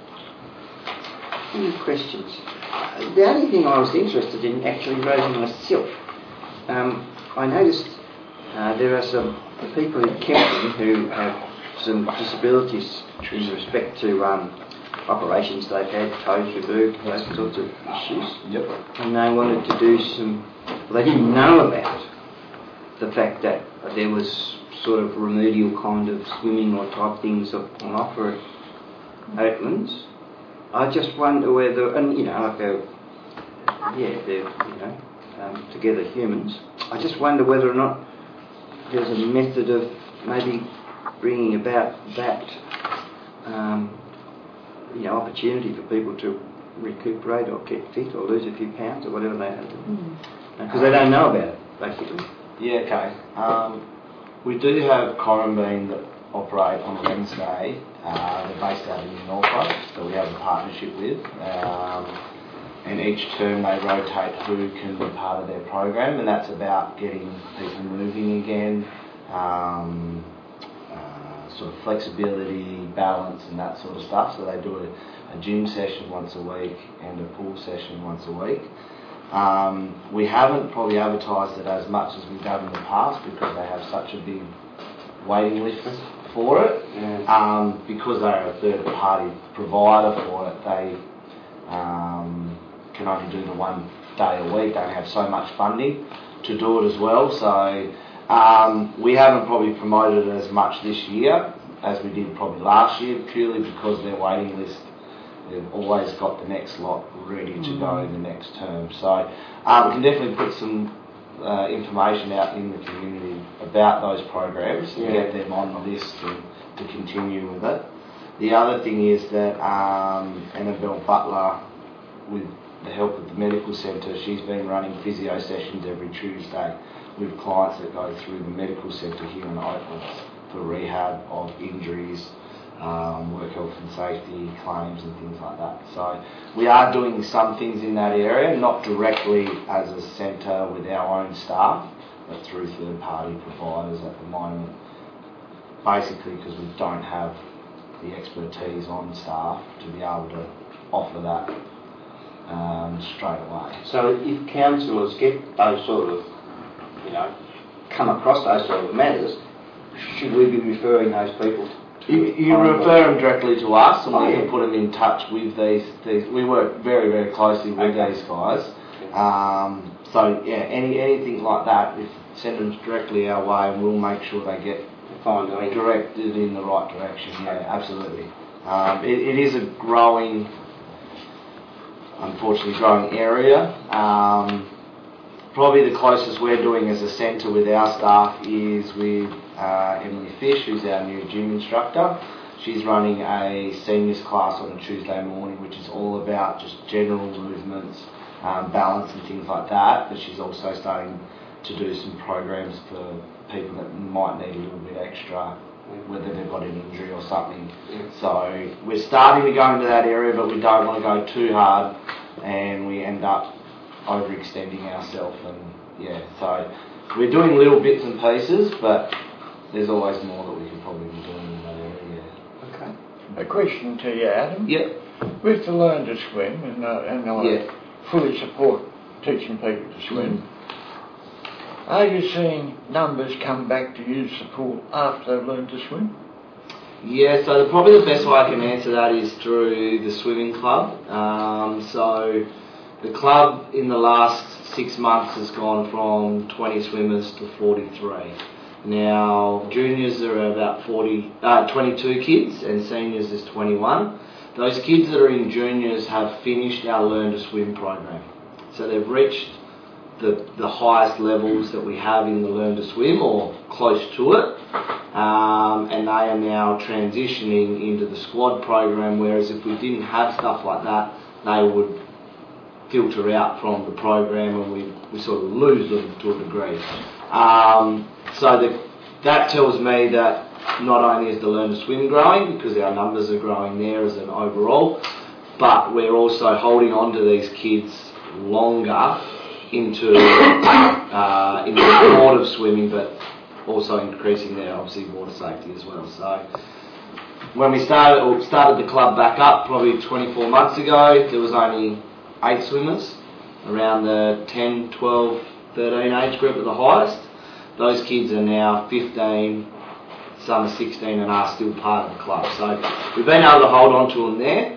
any questions? Uh, the only thing I was interested in actually raising myself, um, I noticed uh, there are some people in Kempton who have some disabilities in respect to um, operations they've had, toes removed, those sorts of issues. Yep. And they wanted to do some, well, they didn't know about the fact that there was sort of remedial kind of swimming or type things on offer at Oaklands. I just wonder whether, and you know, like they're, yeah, they're, you know, um, together humans. I just wonder whether or not there's a method of maybe bringing about that, um, you know, opportunity for people to recuperate or get fit or lose a few pounds or whatever they have to do. Because they don't know about it, basically. Yeah, okay. Um, we do have Corrambine that operate on Wednesday. Uh, they're based out in Norfolk, that we have a partnership with. Um, and each term they rotate who can be part of their program, and that's about getting people moving again, um, uh, sort of flexibility, balance and that sort of stuff. So they do a, a gym session once a week and a pool session once a week. Um, we haven't probably advertised it as much as we've done in the past because they have such a big waiting list for it. Yeah. Um, because they're a third party provider for it, they um, can only do the one day a week. They don't have so much funding to do it as well. So um, we haven't probably promoted it as much this year as we did probably last year, purely because their waiting list, they've always got the next lot ready to go in the next term. So uh, we can definitely put some uh, information out in the community about those programs, yeah, to get them on the list and to continue with it. The other thing is that um, Annabelle Butler, with the help of the medical centre, she's been running physio sessions every Tuesday with clients that go through the medical centre here in Oaklands for rehab of injuries, um, work health and safety claims and things like that. So we are doing some things in that area, not directly as a centre with our own staff, but through third party providers at the moment, basically because we don't have the expertise on staff to be able to offer that um, straight away. So if councillors get those sort of, you know, come across those sort of matters, should we be referring those people to You, you Cornwall? refer them directly to us, and Oh, we yeah. can put them in touch with these. these we work very, very closely with Okay. these guys. Um, so yeah, any anything like that, if send them directly our way, and we'll make sure they get Fine, directed in the right direction. Yeah, absolutely. Um, it, it is a growing, unfortunately, growing area. Um, probably the closest we're doing as a centre with our staff is with uh, Emily Fish, who's our new gym instructor. She's running a seniors class on a Tuesday morning, which is all about just general movements, um, balance and things like that. But she's also starting to do some programs for people that might need a little bit extra, whether they've got an injury or something. So we're starting to go into that area, but we don't want to go too hard and we end up overextending ourselves. And yeah, so we're doing little bits and pieces, but there's always more that we could probably be doing in that area. Okay. A question to you, Adam. Yep. With the Learn to Swim, and, uh, and I Yeah. fully support teaching people to swim, Mm. are you seeing numbers come back to use support after they've learned to swim? Yeah, so the, probably the best way I can answer that is through the swimming club. Um, so the club in the last six months has gone from twenty swimmers to forty-three. Now, juniors are about forty, uh, twenty-two kids and seniors is twenty-one. Those kids that are in juniors have finished our Learn to Swim program. So they've reached the, the highest levels that we have in the Learn to Swim, or close to it, um, and they are now transitioning into the squad program, whereas if we didn't have stuff like that, they would filter out from the program and we, we sort of lose them to a degree. Um, so the, that tells me that not only is the Learn to Swim growing, because our numbers are growing there as an overall, but we're also holding on to these kids longer into uh, into the sport of swimming, but also increasing their obviously water safety as well. So when we started or started the club back up, probably twenty-four months ago, there was only eight swimmers, around the ten, twelve, thirteen age group at the highest. Those kids are now fifteen, some are sixteen, and are still part of the club. So we've been able to hold on to them there.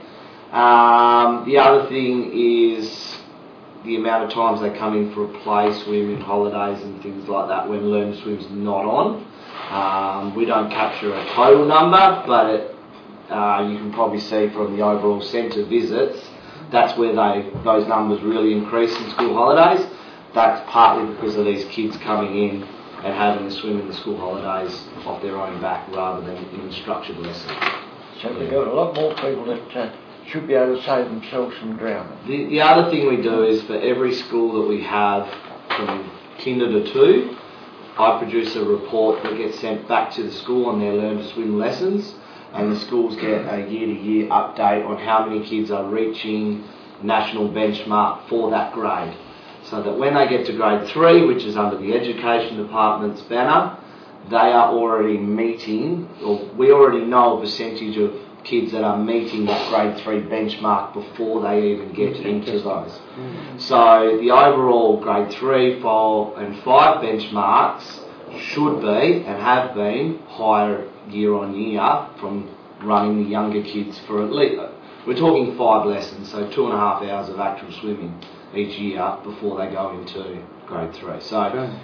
Um, the other thing is the amount of times they come in for a play swim in holidays and things like that when Learn to Swim's not on. Um, we don't capture a total number, but it, uh, you can probably see from the overall centre visits, that's where they those numbers really increase in school holidays. That's partly because of these kids coming in and having to swim in the school holidays off their own back rather than in structured lessons. So we've got a lot more people that uh, should be able to save themselves from drowning. The, the other thing we do is for every school that we have from kinder to two, I produce a report that gets sent back to the school on their Learn to Swim lessons, and the schools get a year-to-year update on how many kids are reaching national benchmark for that grade. So that when they get to grade three, which is under the Education Department's banner, they are already meeting, or we already know a percentage of kids that are meeting that grade three benchmark before they even get into those. Mm-hmm. So the overall grade three, four and five benchmarks should be and have been higher year on year from running the younger kids for at least, we're talking five lessons, so two and a half hours of actual swimming each year before they go into grade three. So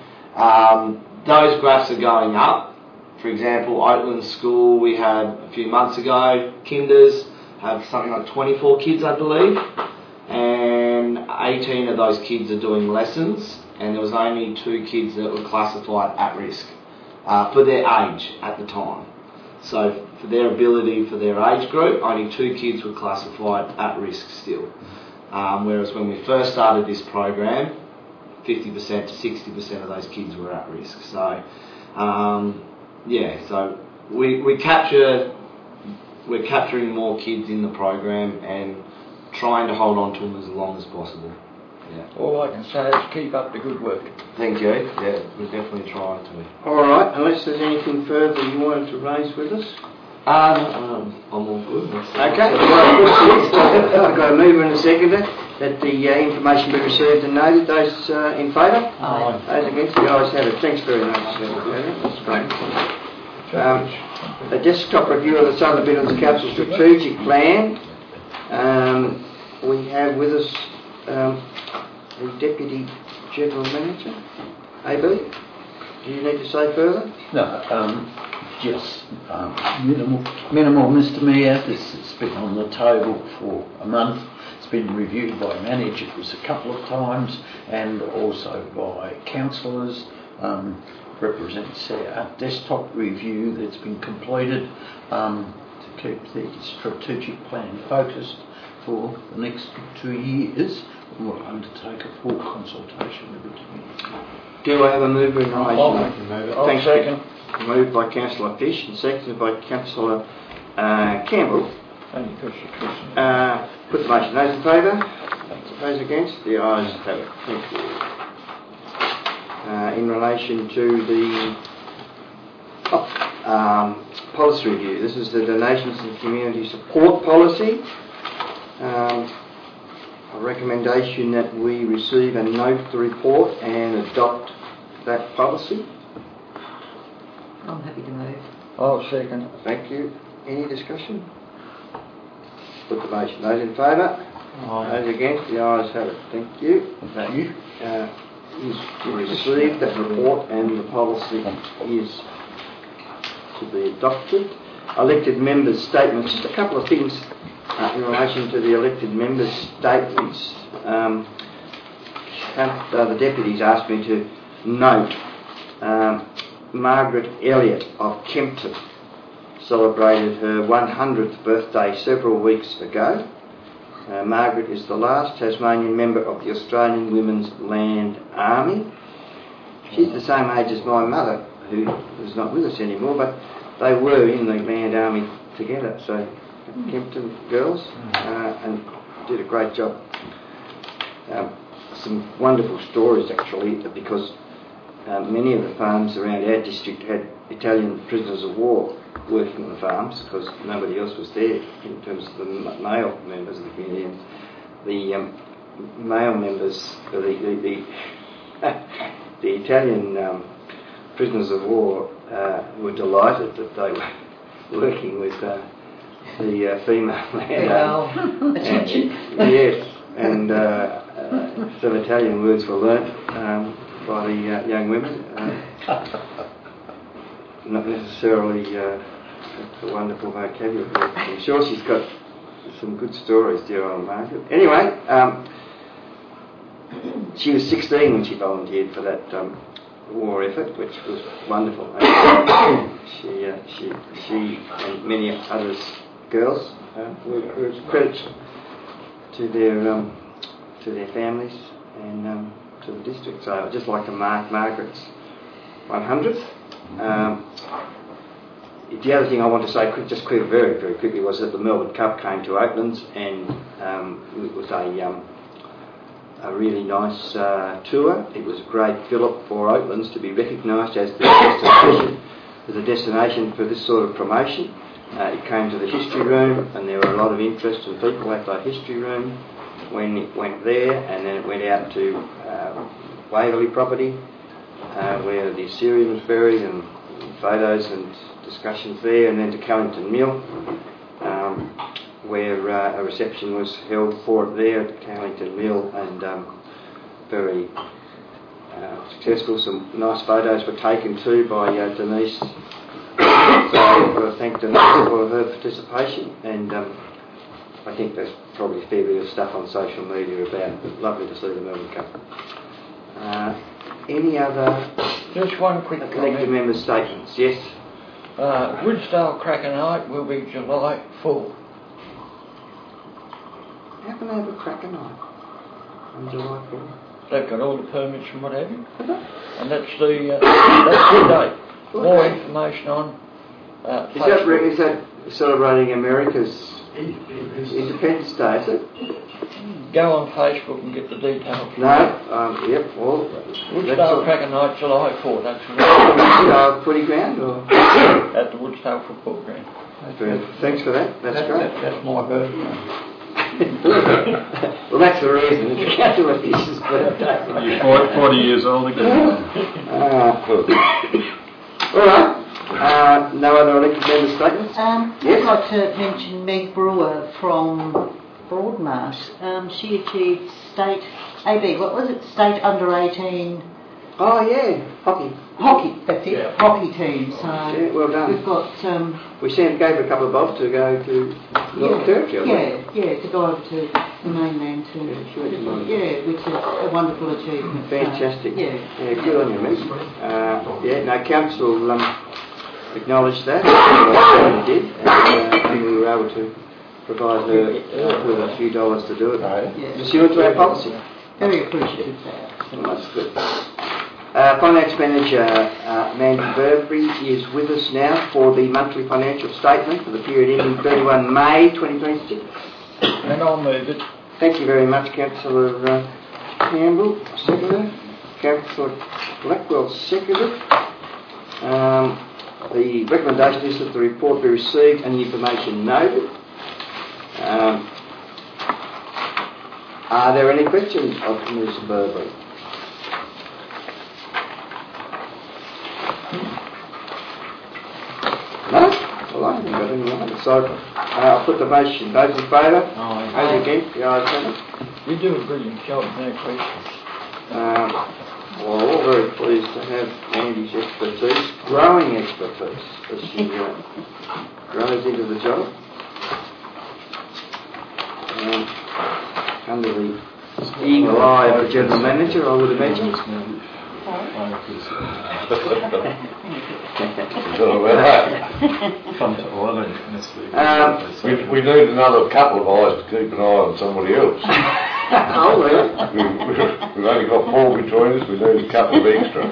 um, those graphs are going up. For example, Oakland School, we had a few months ago, kinders have something like twenty-four kids, I believe, and eighteen of those kids are doing lessons, and there was only two kids that were classified at risk uh, for their age at the time. So for their ability, for their age group, only two kids were classified at risk still. Um, whereas when we first started this program, fifty percent to sixty percent of those kids were at risk. So, um, yeah, so we, we capture, we're capturing more kids in the program and trying to hold on to them as long as possible. Yeah. All I can say is keep up the good work. Thank you. Yeah, we're definitely trying to. All right, unless there's anything further you wanted to raise with us. Um, um, I'm all good. Okay, well, I've got a mover and a seconder that the uh, information be received and noted. Those uh, in favour? Aye. Those against? The ayes have it. Thanks very much. That's great. Um, a desktop review of the Southern Midlands Council strategic plan. Um, we have with us um, the Deputy General Manager. A B, do you need to say further? No, um, just um, minimal, minimal, Mister Mayor. This has been on the table for a month. It's been reviewed by managers a couple of times and also by councillors. Um, represents our desktop review that's been completed um, to keep the strategic plan focused for the next two years. We'll undertake a full consultation with the community. Do I have a mover in relation? I'll make the mover. I'll Thanks. second. Moved by Councillor Fish and seconded by Councillor uh, Campbell. Only because you're Christian. Uh, put the motion. Those in favour? Those against? The ayes have it. Thank you. Uh, in relation to the oh, um, policy review, this is the donations and community support policy. Um, a recommendation that we receive and note the report and adopt that policy. I'm happy to move. I'll second. Thank you. Any discussion? Put the motion. Those in favour? Aye. Those against? The ayes have it. Thank you. Thank you. Uh, is to receive that report and the policy is to be adopted. Elected members' statements. Just a couple of things uh, in relation to the elected members' statements. Um, uh, the deputies asked me to note um, Margaret Elliott of Kempton celebrated her one hundredth birthday several weeks ago. Uh, Margaret is the last Tasmanian member of the Australian Women's Land Army. She's the same age as my mother, who is not with us anymore, but they were in the Land Army together, so Kempton girls, uh, and did a great job. Um, some wonderful stories actually, because uh, many of the farms around our district had Italian prisoners of war working on the farms because nobody else was there in terms of the male members of the community. And the um, male members, the the, the, the Italian um, prisoners of war uh, were delighted that they were working with uh, the uh, female land. Attention. Yes, and uh, uh, some Italian words were learnt um, by the uh, young women. Uh, not necessarily uh, a wonderful vocabulary. I'm sure she's got some good stories, dear old Margaret. Anyway, um, she was sixteen when she volunteered for that um, war effort, which was wonderful. And she, uh, she, she and many others, girls, uh, were, were credit to their um, to their families and um, to the district. So I'd just like to mark Margaret's one hundredth. Um, the other thing I want to say, just quick, very, very quickly, was that the Melbourne Cup came to Oaklands, and um, it was a um, a really nice uh, tour. It was a great fillip for Oaklands to be recognised as the destination, as a destination for this sort of promotion. Uh, it came to the history room, and there were a lot of interest in people at the history room when it went there, and then it went out to uh, Waverley property, uh, where the Assyrian was buried, and photos and discussions there, and then to Callington Mill, um, where uh, a reception was held for it there at Callington Mill, and um, very uh, successful. Some nice photos were taken too by uh, Denise. So I want to thank Denise for her participation, and um, I think there's probably a fair bit of stuff on social media about it. Lovely to see the Melbourne Cup. Uh, any other Just one quick collective member statements? Yes. Uh, Woodsdale Cracker Night will be July fourth. How can they have a cracker night on July fourth? They've got all the permits and what have you. And that's the, uh, that's the date. More information on uh, Is that, re- is that celebrating America's Independence Day, is it? Go on Facebook and get the details. No, um, yep, well... Woodsdale Cracker Night, July fourth, that's right. Woodsdale footy ground, or...? At the Woodsdale football ground. Brilliant. Thanks for that, that's That- great. that- That's my birthday. Well, that's the reason. It's Catherine birthday. You're forty, forty years old again. Uh, all right. Uh, no other elected member statements? Um, Yes. I'd like to mention Meg Brewer from Broadmarsh. Um, she achieved state, A B, what was it, state under eighteen... Oh, yeah, hockey. Hockey, that's it, Yeah. hockey team. So Yeah, well done. we've got... Um, We sent, gave a couple of bob to go to North Territory, I think. yeah, yeah, to go over to the mainland too. Yeah, which is a wonderful achievement. So, Fantastic. yeah. Yeah, good on you, Meg. Uh, yeah, no, council um, acknowledged that. What they did, and, uh, and we were able to provide her uh, with a few dollars to do it. Yeah. Pursuant to our policy. Very appreciative of that. Well, that's good. Uh, Finance Manager uh, Mandy Burberry is with us now for the monthly financial statement for the period ending thirty-first May twenty twenty-six. And I'll move it. Thank you very much, Councillor uh, Campbell, seconder. Councillor Blackwell, seconded. Um, the recommendation is that the report be received and the information noted. Um, are there any questions of Miz Burberry? No? Well, I haven't got any other. So uh, I'll put the motion. Those in favour? Aye. Those against? The ayes have it. You do a brilliant job, no questions. Um, well, we're all very pleased to have Andy's expertise, growing expertise, as she uh, grows into the job. Um, under the eagle eye of the General Manager, I would imagine. Come to Ireland next week. Um, We, we need another couple of eyes to keep an eye on somebody else. Oh, really? we, we, we've only got four between us, we need a couple of extra.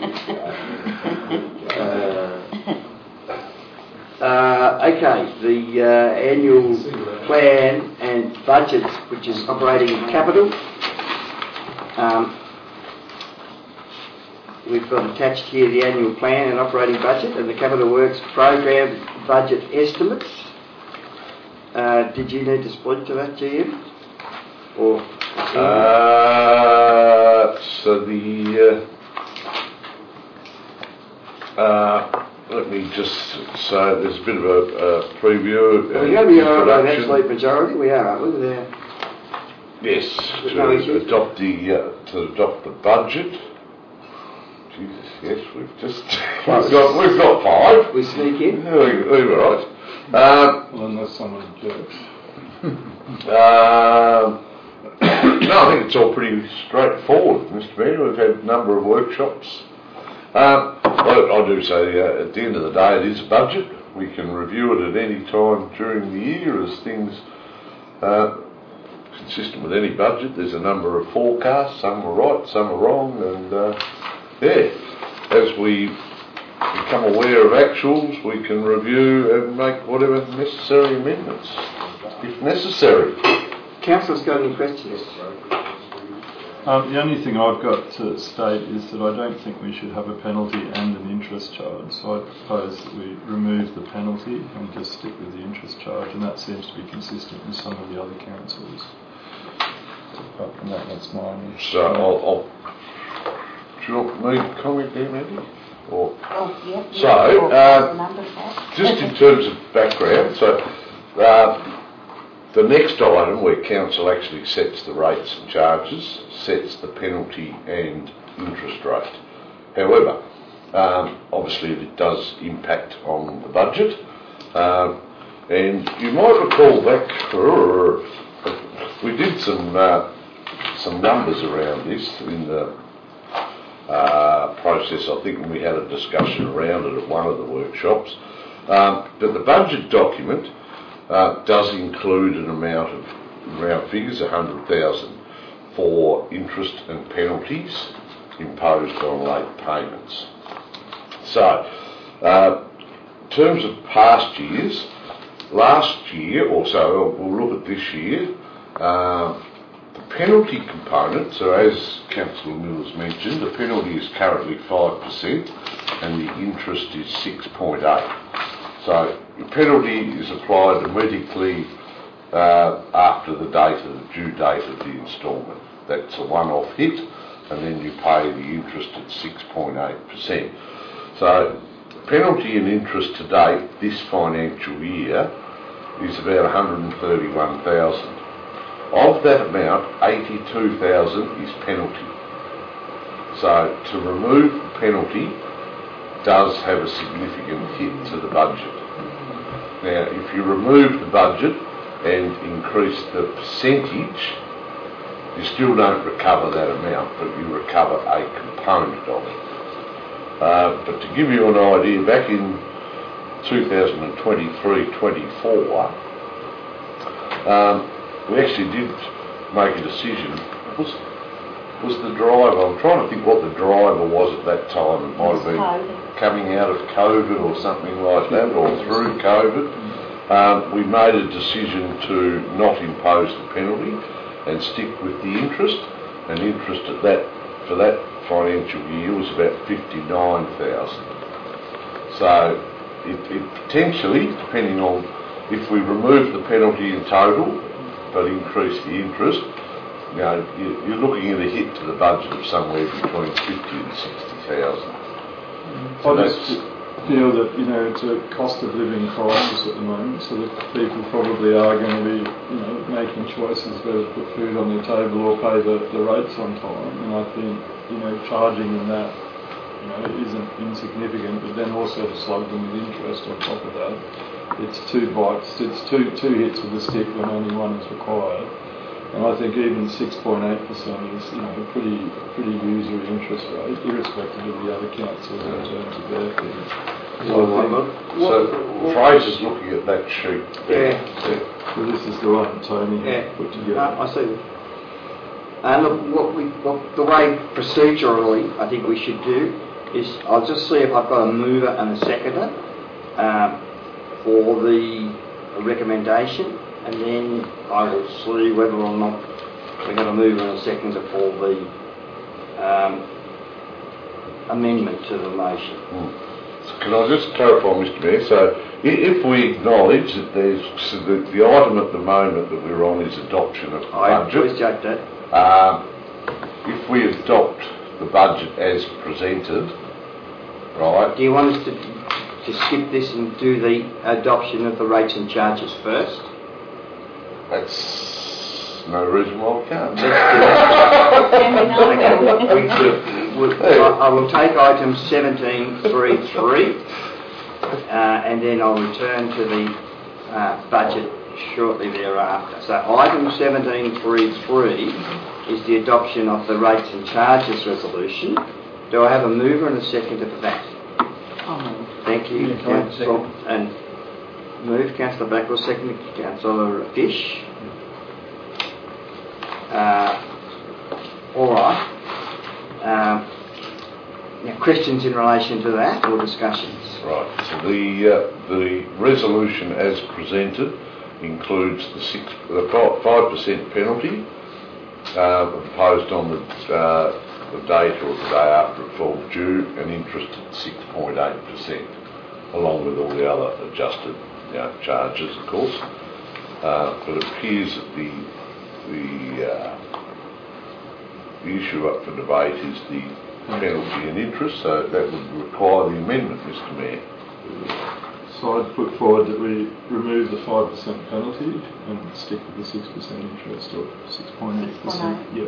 Uh, uh, okay, the uh, annual plan and budget, which is operating capital. Um, we've got attached here the annual plan and operating budget and the capital works program budget estimates. Uh, did you need to speak to that, G M? Or Uh, so the uh, uh, let me just say there's a bit of a, a preview. Are we going to be all right with an absolute majority? We are, aren't we? With our Yes, With to no issues? adopt the uh, to adopt the budget. Jesus, yes, we've just we've got we've got five. We sneak in. Yeah, we, we were right. Um, Well, unless someone objects. Um, no, I think it's all pretty straightforward, Mister Mayor. We've had a number of workshops. Um, I, I do say uh, at the end of the day it is a budget. We can review it at any time during the year as things, uh, consistent with any budget. There's a number of forecasts, some are right, some are wrong, and uh, yeah, as we become aware of actuals, we can review and make whatever necessary amendments, if necessary. Councillor's got any questions? Um, the only thing I've got to state is that I don't think we should have a penalty and an interest charge. So I propose that we remove the penalty and just stick with the interest charge, and that seems to be consistent with some of the other councils. Apart from that, that's mine. So I'll, I'll do you want me to comment there, maybe? Or Oh, yep, yep. so uh, Number five. just in terms of background, so uh, the next item where council actually sets the rates and charges, sets the penalty and interest rate. However, um, obviously it does impact on the budget, um, and you might recall back, we did some uh, some numbers around this in the uh, process, I think, when we had a discussion around it at one of the workshops. Um, but the budget document uh, does include an amount of round figures, one hundred thousand, for interest and penalties imposed on late payments. So, uh, in terms of past years, last year, or so, we'll look at this year, uh, the penalty component, so as Councillor Mills mentioned, the penalty is currently five percent and the interest is six point eight. So the penalty is applied immediately uh, after the date of the due date of the instalment. That's a one-off hit, and then you pay the interest at six point eight percent. So penalty and interest to date this financial year is about one hundred thirty-one thousand. Of that amount, eighty-two thousand is penalty. So to remove the penalty does have a significant hit to the budget. Now, if you remove the budget and increase the percentage, you still don't recover that amount, but you recover a component of it. Uh, but to give you an idea, back in two thousand twenty-three twenty-four, um, we actually did make a decision. Was, was the driver, I'm trying to think what the driver was at that time. It might have been coming out of COVID or something like that, or through COVID. Um, we made a decision to not impose the penalty and stick with the interest, and interest at that for that financial year was about fifty-nine thousand. So it, it potentially, depending on if we remove the penalty in total but increase the interest, you know, you, you're looking at a hit to the budget of somewhere between fifty and sixty thousand. So I just feel that, you know, it's a cost of living crisis at the moment, so that people probably are going to be, you know, making choices whether to put food on their table or pay the, the rates on time. And I think, you know, charging them that, you know, isn't insignificant, but then also to slug them with interest on top of that. It's two bites, it's two two hits with a stick when only one is required. And I think even six point eight percent is, you know, a pretty pretty usury interest rate, irrespective of the other councils in terms of their fees. So, well, I think, so Fraser's looking at that sheet there. Yeah. yeah. So this is the one Tony yeah. put together. Uh, I see. And look, what we, what, the way procedurally I think we should do is, I'll just see if I've got a mover and a seconder um, for the recommendation, and then I will see whether or not we're going to move in a seconder for the um, amendment to the motion. Mm. So can I just clarify, Mister Mayor? So i- if we acknowledge that there's so the, the item at the moment that we're on is adoption of the I budget. appreciate that. Um, if we adopt the budget as presented, right? Do you want us to, to skip this and do the adoption of the rates and charges first? That's no reason why we can't. we could, we'll, I will take item seventeen three three uh, and then I'll return to the uh, budget shortly thereafter. So item seventeen three three is the adoption of the rates and charges resolution. Do I have a mover and a seconder for that? Oh. Thank you, Yeah, Councillor. And move, Councillor Blackwell, second, Councillor Fish. Uh, all right. Um, now, questions in relation to that or discussions? Right. So the uh, the resolution as presented includes the six the five percent penalty uh, imposed on the uh, the date or the day after it falls due, and interest at six point eight percent, along with all the other adjusted, you know, charges, of course. Uh, but it appears that the the uh, the issue up for debate is the penalty and interest, so that would require the amendment, Mister Mayor. So I'd put forward that we remove the five percent penalty and stick with the six percent interest, or six point eight percent. Yep.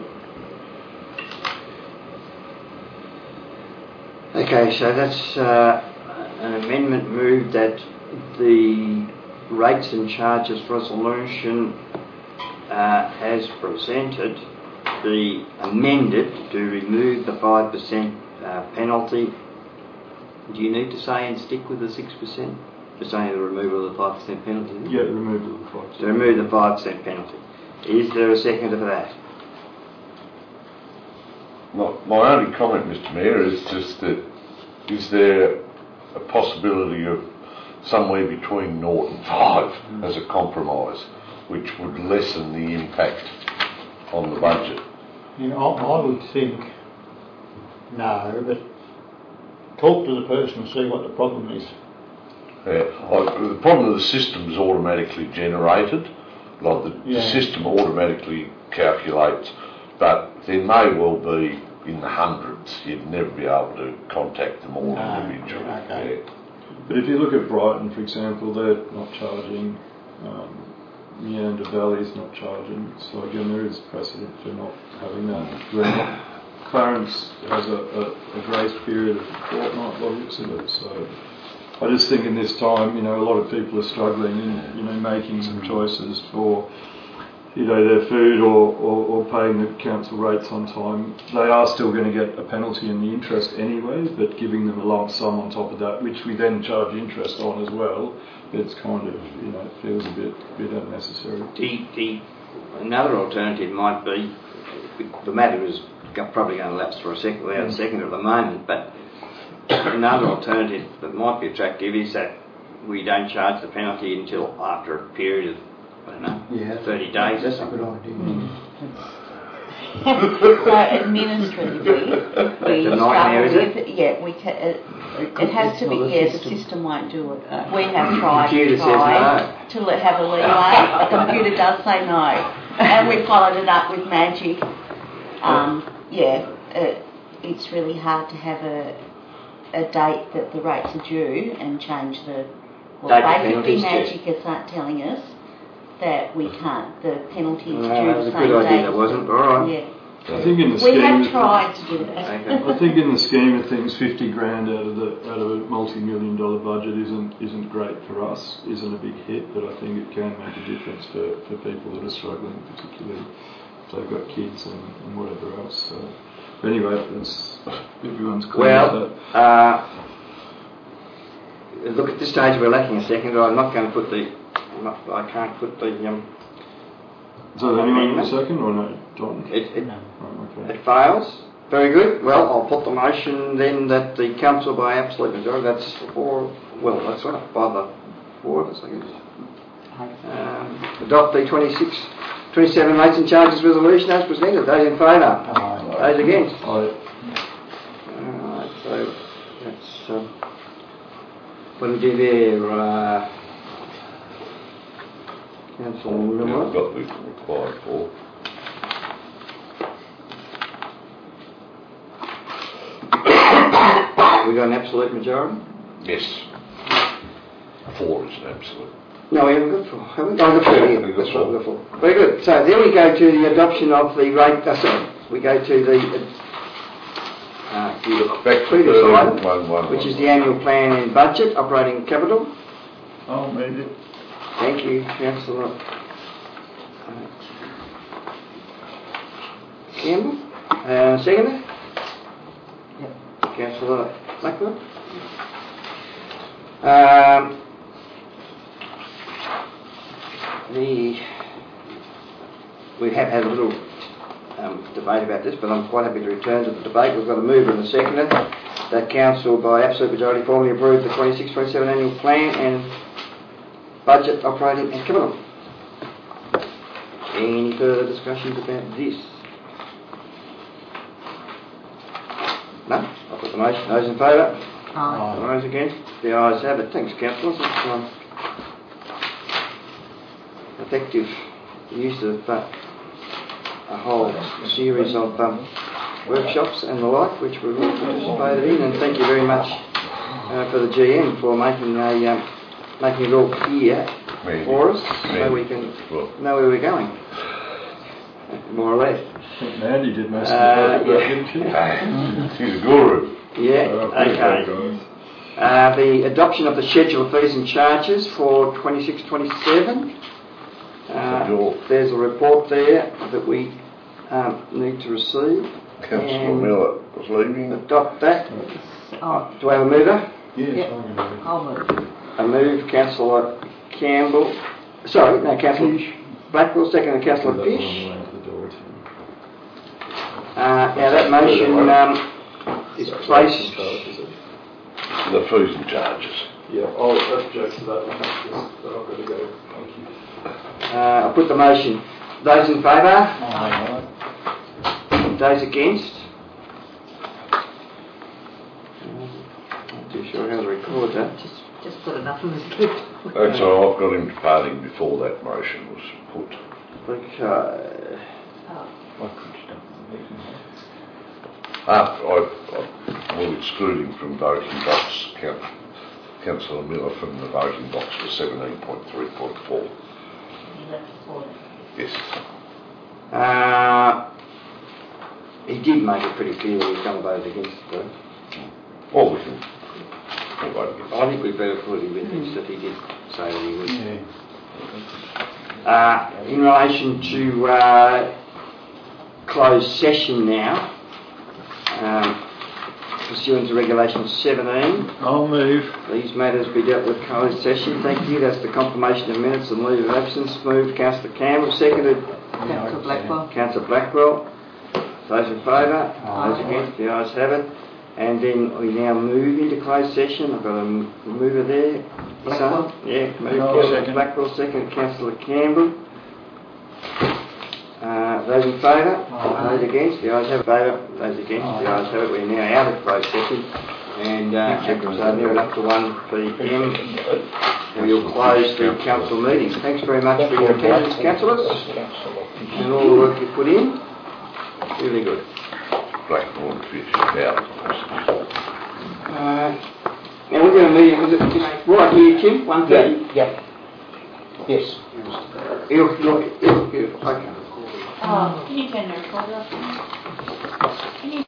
Okay, so that's uh, an amendment moved that the rates and charges resolution uh, as presented be amended to remove the five percent uh, penalty. Do you need to say and stick with the six percent? Just saying the removal of the five percent penalty? Isn't it? Yeah, the removal of the five percent. To remove the five percent penalty. Is there a seconder for that? My, my only comment, Mister Mayor, is just that is there a possibility of somewhere between naught and five mm. as a compromise, which would lessen the impact on the budget? Yeah, I, I would think no, but talk to the person and see what the problem is. Yeah, like, the problem of the system is automatically generated, like the, yeah. the system automatically calculates, but there may well be in the hundreds. You'd never be able to contact them all no, individually. Okay. Yeah. But if you look at Brighton, for example, they're not charging. Um, Meander Valley's not charging. So again, there is precedent for not having that. Not, Clarence has a, a, a grace period of a fortnight by the looks of it. So I just think in this time, you know, a lot of people are struggling and, you know, making some choices for, you know, their food or, or, or paying the council rates on time. They are still going to get a penalty in the interest anyway, but giving them a lump sum on top of that, which we then charge interest on as well, it's kind of, you know, it feels a bit, bit unnecessary. The, the, another alternative might be, the matter is probably going to lapse for a second, without a second at the moment, but another alternative that might be attractive is that we don't charge the penalty until after a period of, I don't know, yeah, thirty days. That's a good idea. Mm. So administratively, we struggle with it. Yeah, we ca- it, it has to be. Yeah, the system won't do it. Uh, we have tried. Computer tried says no. to have a leeway. The computer does say no, and we followed it up with magic. Um, yeah, it, it's really hard to have a a date that the rates are due and change the. Well, basically, magic is not telling us that we can't. The penalty is No, due that was the a same good idea, date. that wasn't. All right. Yeah. I think in the We scheme have of tried to do that. I think in the scheme of things, fifty grand out of the out of a multi-million dollar budget isn't isn't great for us. Isn't a big hit, but I think it can make a difference for, for people that are struggling, particularly if they've got kids and, and whatever else. So, but anyway, that's everyone's clear Well, with that. uh, look, at this stage we're lacking a second. I'm not going to put the. I'm not, I can't put the. Um, Is there anyone in a second or no? John? It, it, Right, okay. it fails. Very good. Well, I'll put the motion then that the council by absolute majority, that's four, well, that's right, by the four of us, I guess. Um, adopt the twenty-six, twenty-seven rates and charges resolution as presented. Those in favour? Aye. Those against? Aye. Alright, so that's, um, what do we do there? Uh, Council Miller? We've got the required for. We got an absolute majority? Yes. Four is an absolute. No, we haven't got four. Haven't got the four Yeah, here. we've got That's right, four. we've got four. Very good. So then we go to the adoption of the rate. Uh, sorry, we go to the uh, the Back to previous thirty, item, one, one, which one, is one. the annual plan and budget, operating capital. I'll move it. Thank you, Councillor Campbell. Uh, second? Yep. Councillor Blackwood. Um, the we have had a little um, debate about this, but I'm quite happy to return to the debate. We've got a mover and a seconder. That council by absolute majority formally approved the twenty-six twenty-seven annual plan and budget, operating and capital. Any further discussions about this? No? I'll put the motion. Those in favour? Aye. Those against? The ayes have it. Thanks, councillors. It's um, effective use of uh, a whole series of um, workshops and the like, which we've all participated in, and thank you very much uh, for the G M for making a um, making it all clear Maybe. for us, so Maybe. we can Well. know where we're going, more or less. I think Mandy did most Uh, of the work, yeah. didn't she? She's a guru. Yeah, Oh, pretty okay. good, guys. Uh, the adoption of the schedule of fees and charges for twenty-six twenty-seven. Uh, there's a report there that we um, need to receive. Councillor Miller was leaving. Adopt that. Oh, Do I have a mover? yes, yeah, I'll move. A move, Councillor Campbell. Sorry, no, Councillor Blackwell, second, and Councillor Fish. Uh, now that motion um, is placed. The fees and charges. Yeah, I'll object to that one. But I've got to go. Thank you. Uh, I put the motion. Those in favour? Those against? I'm not too sure how to record that. Just, just put enough in the script. That's all. I've got him departing before that motion was put. Okay. Uh, I, I will exclude him from voting box. Count, Councillor Miller from the voting box for seventeen point three point four. Yes. Uh, he did make it pretty clear that he's going to vote against it, though. Well, we can we'll vote against it. I think we better put him with this, that he did say that he would. Yeah. Uh, in relation to uh, closed session now, um, pursuant to Regulation seventeen. I'll move. These matters be dealt with closed session. Thank you. That's the confirmation of minutes and leave of absence. Moved, Councillor Campbell. Seconded, Councillor Blackwell. Councillor Blackwell. Those in favour? Those against? The ayes have it. And then we now move into closed session. I've got a mover there. Blackwell. So, yeah, move No, Councillor second. Blackwell. Second, Councillor Campbell. Uh, those in favour? Those against? The ayes have it. Favour? Those against? The ayes have it. We're now out of closed session. And uh, so near enough to one P M. And we'll close the council meeting. Thanks very much for your attendance, councillors, and all the work you put in. Really good. Blackbourne Fish out. Uh, now we're going to meet, was it just right here, Tim? one thirty? Yeah. Yes. You'll, you'll, you'll, you'll, okay. Oh, can you turn the recorder off? Can you